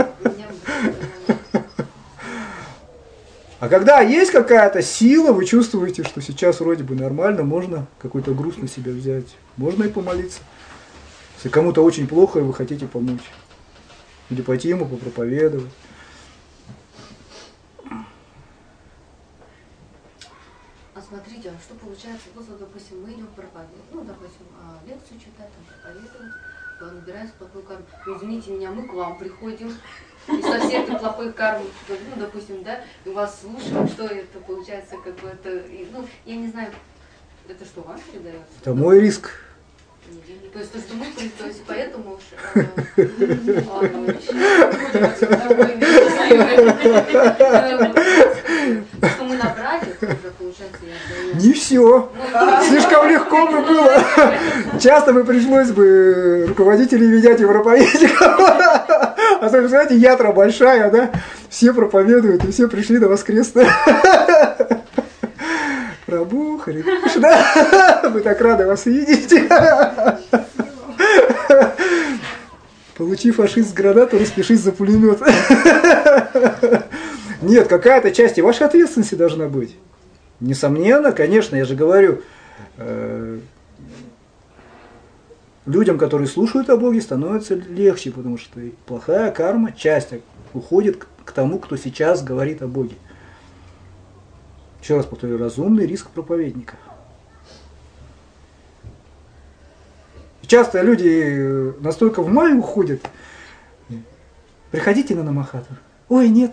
А когда есть какая-то сила, вы чувствуете, что сейчас вроде бы нормально, можно какой-то груз на себя взять. Можно и помолиться. Если кому-то очень плохо, и вы хотите помочь. Или пойти ему попроповедовать. А смотрите, а что получается, вот, допустим, мы идем проповедовать, ну, допустим, лекцию читать, там, проповедовать, набирается плохой кармы. Ну, извините меня, мы к вам приходим, и со всей этой плохой кармы, ну, допустим, да, и вас слушаем, что это получается, как бы это, ну, я не знаю, это что, вам передается? Это мой риск. То есть то, что мы, то есть поэтому что мы набрали, уже получается, я не все. Слишком легко бы было. Часто бы пришлось бы руководителей менять и проповедников. Особенно, знаете, ятра большая, да? Все проповедуют, и все пришли на воскресное. Прабу, Харе Кришна, мы так рады вас видеть. Получи фашист гранату, распишись за пулемет. Нет, какая-то часть и вашей ответственности должна быть. Несомненно, конечно, я же говорю, людям, которые слушают о Боге, становится легче, потому что плохая карма, часть уходит к тому, кто сейчас говорит о Боге. Еще раз повторю, разумный риск проповедника. Часто люди настолько в май уходят. Приходите на Намахату. Ой, нет.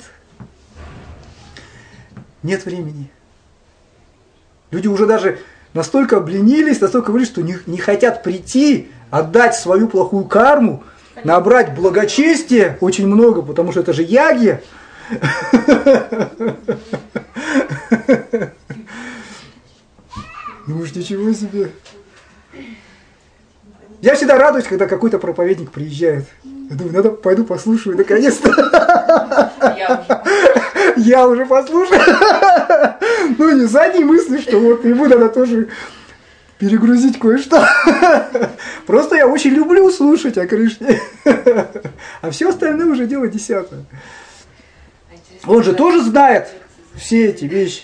Нет времени. Люди уже даже настолько обленились, настолько говорят, что не хотят прийти, отдать свою плохую карму, набрать благочестие очень много, потому что это же ягья. Ну уж ничего себе. Я всегда радуюсь, когда какой-то проповедник приезжает. Я думаю, пойду послушаю, наконец-то. Я уже послушаю. Ну не задней мысли, что вот ему надо тоже перегрузить кое-что. Просто я очень люблю слушать о Кришне. А все остальное уже дело десятое. Он же тоже знает все эти вещи.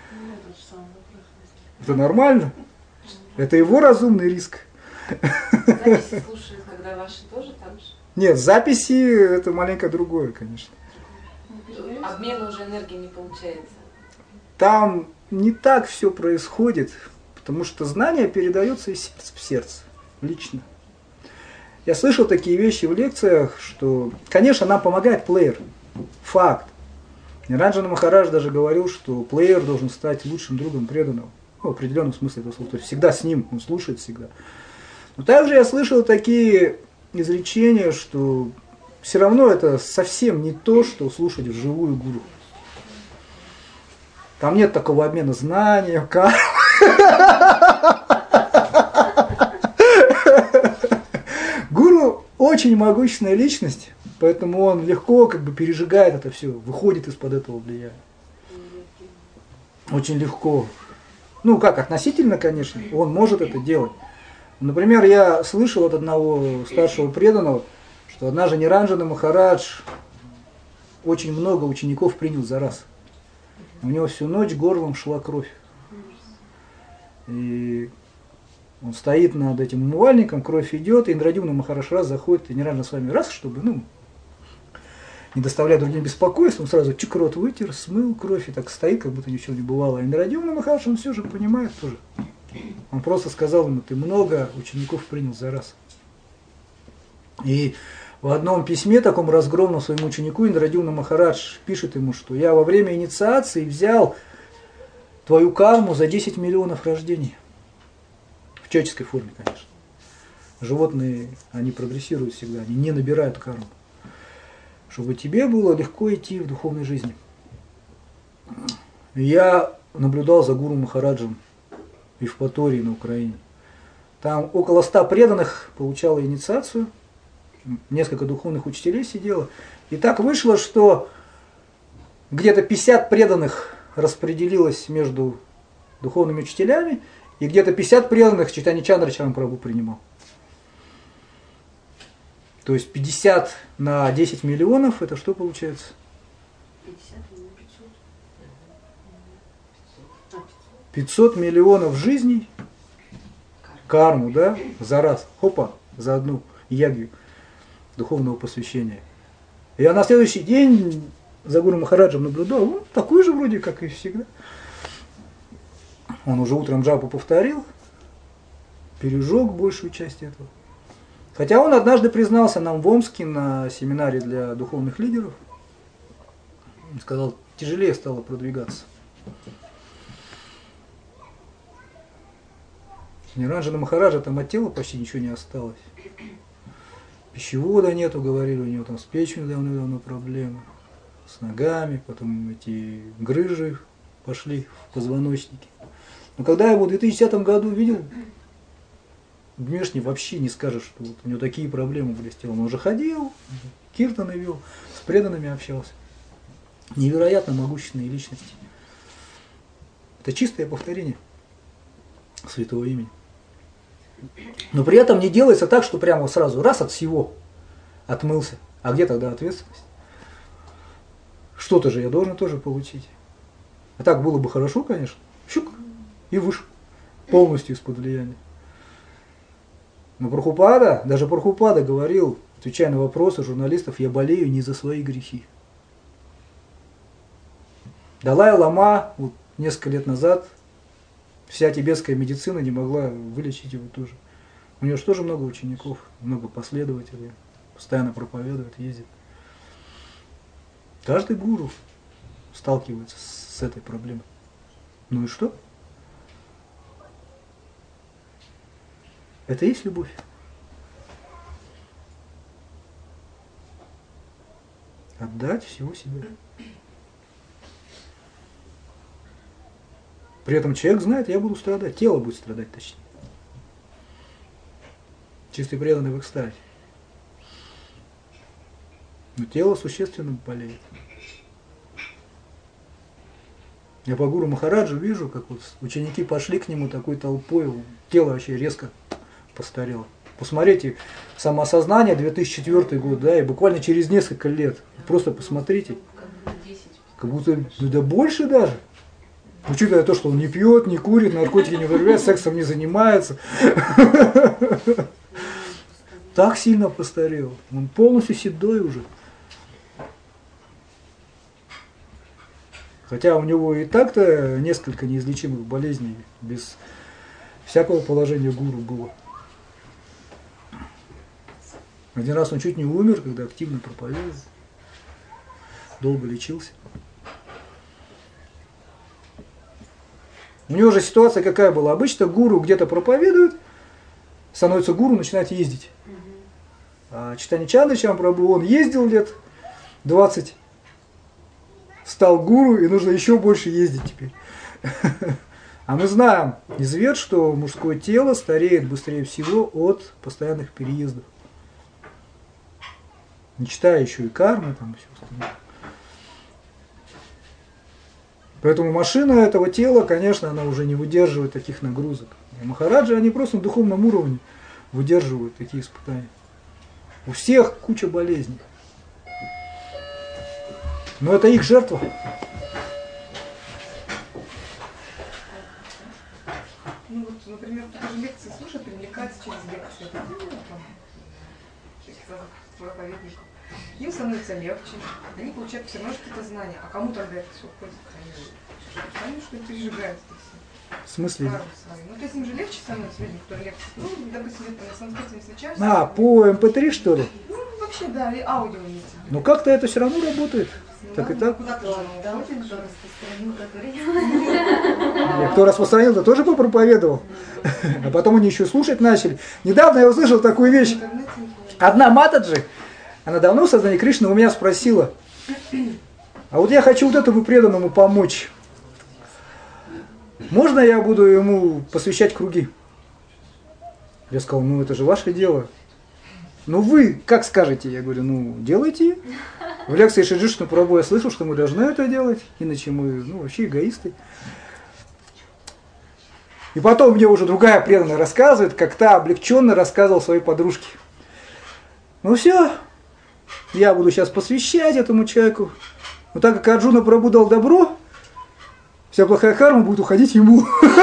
Это нормально. Это его разумный риск. Записи слушают, когда ваши тоже так же? Нет, записи это маленько другое, конечно. Обмена уже энергии не получается. Там не так все происходит, потому что знание передается из сердца в сердце, лично. Я слышал такие вещи в лекциях, что, конечно, нам помогает плеер. Факт. Ниранджана Махарадж даже говорил, что плеер должен стать лучшим другом преданного. Ну, в определенном смысле этого слова. То есть всегда с ним, он слушает всегда. Но также я слышал такие изречения, что все равно это совсем не то, что слушать вживую гуру. Там нет такого обмена знанием, кармой. Гуру очень могущественная личность, поэтому он легко как бы пережигает это все, выходит из-под этого влияния. Очень легко. Ну как, относительно, конечно, он может это делать. Например, я слышал от одного старшего преданного, что однажды Ниранджана Махарадж очень много учеников принял за раз. У него всю ночь горлом шла кровь. И он стоит над этим умывальником, кровь идет, и Индрадьюмна Махарадж раз заходит, и неравно с вами раз, чтобы, не доставлять другим беспокойств, он сразу чик рот вытер, смыл кровь, и так стоит, как будто ничего не бывало. А Индрадьюмна Махарадж, он все же понимает тоже. Он просто сказал ему: ты много учеников принял за раз. И в одном письме, таком разгромном своему ученику, Индрадьюмна Махарадж пишет ему, что я во время инициации взял твою карму за 10 миллионов рождений. В человеческой форме, конечно. Животные, они прогрессируют всегда, они не набирают карму. Чтобы тебе было легко идти в духовной жизни. Я наблюдал за гуру Махараджем в Евпатории на Украине. Там около 100 преданных получало инициацию, несколько духовных учителей сидело. И так вышло, что где-то 50 преданных распределилось между духовными учителями, и где-то 50 преданных Чайтанья Чандрачарья Прабху принимал. То есть 50 на 10 миллионов, это что получается? 50 на 500. 500 миллионов жизней, карму, да, за раз, хопа, за одну ягью духовного посвящения. Я на следующий день за гуру Махараджем наблюдал, он такой же вроде, как и всегда. Он уже утром джапу повторил, пережег большую часть этого. Хотя он однажды признался нам в Омске на семинаре для духовных лидеров. Он сказал, тяжелее стало продвигаться. Ниранджана Махараджа там от тела почти ничего не осталось. Пищевода нету, говорили, у него там с печенью давно проблемы, с ногами, потом эти грыжи пошли в позвоночнике. Но когда я его в 2010 году видел, внешне вообще не скажешь, что вот у него такие проблемы были с телом. Он уже ходил, киртаны вел, с преданными общался. Невероятно могущественные личности. Это чистое повторение святого имени. Но при этом не делается так, что прямо сразу раз от всего отмылся. А где тогда ответственность? Что-то же я должен тоже получить. А так было бы хорошо, конечно. Щук, и вышел. Полностью из-под влияния. Но Прабхупада, даже Прабхупада говорил, отвечая на вопросы журналистов, я болею не за свои грехи. Далай-лама вот, несколько лет назад, вся тибетская медицина не могла вылечить его тоже. У него же тоже много учеников, много последователей, постоянно проповедует, ездит. Каждый гуру сталкивается с этой проблемой. Ну и что? Это и есть любовь. Отдать всего себя. При этом человек знает, я буду страдать, тело будет страдать точнее. Чистый преданный в экстазе. Но тело существенно болеет. Я по гуру Махараджу вижу, как вот ученики пошли к нему такой толпой, тело вообще резко постарело. Посмотрите, самоосознание 2004 год, да, и буквально через несколько лет. Просто посмотрите. Как будто, да больше даже. Учитывая то, что он не пьет, не курит, наркотики не употребляет, сексом не занимается. Так сильно постарел. Он полностью седой уже. Хотя у него и так-то несколько неизлечимых болезней без всякого положения гуру было. Один раз он чуть не умер, когда активно проповедовал. Долго лечился. У него же ситуация какая была? Обычно гуру где-то проповедует, становится гуру, начинает ездить. А Чайтанья Чандрачарья Прабху, он ездил лет 20, стал гуру, и нужно еще больше ездить теперь. А мы знаем из вед, что мужское тело стареет быстрее всего от постоянных переездов. Не читая еще и кармы, там и все остальное. Поэтому машина этого тела, конечно, она уже не выдерживает таких нагрузок. И Махараджи, они просто на духовном уровне выдерживают такие испытания. У всех куча болезней. Но это их жертва. Ну вот, например, даже лекции слушать, привлекаться через лекции. Проповедников. Им становится легче, они получают все равно какие-то знания. А кому тогда это все уходит? Они что-то пережигают это все. В смысле? Ну, то есть им же легче становится людям, кто лекции. Ну, допустим, где-то на санскрите встречаешься. А, по MP3 что ли? Ну, вообще, да, и аудио есть. Ну как-то это все равно работает. Ну, Так и ладно, так. куда-то Кто же отдал, оно уходит кто же. распространил, который... Кто распространил-то тоже попроповедовал. А потом они еще слушать начали. Недавно я услышал такую вещь. В интернете не было. Одна Матаджи, она давно в сознании Кришны у меня спросила, а вот я хочу вот этому преданному помочь. Можно я буду ему посвящать круги? Я сказал, ну это же ваше дело. Ну вы как скажете? Я говорю, ну делайте. В лекции Шри Джишну Прабху я слышал, что мы должны это делать, иначе мы вообще эгоисты. И потом мне уже другая преданная рассказывает, как та облегченно рассказывала своей подружке. Ну все, я буду сейчас посвящать этому человеку. Но так как Арджуна Прабху дал добро, вся плохая карма будет уходить ему.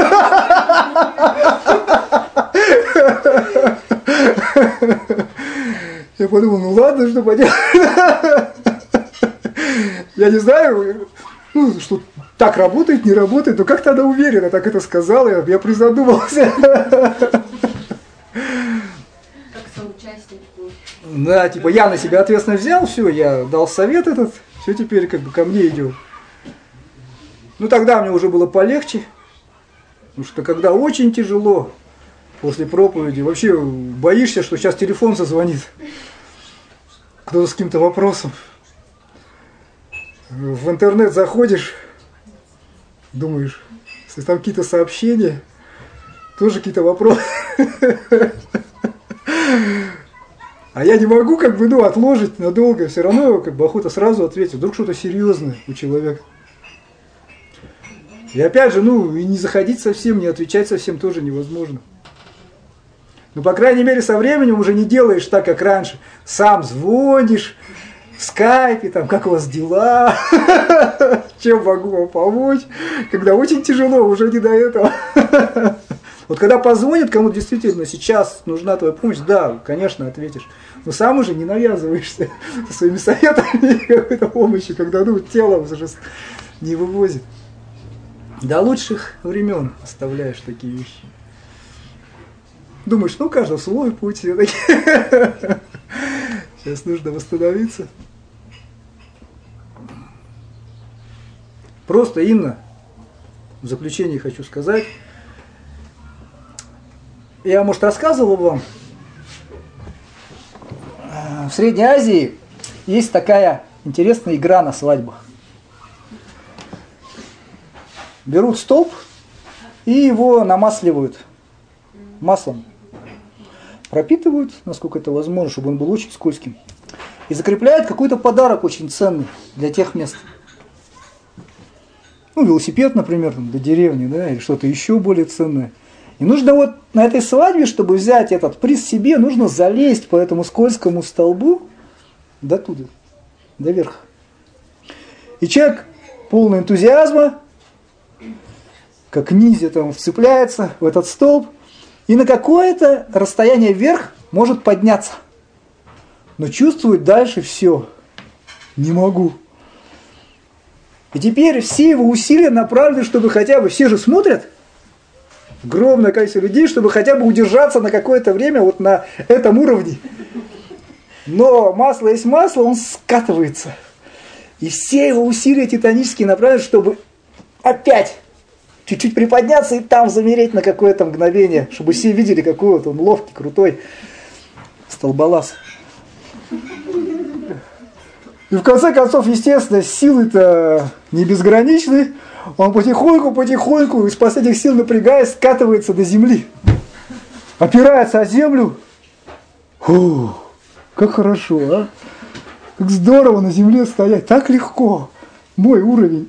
Я подумал, ну ладно, что поделать. Я не знаю, ну, что так работает, не работает, но как-то она уверенно так это сказала, я призадумался. Как соучастник. Да, типа я на себя ответственность взял, все, я дал совет этот, все теперь как бы ко мне идет. Ну тогда мне уже было полегче, потому что когда очень тяжело после проповеди, вообще боишься, что сейчас телефон зазвонит, кто-то с каким-то вопросом. В интернет заходишь, думаешь, если там какие-то сообщения, тоже какие-то вопросы. А я не могу как бы, отложить надолго, все равно как бы охота сразу ответить, вдруг что-то серьезное у человека. И опять же, и не заходить совсем, не отвечать совсем тоже невозможно. Но, по крайней мере, со временем уже не делаешь так, как раньше. Сам звонишь в скайпе, там, как у вас дела, чем могу вам помочь. Когда очень тяжело, уже не до этого. Вот когда позвонит кому-то действительно сейчас нужна твоя помощь, да, конечно, ответишь. Но сам уже не навязываешься со своими советами какой-то помощи, когда тело уже не вывозит. До лучших времен оставляешь такие вещи. Думаешь, у каждого свой путь. Сейчас нужно восстановиться. Просто, Инна, в заключение хочу сказать. Я, может, рассказывал вам. В Средней Азии есть такая интересная игра на свадьбах. Берут столб и его намасливают маслом. Пропитывают, насколько это возможно, чтобы он был очень скользким. И закрепляют какой-то подарок очень ценный для тех мест. Велосипед, например, для деревни, да, или что-то еще более ценное. И нужно на этой свадьбе, чтобы взять этот приз себе, нужно залезть по этому скользкому столбу до туда, до верха. И человек полный энтузиазма, как ниндзя там вцепляется в этот столб, и на какое-то расстояние вверх может подняться. Но чувствует дальше все. Не могу. И теперь все его усилия направлены, чтобы хотя бы, все же смотрят, огромное количество людей, чтобы хотя бы удержаться на какое-то время на этом уровне. Но масло есть масло, он скатывается. И все его усилия титанические направлены, чтобы опять чуть-чуть приподняться и там замереть на какое-то мгновение, чтобы все видели, какой он ловкий, крутой столболаз. И в конце концов, естественно, силы-то не безграничны. Он потихоньку, из последних сил напрягаясь, скатывается до земли. Опирается о землю. Фу, как хорошо, а? Как здорово на земле стоять, так легко. Мой уровень.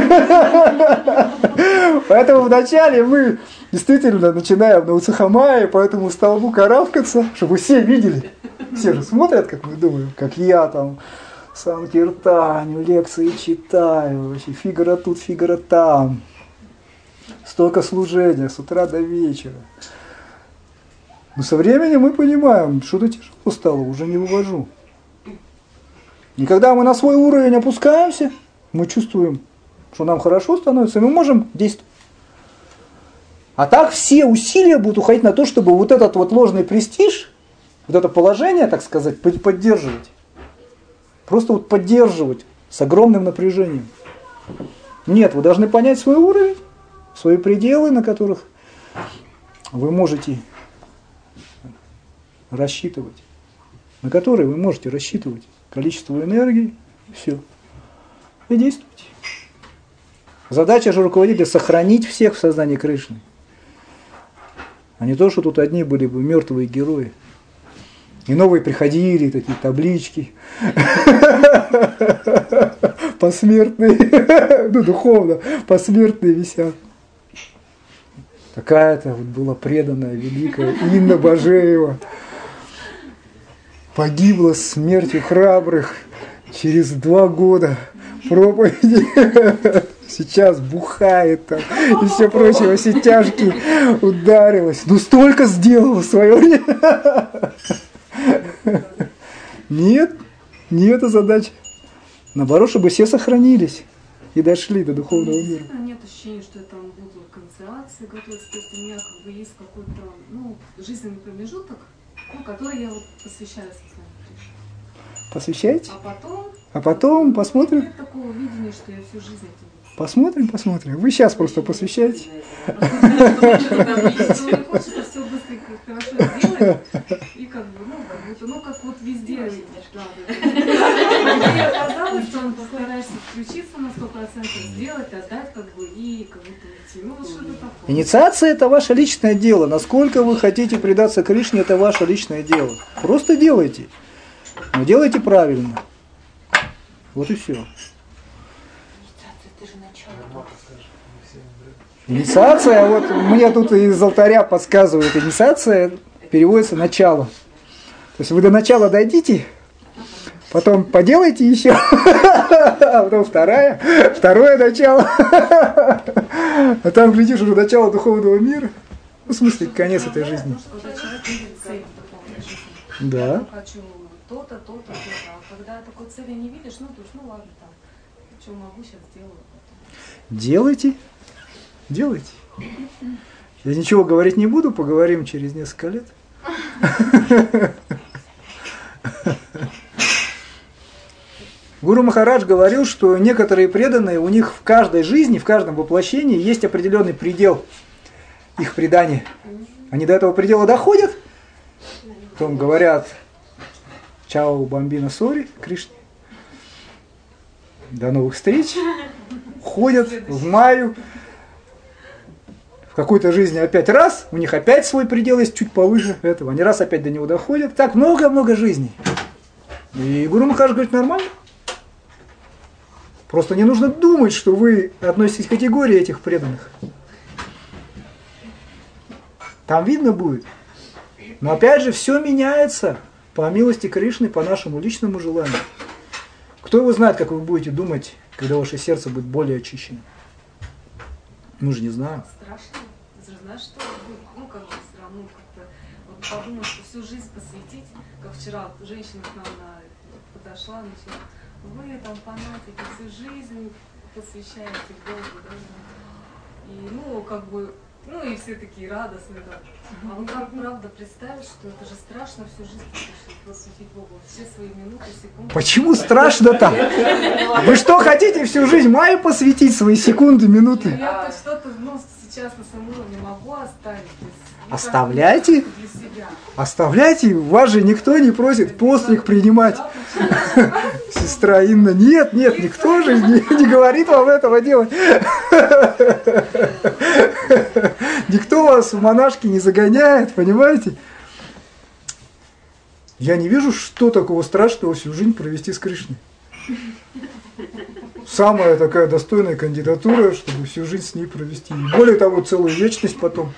Поэтому вначале мы действительно начинаем на Уцахамае по этому столбу карабкаться, чтобы все видели. Все же смотрят, как мы думаем, как я там Санкиртаню, лекции читаю, вообще Фигаро тут, Фигаро там. Столько служения с утра до вечера. Но со временем мы понимаем, что-то тяжело стало, уже не вывожу. И когда мы на свой уровень опускаемся, мы чувствуем, что нам хорошо становится, и мы можем действовать. А так все усилия будут уходить на то, чтобы вот этот вот ложный престиж, вот это положение, так сказать, поддерживать. Просто вот поддерживать с огромным напряжением. Нет, вы должны понять свой уровень, свои пределы, на которых вы можете рассчитывать. На которые вы можете рассчитывать количество энергии, все. И действуйте. Задача же руководителя сохранить всех в сознании Кришны. А не то, что тут одни были бы мертвые герои. И новые приходили, такие таблички. Посмертные, ну духовно, посмертные висят. Такая-то вот была преданная, великая Инна Бажеева. Погибла смертью храбрых через 2 года проповеди. Сейчас бухает там и все прочее, во все тяжкие ударилась. Ну столько сделала в свое время. Нет, не эта задача. Наоборот, чтобы все сохранились и дошли до духовного мира. Нет ощущения, что я там буду к инициации готовиться, то есть у меня как бы есть какой-то жизненный промежуток, который я вот посвящаю сознанию Кришны. Посвящаете? А потом посмотрим. Нет такого видения, что я всю жизнь этим. Посмотрим. Вы сейчас просто посвящаете. Мне хочется все быстренько, хорошо сделать, и как вот везде оказалось, что он постарается включиться на 100%, сделать, отдать, и как будто уйти. Ну, вот что-то такое. Инициация – это ваше личное дело. Насколько вы хотите предаться Кришне, это ваше личное дело. Просто делайте. Но делайте правильно. Вот и все. Инициация, вот мне тут из алтаря подсказывают, инициация переводится начало. То есть вы до начала дойдите, потом поделайте еще, а потом второе начало, а там, глядишь, уже начало духовного мира, в смысле, конец этой жизни. Да. Я хочу то-то, а когда такой цели не видишь, ладно, там, что могу, сейчас сделаю. Делайте. Я ничего говорить не буду, поговорим через несколько лет. Гуру Махарадж говорил, что некоторые преданные, у них в каждой жизни, в каждом воплощении есть определенный предел их предания. Они до этого предела доходят, потом говорят «Чао, бамбина, сори, Кришне». До новых встреч. Ходят в маю. В какой-то жизни опять раз, у них опять свой предел есть чуть повыше этого. Они раз опять до него доходят. Так много-много жизней. И Гуру Махарадж говорит, нормально. Просто не нужно думать, что вы относитесь к категории этих преданных. Там видно будет. Но опять же, все меняется по милости Кришны, по нашему личному желанию. Кто его знает, как вы будете думать, когда ваше сердце будет более очищено? Мы же не знаем. Страшно. Ты же знаешь, что все равно как-то подумать, что всю жизнь посвятить, как вчера женщина к нам подошла, начала, вы там фанатики, всю жизнь посвящаете Богу, да? И все такие радостные, да. А вы как правда представить, что это же страшно всю жизнь посвятить Богу, все свои минуты, секунды. Почему страшно-то? Вы что, хотите всю жизнь Майе посвятить, свои секунды, минуты? Я-то что-то, сейчас на своем уровне могу оставить. Оставляйте. Оставляйте, вас же никто не просит постриг принимать. Сестра Инна, нет, никто же не говорит вам этого делать. Никто вас в монашки не загоняет, понимаете? Я не вижу, что такого страшного всю жизнь провести с Кришной. Самая такая достойная кандидатура, чтобы всю жизнь с ней провести. И более того, целую вечность потом.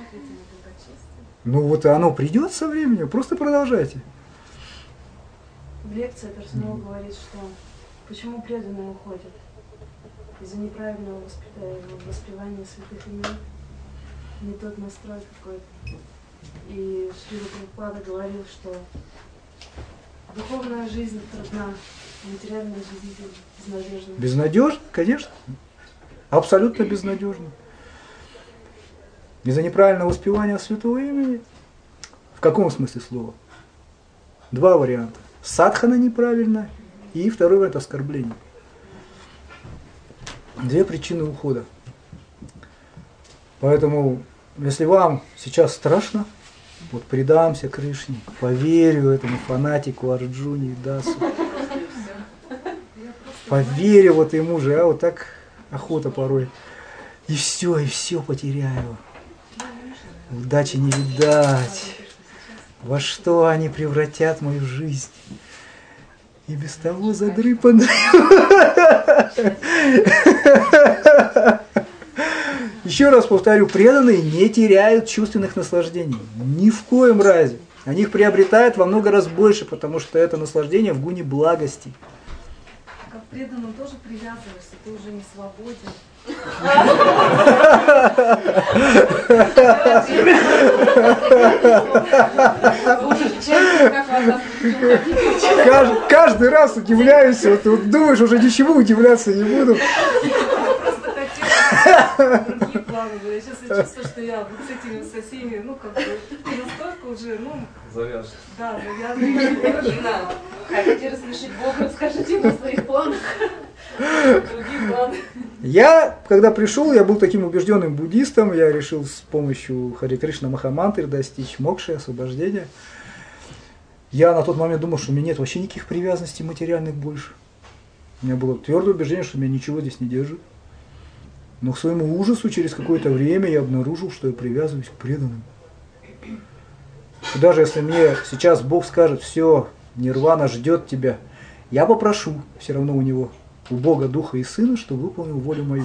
Ну вот и оно придет со временем, просто продолжайте. В лекции Перснул говорит, что почему преданные уходят? Из-за неправильного воспевания святых имен, не тот настрой какой-то. И Шрила Прабхупада говорил, что духовная жизнь трудна, материальная жизнь безнадежна. Безнадежно, конечно. Абсолютно безнадежно. Из-за неправильного воспевания святого имени. В каком смысле слова? Два варианта. Садхана неправильно, и второй вариант оскорбление. Две причины ухода. Поэтому, если вам сейчас страшно, вот предамся Кришне, поверю этому фанатику Арджуне и Дасу, поверю вот ему же, а вот так охота порой, и все потеряю. Удачи не видать. Во что они превратят мою жизнь? И без того задрыпанную. Еще раз повторю, преданные не теряют чувственных наслаждений. Ни в коем разе. Они их приобретают во много раз больше, потому что это наслаждение в гуне благости. Как преданным тоже привязываешься, ты уже не свободен. Каждый раз удивляюсь, вот думаешь, уже ничего удивляться не буду. Просто хотела другие планы. Я сейчас чувствую, что я вот с этими со всеми, настолько уже, завяжешь. Да, завязываю. Хотите рассмешить Бога, расскажите ему о своих планах. Другие планы. Я, когда пришел, я был таким убежденным буддистом, я решил с помощью Харе Кришна Махамантры достичь мокши, освобождения. Я на тот момент думал, что у меня нет вообще никаких привязанностей материальных больше. У меня было твердое убеждение, что меня ничего здесь не держит. Но к своему ужасу через какое-то время я обнаружил, что я привязываюсь к преданным. И даже если мне сейчас Бог скажет, все, нирвана ждет тебя, я попрошу все равно у него, у Бога, Духа и Сына, чтобы выполнил волю мою.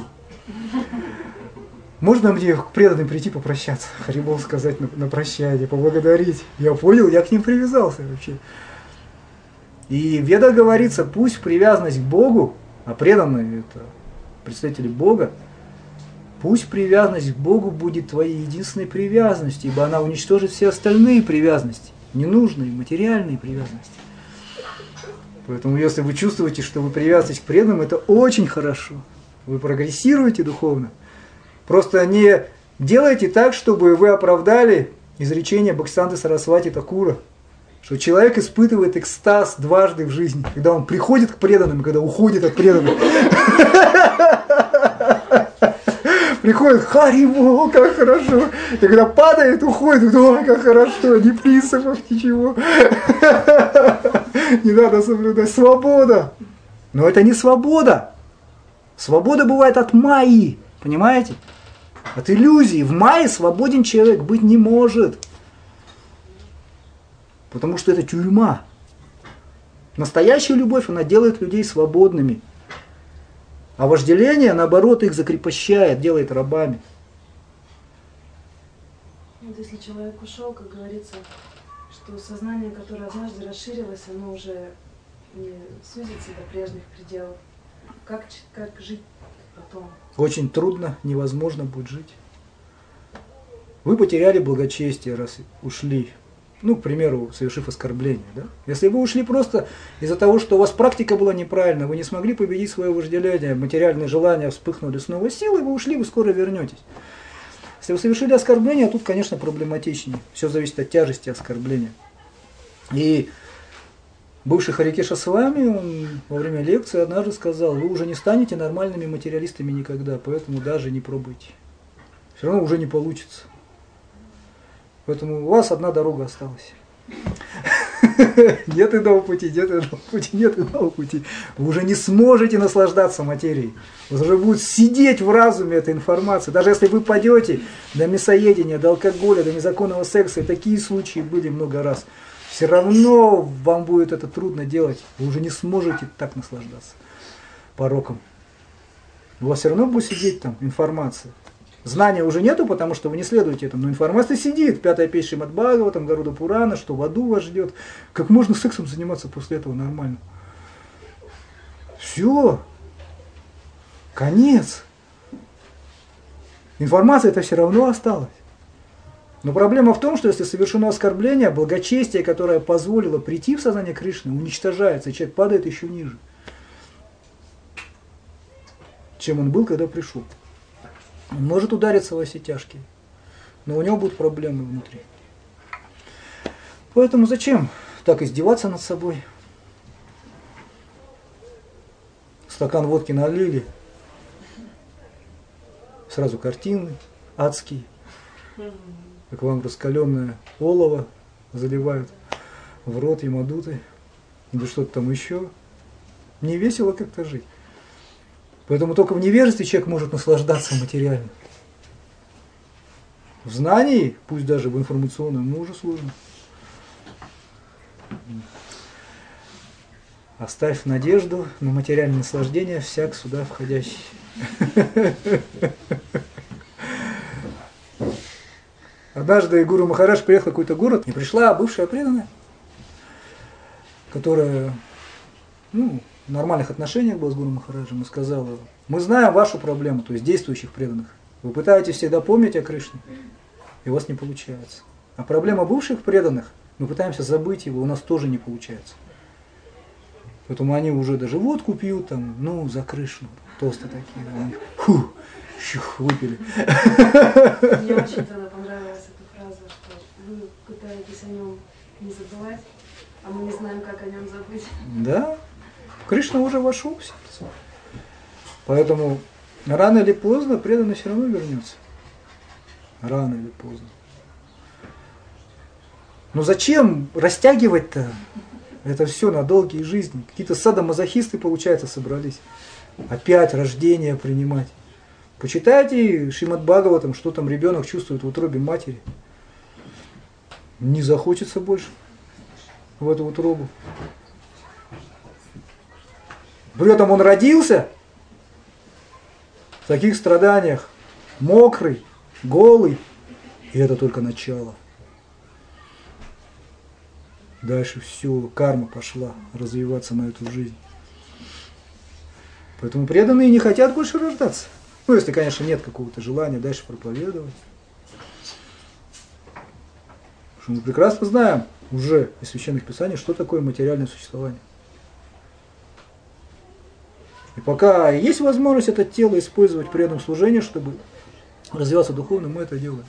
Можно мне к преданным прийти попрощаться, Харибол сказать на прощание, поблагодарить? Я понял, я к ним привязался вообще. И в Ведах говорится, пусть привязанность к Богу, а преданные это представители Бога, пусть привязанность к Богу будет твоей единственной привязанностью, ибо она уничтожит все остальные привязанности, ненужные, материальные привязанности. Поэтому если вы чувствуете, что вы привязываетесь к преданным, это очень хорошо. Вы прогрессируете духовно. Просто не делайте так, чтобы вы оправдали изречение Бхактисиданты Сарасвати Такура, что человек испытывает экстаз дважды в жизни, когда он приходит к преданным и когда уходит от преданных. Приходит, Харибол, как хорошо. И когда падает, уходит, ой, как хорошо, ни принципов, ничего. Не надо соблюдать. Свобода. Но это не свобода. Свобода бывает от майи, понимаете? От иллюзии. В майе свободен человек быть не может. Потому что это тюрьма. Настоящая любовь, она делает людей свободными. А вожделение, наоборот, их закрепощает, делает рабами. Вот если человек ушел, как говорится, что сознание, которое однажды расширилось, оно уже не сузится до прежних пределов. Как жить потом? Очень трудно, невозможно будет жить. Вы потеряли благочестие, раз ушли. К примеру, совершив оскорбление. Да? Если вы ушли просто из-за того, что у вас практика была неправильная, вы не смогли победить свое вожделение, материальные желания вспыхнули с новой силой, вы ушли, вы скоро вернетесь. Если вы совершили оскорбление, тут, конечно, проблематичнее. Все зависит от тяжести оскорбления. И бывший Харикеша с вами, он во время лекции однажды сказал, вы уже не станете нормальными материалистами никогда, поэтому даже не пробуйте. Все равно уже не получится. Поэтому у вас одна дорога осталась. Нет иного пути, нет иного пути, нет иного пути. Вы уже не сможете наслаждаться материей. Вы уже будет сидеть в разуме эта информация. Даже если вы пойдете до мясоедения, до алкоголя, до незаконного секса, и такие случаи были много раз, все равно вам будет это трудно делать. Вы уже не сможете так наслаждаться пороком. У вас все равно будет сидеть там информация. Знания уже нету, потому что вы не следуете этому. Но информация сидит. 5-я песня Шримад Бхагаватам, Гаруда Пурана, что в аду вас ждет. Как можно сексом заниматься после этого нормально? Все. Конец. Информация это все равно осталась. Но проблема в том, что если совершено оскорбление, благочестие, которое позволило прийти в сознание Кришны, уничтожается, и человек падает еще ниже, чем он был, когда пришел. Он может удариться во все тяжкие, но у него будут проблемы внутри. Поэтому зачем так издеваться над собой? Стакан водки налили, сразу картины адские, как вам раскаленное олово заливают в рот ямадуты, или что-то там еще. Не весело как-то жить. Поэтому только в невежестве человек может наслаждаться материально. В знании, пусть даже в информационном, но уже сложно. Оставь надежду на материальное наслаждение всяк сюда входящий. Однажды Гуру Махарадж приехал в какой-то город, и пришла бывшая преданная, которая в нормальных отношениях была с Гуру Махараджем, и сказала: мы знаем вашу проблему, то есть действующих преданных. Вы пытаетесь всегда помнить о Кришне, и у вас не получается. А проблема бывших преданных, мы пытаемся забыть его, у нас тоже не получается. Поэтому они уже даже водку пьют, там, за Кришну, толстые такие, они, выпили. Мне очень тогда понравилась эта фраза, что вы пытаетесь о нем не забывать, а мы не знаем, как о нем забыть. Да, Кришна уже вошел в сердце. Поэтому рано или поздно преданный все равно вернется. Рано или поздно. Но зачем растягивать-то это все на долгие жизни? Какие-то садомазохисты, получается, собрались. Опять рождение принимать. Почитайте Шримад Бхагаватам, что там ребенок чувствует в утробе матери. Не захочется больше в эту утробу. При этом он родился в таких страданиях, мокрый, голый, и это только начало. Дальше все, карма пошла развиваться на эту жизнь. Поэтому преданные не хотят больше рождаться. Если, конечно, нет какого-то желания дальше проповедовать. Потому что мы прекрасно знаем уже из священных писаний, что такое материальное существование. И пока есть возможность это тело использовать при этом служении, чтобы развиваться духовно, мы это делаем.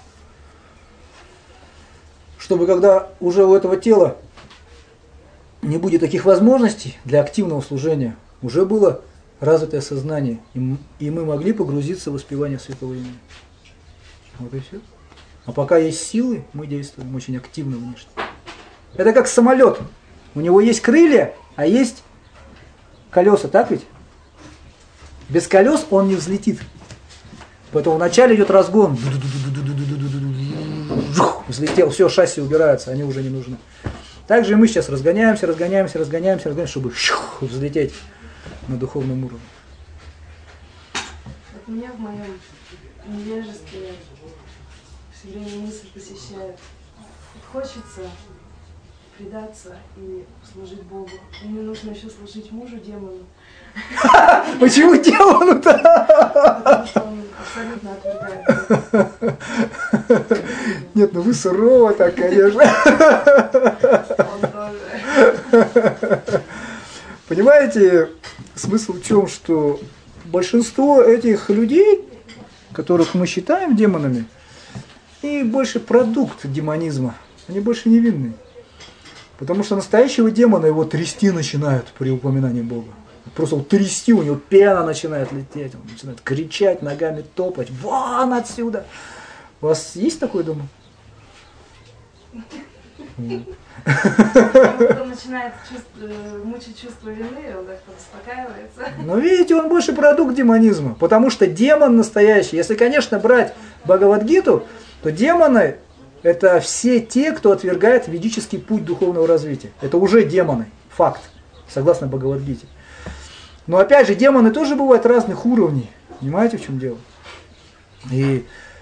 Чтобы когда уже у этого тела не будет таких возможностей для активного служения, уже было развитое сознание, и мы могли погрузиться в воспевание святого имени. Вот и все. А пока есть силы, мы действуем очень активно внешне. Это как самолет. У него есть крылья, а есть колеса, так ведь? Без колес он не взлетит. Поэтому вначале идет разгон. Взлетел, все, шасси убираются, они уже не нужны. Также и мы сейчас разгоняемся, чтобы взлететь на духовном уровне. Вот меня в моем невежестве все время мысль посещает. Хочется предаться и служить Богу. И мне нужно еще служить мужу, демону. Почему демону-то? Потому что он абсолютно отвергает. Нет, вы сурово так, конечно. Он тоже. Понимаете, смысл в чем, что большинство этих людей, которых мы считаем демонами, и больше продукт демонизма, они больше невинные. Потому что настоящего демона его трясти начинают при упоминании Бога. Просто трясти, у него пена начинает лететь, он начинает кричать, ногами топать. Вон отсюда! У вас есть такой дома? Потом начинает мучить чувство вины, и он так успокаивается. Но видите, он больше продукт демонизма. Потому что демон настоящий. Если, конечно, брать Бхагавад-гиту, то демоны – это все те, кто отвергает ведический путь духовного развития. Это уже демоны. Факт. Согласно Бхагавад-гите. Но опять же, демоны тоже бывают разных уровней. Понимаете, в чем дело? И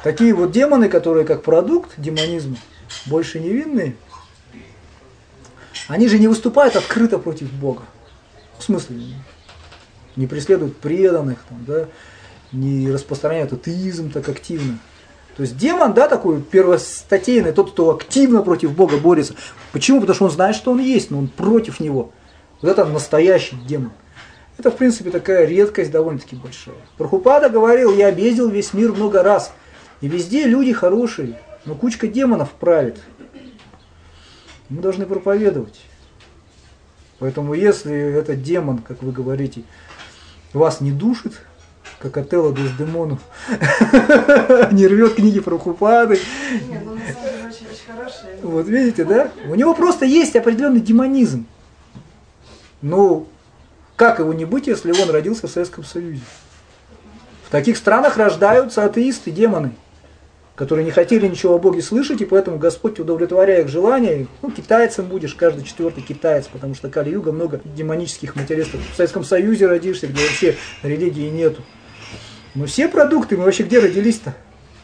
такие вот демоны, которые как продукт демонизма, больше невинные, они же не выступают открыто против Бога. В смысле, не преследуют преданных, там, да, не распространяют атеизм так активно. То есть демон, да, такой первостатейный, тот, кто активно против Бога борется. Почему? Потому что он знает, что он есть, но он против него. Вот это настоящий демон. Это, в принципе, такая редкость довольно-таки большая. Прабхупада говорил: я объездил весь мир много раз, и везде люди хорошие, но кучка демонов правит. Мы должны проповедовать. Поэтому если этот демон, как вы говорите, вас не душит, как Отелло Дездемону, не рвет книги Прабхупады. Нет, он на самом деле очень хороший. Вот видите, да? У него просто есть определенный демонизм. Ну, как его не быть, если он родился в Советском Союзе? В таких странах рождаются атеисты, демоны, которые не хотели ничего о Боге слышать, и поэтому Господь, удовлетворяя их желания, ну, китайцем будешь, каждый четвертый китаец, потому что Кали-юга много демонических материалистов. В Советском Союзе родишься, где вообще религии нету. Мы все продукты, мы вообще где родились-то?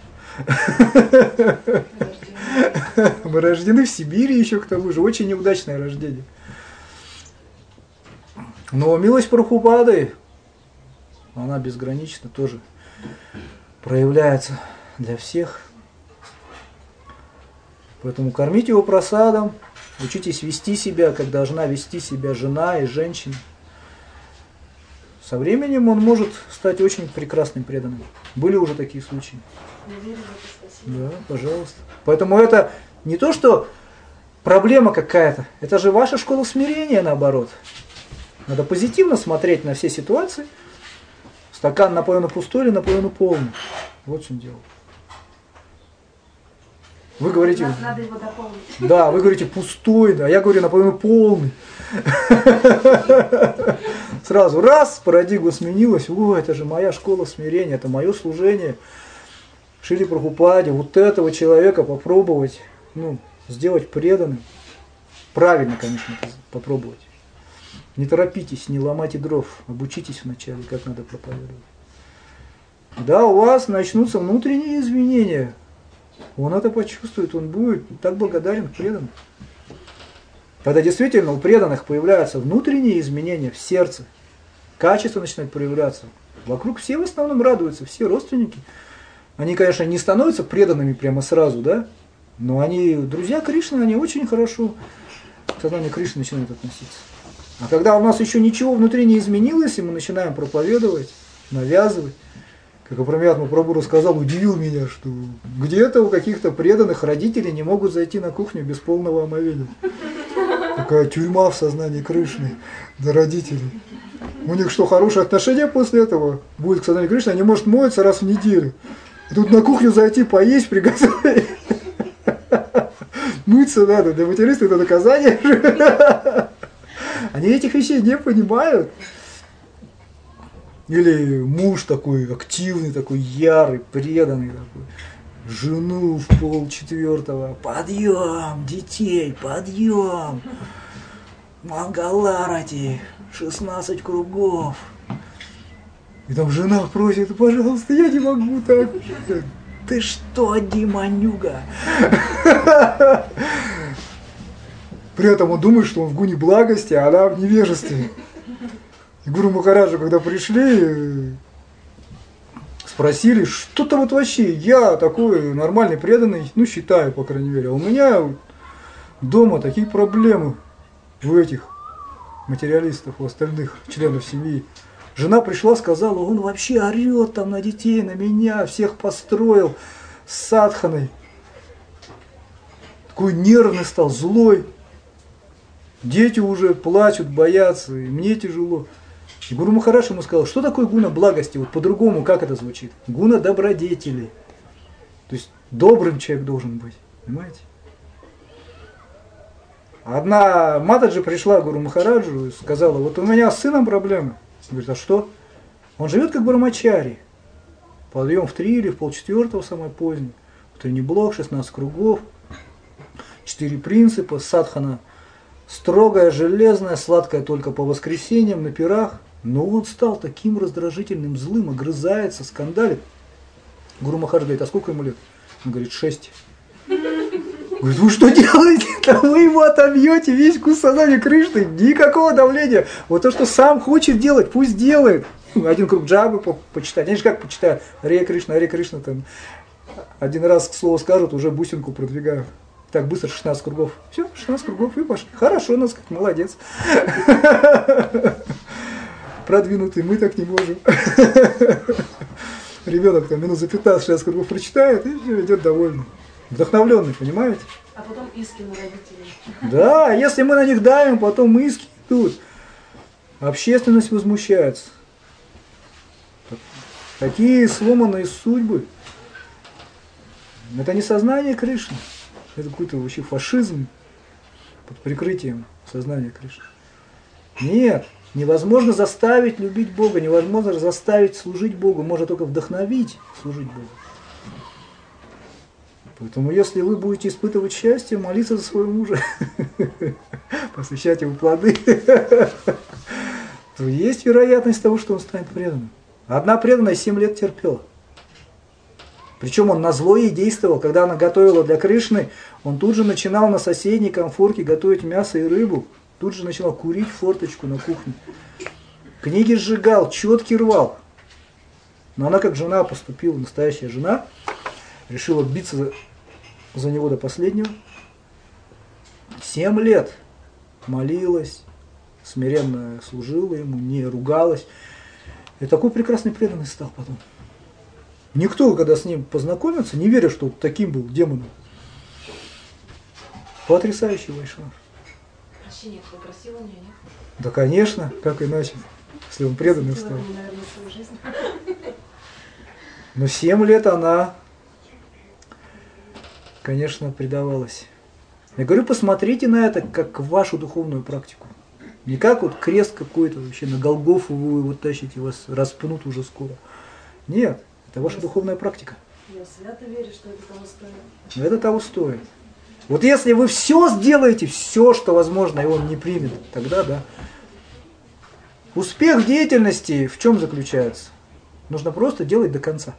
Мы рождены в Сибири еще, к тому же, очень неудачное рождение. Но милость Прабхупады, она безгранична, тоже проявляется для всех. Поэтому кормите его просадом, учитесь вести себя, как должна вести себя жена и женщина. Со временем он может стать очень прекрасным преданным. Были уже такие случаи. Да, пожалуйста. Поэтому это не то, что проблема какая-то, это же ваша школа смирения, наоборот. Надо позитивно смотреть на все ситуации. Стакан наполовину пустой или наполовину полный. Вот в чем дело. Вы говорите... Надо его дополнить. Да, вы говорите пустой, да, я говорю наполовину полный. Сразу раз, парадигма сменилась. О, это же моя школа смирения, это мое служение. Шриле Прабхупаде, вот этого человека попробовать, ну, сделать преданным. Правильно, конечно, попробовать. Не торопитесь, не ломайте дров, обучитесь вначале, как надо проповедовать. Да, у вас начнутся внутренние изменения. Он это почувствует, он будет так благодарен преданным. Когда действительно у преданных появляются внутренние изменения в сердце, качество начинает проявляться. Вокруг все в основном радуются, все родственники. Они, конечно, не становятся преданными прямо сразу, да? Но они, друзья Кришны, они очень хорошо к сознанию Кришны начинают относиться. А когда у нас еще ничего внутри не изменилось, и мы начинаем проповедовать, навязывать, как Апрамьятма Прабху рассказал, удивил меня, что где-то у каких-то преданных родителей не могут зайти на кухню без полного омовения. Такая тюрьма в сознании Кришны для родителей. У них что, хорошее отношение после этого будет к сознанию Кришны? Они, может, моются раз в неделю. И тут на кухню зайти, поесть, приготовить. Мыться надо, для материнства это наказание. Они этих вещей не понимают. Или муж такой активный, такой ярый, преданный такой. Жену в 3:30. Подъем, детей, подъем. Мангаларати, 16 кругов. И там жена просит: пожалуйста, я не могу так. Ты что, демонюга? При этом он думает, что он в гуне благости, а она в невежестве. И Гуру Махараджа, когда пришли, спросили, что-то вот вообще, я такой нормальный, преданный, ну считаю, по крайней мере, а у меня дома такие проблемы у этих материалистов, у остальных членов семьи. Жена пришла, сказала: он вообще орет там на детей, на меня, всех построил с садханой. Такой нервный стал, злой. Дети уже плачут, боятся, и мне тяжело. И Гуру Махарадж ему сказал: что такое гуна благости? Вот по-другому как это звучит? Гуна добродетели. То есть добрым человек должен быть. Понимаете? Одна Матаджи пришла к Гуру Махараджу и сказала: вот у меня с сыном проблемы. Говорит: а что? Он живет как брамачари. Подъем в 3 или в 3:30 самое позднее. Утренний блок, 16 кругов, 4 принципа, садхана строгая, железная, сладкая только по воскресеньям на пирах. Но он стал таким раздражительным, злым, огрызается, скандалит. Гуру Махарадж говорит, а сколько ему лет? Он говорит, 6. Говорит, вы что делаете? Да вы его отобьете, весь вкус сознания Кришны, никакого давления. Вот то, что сам хочет делать, пусть делает. Один круг джабы почитать. Они же как почитают? Аре Кришна, там. Один раз слово скажут, уже бусинку продвигают. Так быстро 16 кругов. Все, 16 кругов и пошли. Хорошо, надо сказать, молодец. Продвинутый, мы так не можем. Ребенок там минут за 15-16 кругов прочитает и идет довольный. Вдохновленный, понимаете? А потом иски на родителей. Да, если мы на них давим, потом иски идут. Общественность возмущается. Такие сломанные судьбы. Это не сознание Кришны. Это какой-то вообще фашизм под прикрытием сознания Кришны. Нет, невозможно заставить любить Бога, невозможно заставить служить Богу, можно только вдохновить служить Богу. Поэтому если вы будете испытывать счастье, молиться за своего мужа, посвящать ему плоды, то есть вероятность того, что он станет преданным. Одна преданная 7 лет терпела. Причем он назло ей действовал. Когда она готовила для Кришны, он тут же начинал на соседней комфорке готовить мясо и рыбу. Тут же начинал курить форточку на кухне. Книги сжигал, четки рвал. Но она как жена поступила, настоящая жена, решила биться за него до последнего. 7 лет молилась, смиренно служила ему, не ругалась. И такой прекрасный преданный стал потом. Никто, когда с ним познакомился, не верит, что таким был демоном. Потрясающий вайшнав. Прощение, кто красиво у нее, нет? Да, конечно, как иначе, если он преданный стал. Наверное, свою жизнь. Но 7 лет она, конечно, предавалась. Я говорю, посмотрите на это как вашу духовную практику. Не как вот крест какой-то вообще на Голгофу вы вот тащите, вас распнут уже скоро. Нет, это ваша духовная практика. Я свято верю, что это того стоит. Это того стоит. Вот если вы все сделаете, все, что возможно, и он не примет, тогда да. Успех в деятельности в чем заключается? Нужно просто делать до конца.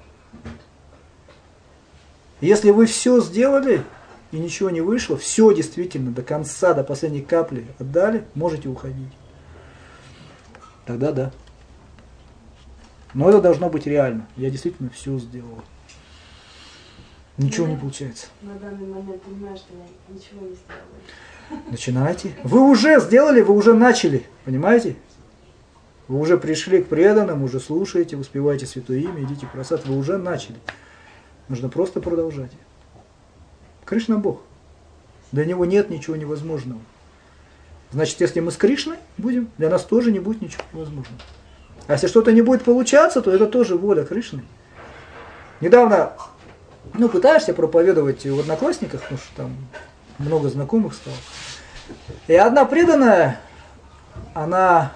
Если вы все сделали и ничего не вышло, все действительно до конца, до последней капли отдали, можете уходить. Тогда да. Но это должно быть реально. Я действительно все сделал. Ничего не получается. На данный момент понимаю, что я ничего не сделала. Начинайте. Вы уже сделали, вы уже начали. Понимаете? Вы уже пришли к преданным, уже слушаете, успеваете Святое Имя, идите просад. Вы уже начали. Нужно просто продолжать. Кришна Бог. Для Него нет ничего невозможного. Значит, если мы с Кришной будем, для нас тоже не будет ничего невозможного. А если что-то не будет получаться, то это тоже воля Кришны. Недавно, пытаешься проповедовать в Одноклассниках, потому что там много знакомых стало. И одна преданная, она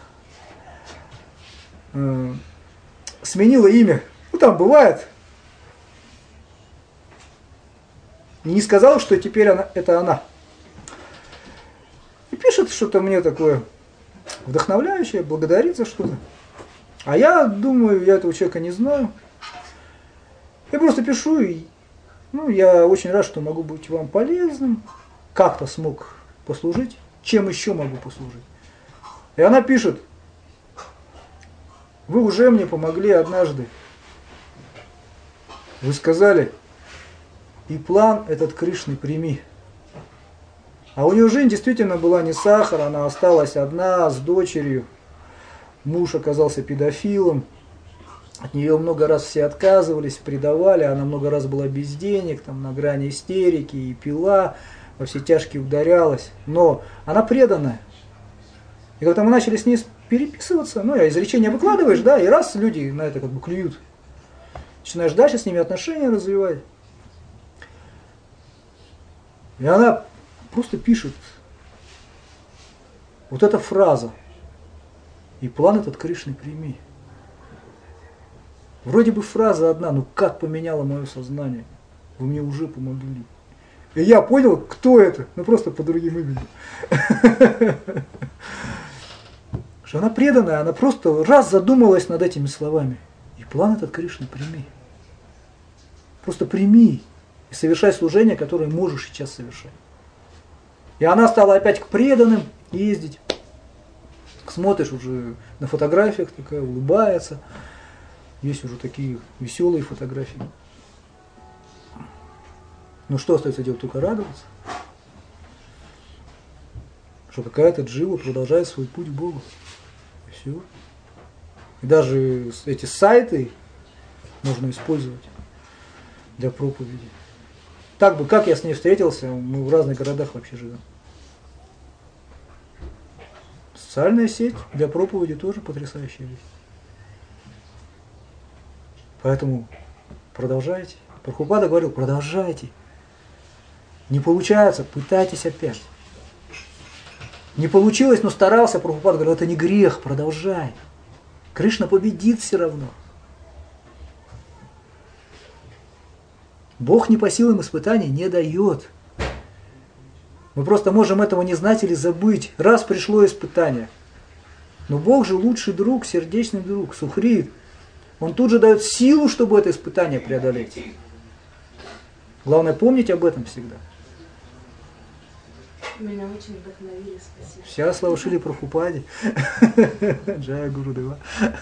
сменила имя. Там бывает. И не сказала, что теперь это она. И пишет что-то мне такое вдохновляющее, благодарит за что-то. А я думаю, я этого человека не знаю. Я просто пишу, и я очень рад, что могу быть вам полезным. Как-то смог послужить. Чем еще могу послужить? И она пишет: вы уже мне помогли однажды. Вы сказали, и план этот Кришны прими. А у нее жизнь действительно была не сахар, она осталась одна с дочерью. Муж оказался педофилом. От нее много раз все отказывались, предавали. Она много раз была без денег, там, на грани истерики, и пила, во все тяжкие ударялась. Но она преданная. И когда мы начали с ней переписываться, изречения выкладываешь, да, и раз люди на это как бы клюют. Начинаешь дальше с ними отношения развивать. И она просто пишет вот эта фраза: и план этот Кришны прими. Вроде бы фраза одна, но как поменяла мое сознание. Вы мне уже помогли. И я понял, кто это, просто по другим именем. Что она преданная, она просто раз задумалась над этими словами. И план этот Кришны прими. Просто прими и совершай служение, которое можешь сейчас совершать. И она стала опять к преданным ездить. Смотришь уже на фотографиях, такая улыбается. Есть уже такие веселые фотографии. Ну что остается делать? Только радоваться. Что какая-то джива продолжает свой путь к Богу. И все. И даже эти сайты можно использовать для проповеди. Так бы, как я с ней встретился, мы в разных городах вообще живем. Социальная сеть для проповеди тоже потрясающая вещь. Поэтому продолжайте. Прабхупада говорил, продолжайте. Не получается, пытайтесь опять. Не получилось, но старался, Прабхупада говорил, это не грех, продолжай. Кришна победит все равно. Бог не по силам испытаний не дает. Мы просто можем этого не знать или забыть. Раз пришло испытание. Но Бог же лучший друг, сердечный друг, Сухрит. Он тут же дает силу, чтобы это испытание преодолеть. Главное помнить об этом всегда. Меня очень вдохновили, спасибо. Вся слава Шриле Прабхупаде. Джая Гурудева.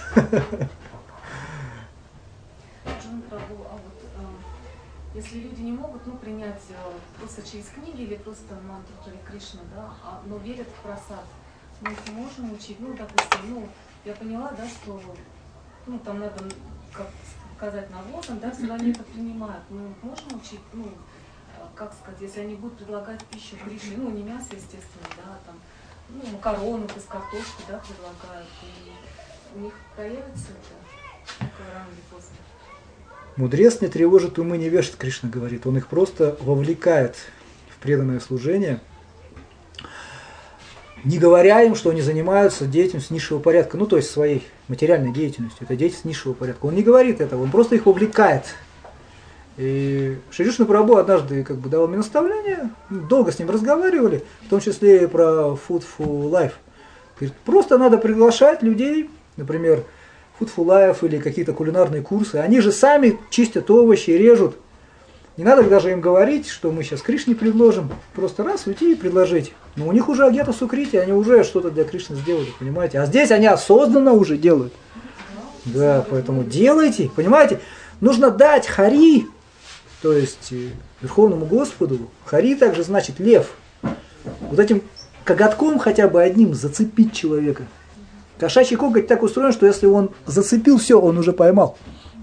Джон Прабу, а вот если люди не могут принять просто через книги или просто мантру Харе Кришна, да, но верят в просад, мы их можем учить, допустим, я поняла, да, что там надо, как сказать, навозом, да, всегда они это принимают. Мы можем учить, как сказать, если они будут предлагать пищу Кришне, не мясо, естественно, да, там, макароны из картошки, да, предлагают, и у них проявится это рано или поздно. Мудрец не тревожит умы невежд, Кришна говорит. Он их просто вовлекает в преданное служение, не говоря им, что они занимаются деятельностью низшего порядка, то есть своей материальной деятельностью. Это деятельность низшего порядка. Он не говорит этого, он просто их вовлекает. И Шри Кришна Прабху однажды дал мне наставление, долго с ним разговаривали, в том числе и про Foodful Life. Говорит, просто надо приглашать людей, например, Foodful Life или какие-то кулинарные курсы. Они же сами чистят овощи, режут. Не надо даже им говорить, что мы сейчас Кришне предложим. Просто раз уйти и предложить. Но у них уже агьята сукрити, они уже что-то для Кришны сделали, понимаете? А здесь они осознанно уже делают. Да, поэтому делайте, понимаете? Нужно дать хари, то есть Верховному Господу. Хари также значит лев. Вот этим коготком хотя бы одним зацепить человека. Кошачий коготь так устроен, что если он зацепил, все, он уже поймал.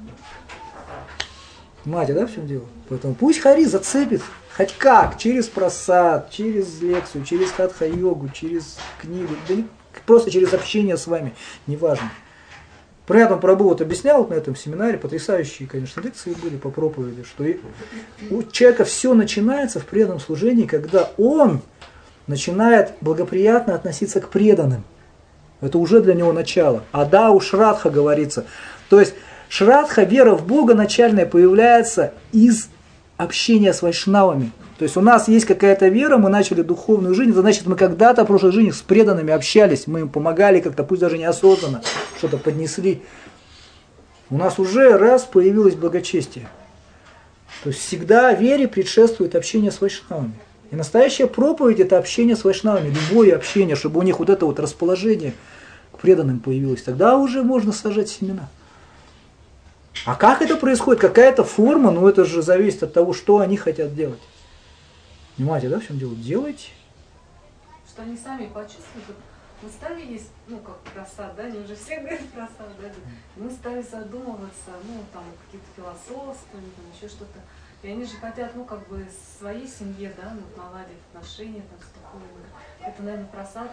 Понимаете, да, в чем дело? Поэтому пусть хари зацепит. Хоть как, через просад, через лекцию, через хатха-йогу, через книгу, да просто через общение с вами, неважно. При этом Прабху объяснял на этом семинаре, потрясающие, конечно, лекции были по проповеди, что у человека все начинается в преданном служении, когда он начинает благоприятно относиться к преданным. Это уже для него начало. Адау Шрадха говорится. То есть Шрадха, вера в Бога начальная, появляется из общения с вайшнавами. То есть у нас есть какая-то вера, мы начали духовную жизнь, это значит, мы когда-то в прошлой жизни с преданными общались, мы им помогали как-то, пусть даже неосознанно, что-то поднесли. У нас уже раз появилось благочестие. То есть всегда вере предшествует общение с вайшнавами. И настоящая проповедь – это общение с вайшнавами, любое общение, чтобы у них вот это вот расположение к преданным появилось. Тогда уже можно сажать семена. А как это происходит? Какая-то форма, это же зависит от того, что они хотят делать. Понимаете, да, в чем дело? Делайте. Что они сами почувствуют. Мы стали есть, как просад, да, они уже все говорят просад, да, мы стали задумываться, какие-то философства, еще что-то. И они же хотят, в своей семье, да, наладить отношения, с такой, это, наверное, просад,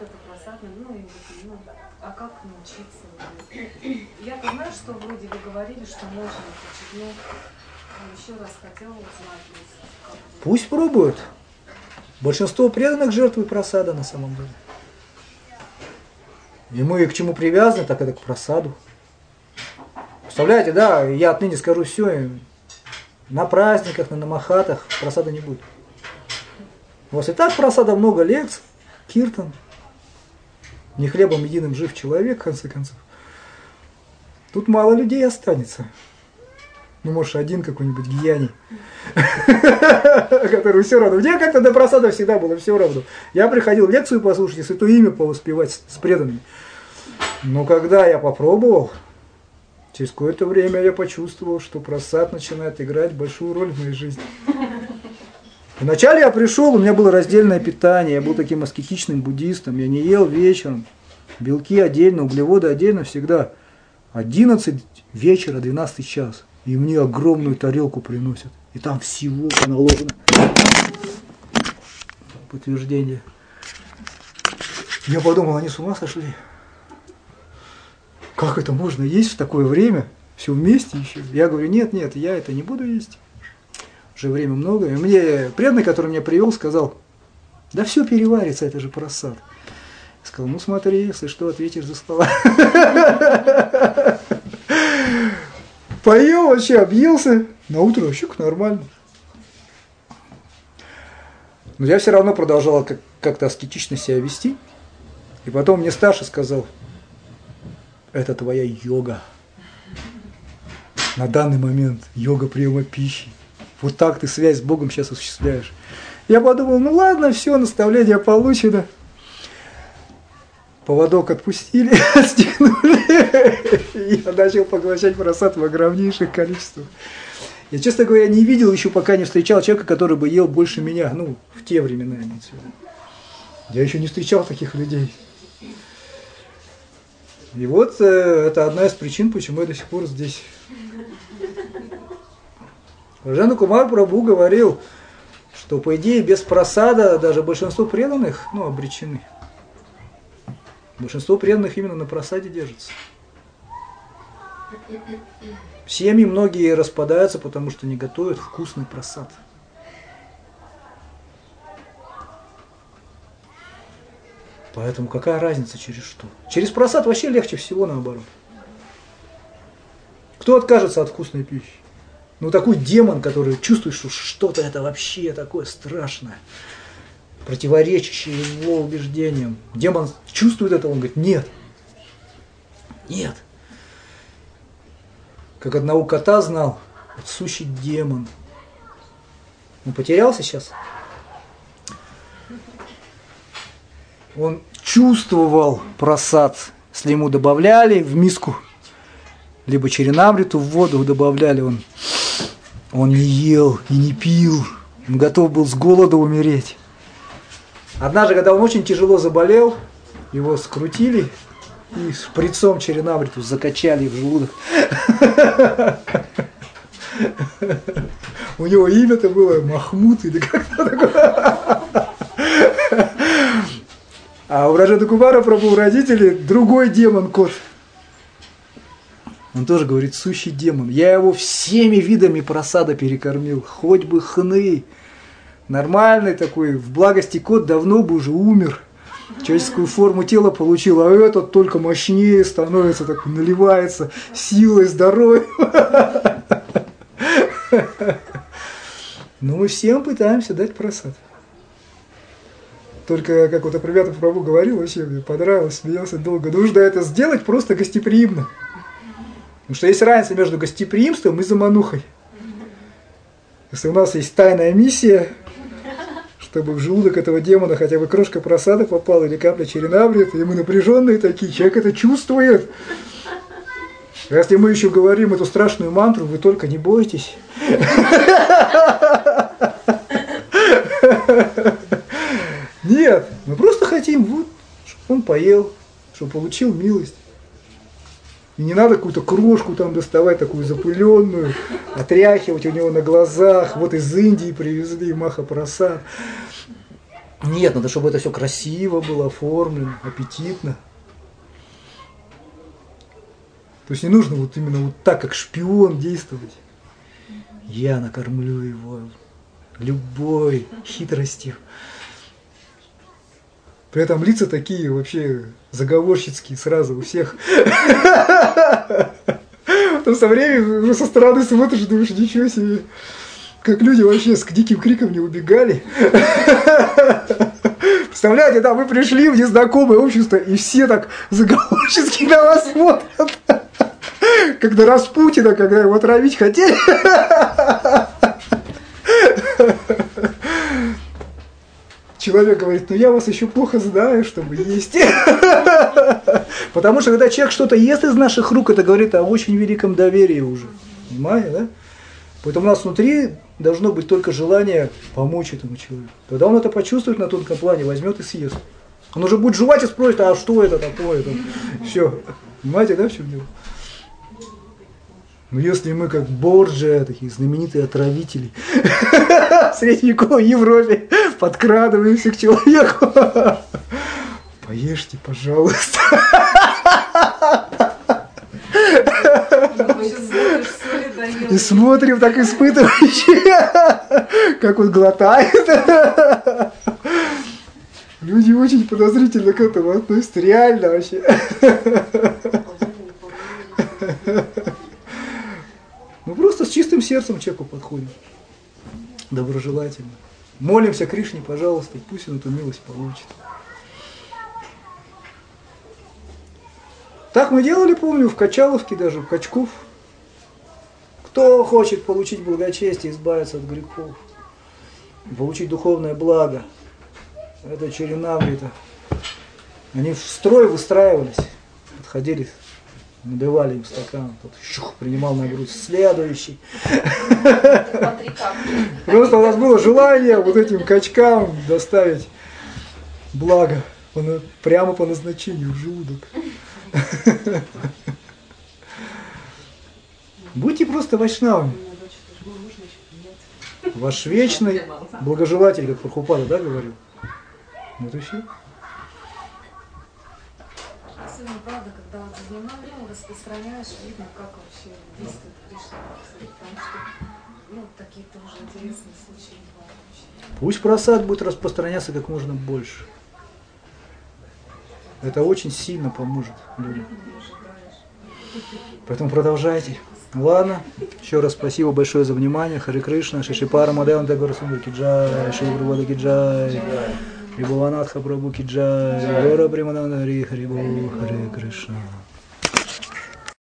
а как научиться? Я-то знаю, что вроде вы говорили, что можно учить, но еще раз хотела узнать. Пусть пробуют. Большинство преданных жертвуют просада на самом деле. И мы к чему привязаны, так это к просаду. Представляете, да, я отныне скажу все, на праздниках, на намахатах просада не будет. У вас и так просада много, лекций, киртан. Не хлебом единым жив человек, в конце концов. Тут мало людей останется. Ну, может, один какой-нибудь гений, который все равно. Мне как-то до просада всегда было все равно. Я приходил лекцию послушать и святое имя повоспевать с преданными. Но когда я попробовал, через какое-то время я почувствовал, что просад начинает играть большую роль в моей жизни. Вначале я пришел, у меня было раздельное питание, я был таким аскетичным буддистом, я не ел вечером, белки отдельно, углеводы отдельно всегда. 11 вечера, 12 час, и мне огромную тарелку приносят, и там всего наложено. Подтверждение. Я подумал, они с ума сошли? Как это можно есть в такое время? Все вместе еще? Я говорю, нет, я это не буду есть. Уже время много. И мне преданный, который меня привел, сказал, да все переварится, это же просад. Я сказал, ну смотри, если что, ответишь за стола. Поел вообще, объелся. На утро вообще нормально. Но я все равно продолжал как-то аскетично себя вести. И потом мне старший сказал, это твоя йога. На данный момент йога приема пищи. Вот так ты связь с Богом сейчас осуществляешь. Я подумал, ну ладно, все, наставление получено. Поводок отпустили, отстегнули. Я начал поглощать просад в огромнейших количествах. Я, честно говоря, не видел еще, пока не встречал человека, который бы ел больше меня. Ну, в те времена. Я еще не встречал таких людей. И вот это одна из причин, почему я до сих пор здесь. Бхаджана Кумар Прабху говорил, что по идее без просада даже большинство преданных, обречены. Большинство преданных именно на просаде держится. Семьи многие распадаются, потому что не готовят вкусный просад. Поэтому какая разница через что? Через просад вообще легче всего наоборот. Кто откажется от вкусной пищи? Ну такой демон, который чувствует, что что-то это вообще такое страшное, противоречащее его убеждениям. Демон чувствует это, он говорит, нет. Нет. Как одного кота знал, вот сущий демон. Он потерялся сейчас? Он чувствовал просад, если ему добавляли в миску, либо черенамриту в воду добавляли, он не ел и не пил, он готов был с голода умереть. Однажды, когда он очень тяжело заболел, его скрутили и шприцом черенамриту закачали в желудок. У него имя-то было Махмуд или как-то такое. А у Бхаджана Кумара Прабху родители другой демон-кот. Он тоже говорит, сущий демон. Я его всеми видами просада перекормил, хоть бы хны. Нормальный такой, в благости кот давно бы уже умер. Человеческую форму тела получил, а этот только мощнее становится, так наливается силой, здоровьем. Но мы всем пытаемся дать просад. Только, как вот Апрабхата Прабху говорил, вообще мне понравилось, смеялся долго. Нужно это сделать просто гостеприимно. Потому что есть разница между гостеприимством и заманухой. Если у нас есть тайная миссия, чтобы в желудок этого демона хотя бы крошка просада попала или капля черенамрита, и мы напряженные такие, человек это чувствует. А если мы еще говорим эту страшную мантру, вы только не бойтесь. Нет, мы просто хотим, вот, чтобы он поел, чтобы получил милость. И не надо какую-то крошку там доставать, такую запыленную, отряхивать у него на глазах. Вот из Индии привезли Махапрасад. Нет, надо, чтобы это все красиво было оформлено, аппетитно. То есть не нужно вот именно вот так, как шпион, действовать. Я накормлю его любой хитростью. При этом лица такие вообще заговорщицкие сразу у всех. Потом со временем уже со стороны смотришь, думаешь, ничего себе. Как люди вообще с диким криком не убегали. Представляете, да, вы пришли в незнакомое общество, и все так заговорщицки на вас смотрят. Когда Распутина, когда его отравить хотели. Человек говорит, ну я вас еще плохо знаю, чтобы есть. Потому что когда человек что-то ест из наших рук, это говорит о очень великом доверии уже. Понимаете, да? Поэтому у нас внутри должно быть только желание помочь этому человеку. Тогда он это почувствует на тонком плане, возьмет и съест. Он уже будет жевать и спросит, а что это такое? Все. Понимаете, да, в чем дело? Но если мы как Борджиа, такие знаменитые отравители в средневековой Европе, подкрадываемся к человеку, поешьте, пожалуйста. И смотрим так испытывающе, как он глотает. Люди очень подозрительно к этому относятся, реально вообще. Мы просто с чистым сердцем к человеку подходим, доброжелательно. Молимся Кришне, пожалуйста, пусть он эту милость получит. Так мы делали, помню, в Качаловке даже, в Качков. Кто хочет получить благочестие, избавиться от грехов, получить духовное благо, это черенаврита. Они в строй выстраивались, подходили, набивали им стакан, тот принимал на грудь следующий. Просто у нас было желание вот этим качкам доставить благо прямо по назначению в желудок. Будьте просто вайшнавами. Ваш вечный благожелатель, как Прабхупада, да, говорил? Вот и все. Особенно, правда, когда вот занимаешь, распространяешь, видно, как вообще действует Кришна. Потому что, такие тоже интересные случаи бывают. Пусть просад будет распространяться как можно больше. Это очень сильно поможет людям. Поэтому продолжайте. Ладно, еще раз спасибо большое за внимание. Харе Кришна, Шишипара Мадеван Тагорасунда Киджай, Шилапрабхупада Киджай, Прабхуванатха Прабху Киджай, Гора Примананда Хари Харибо, Харе Кришна.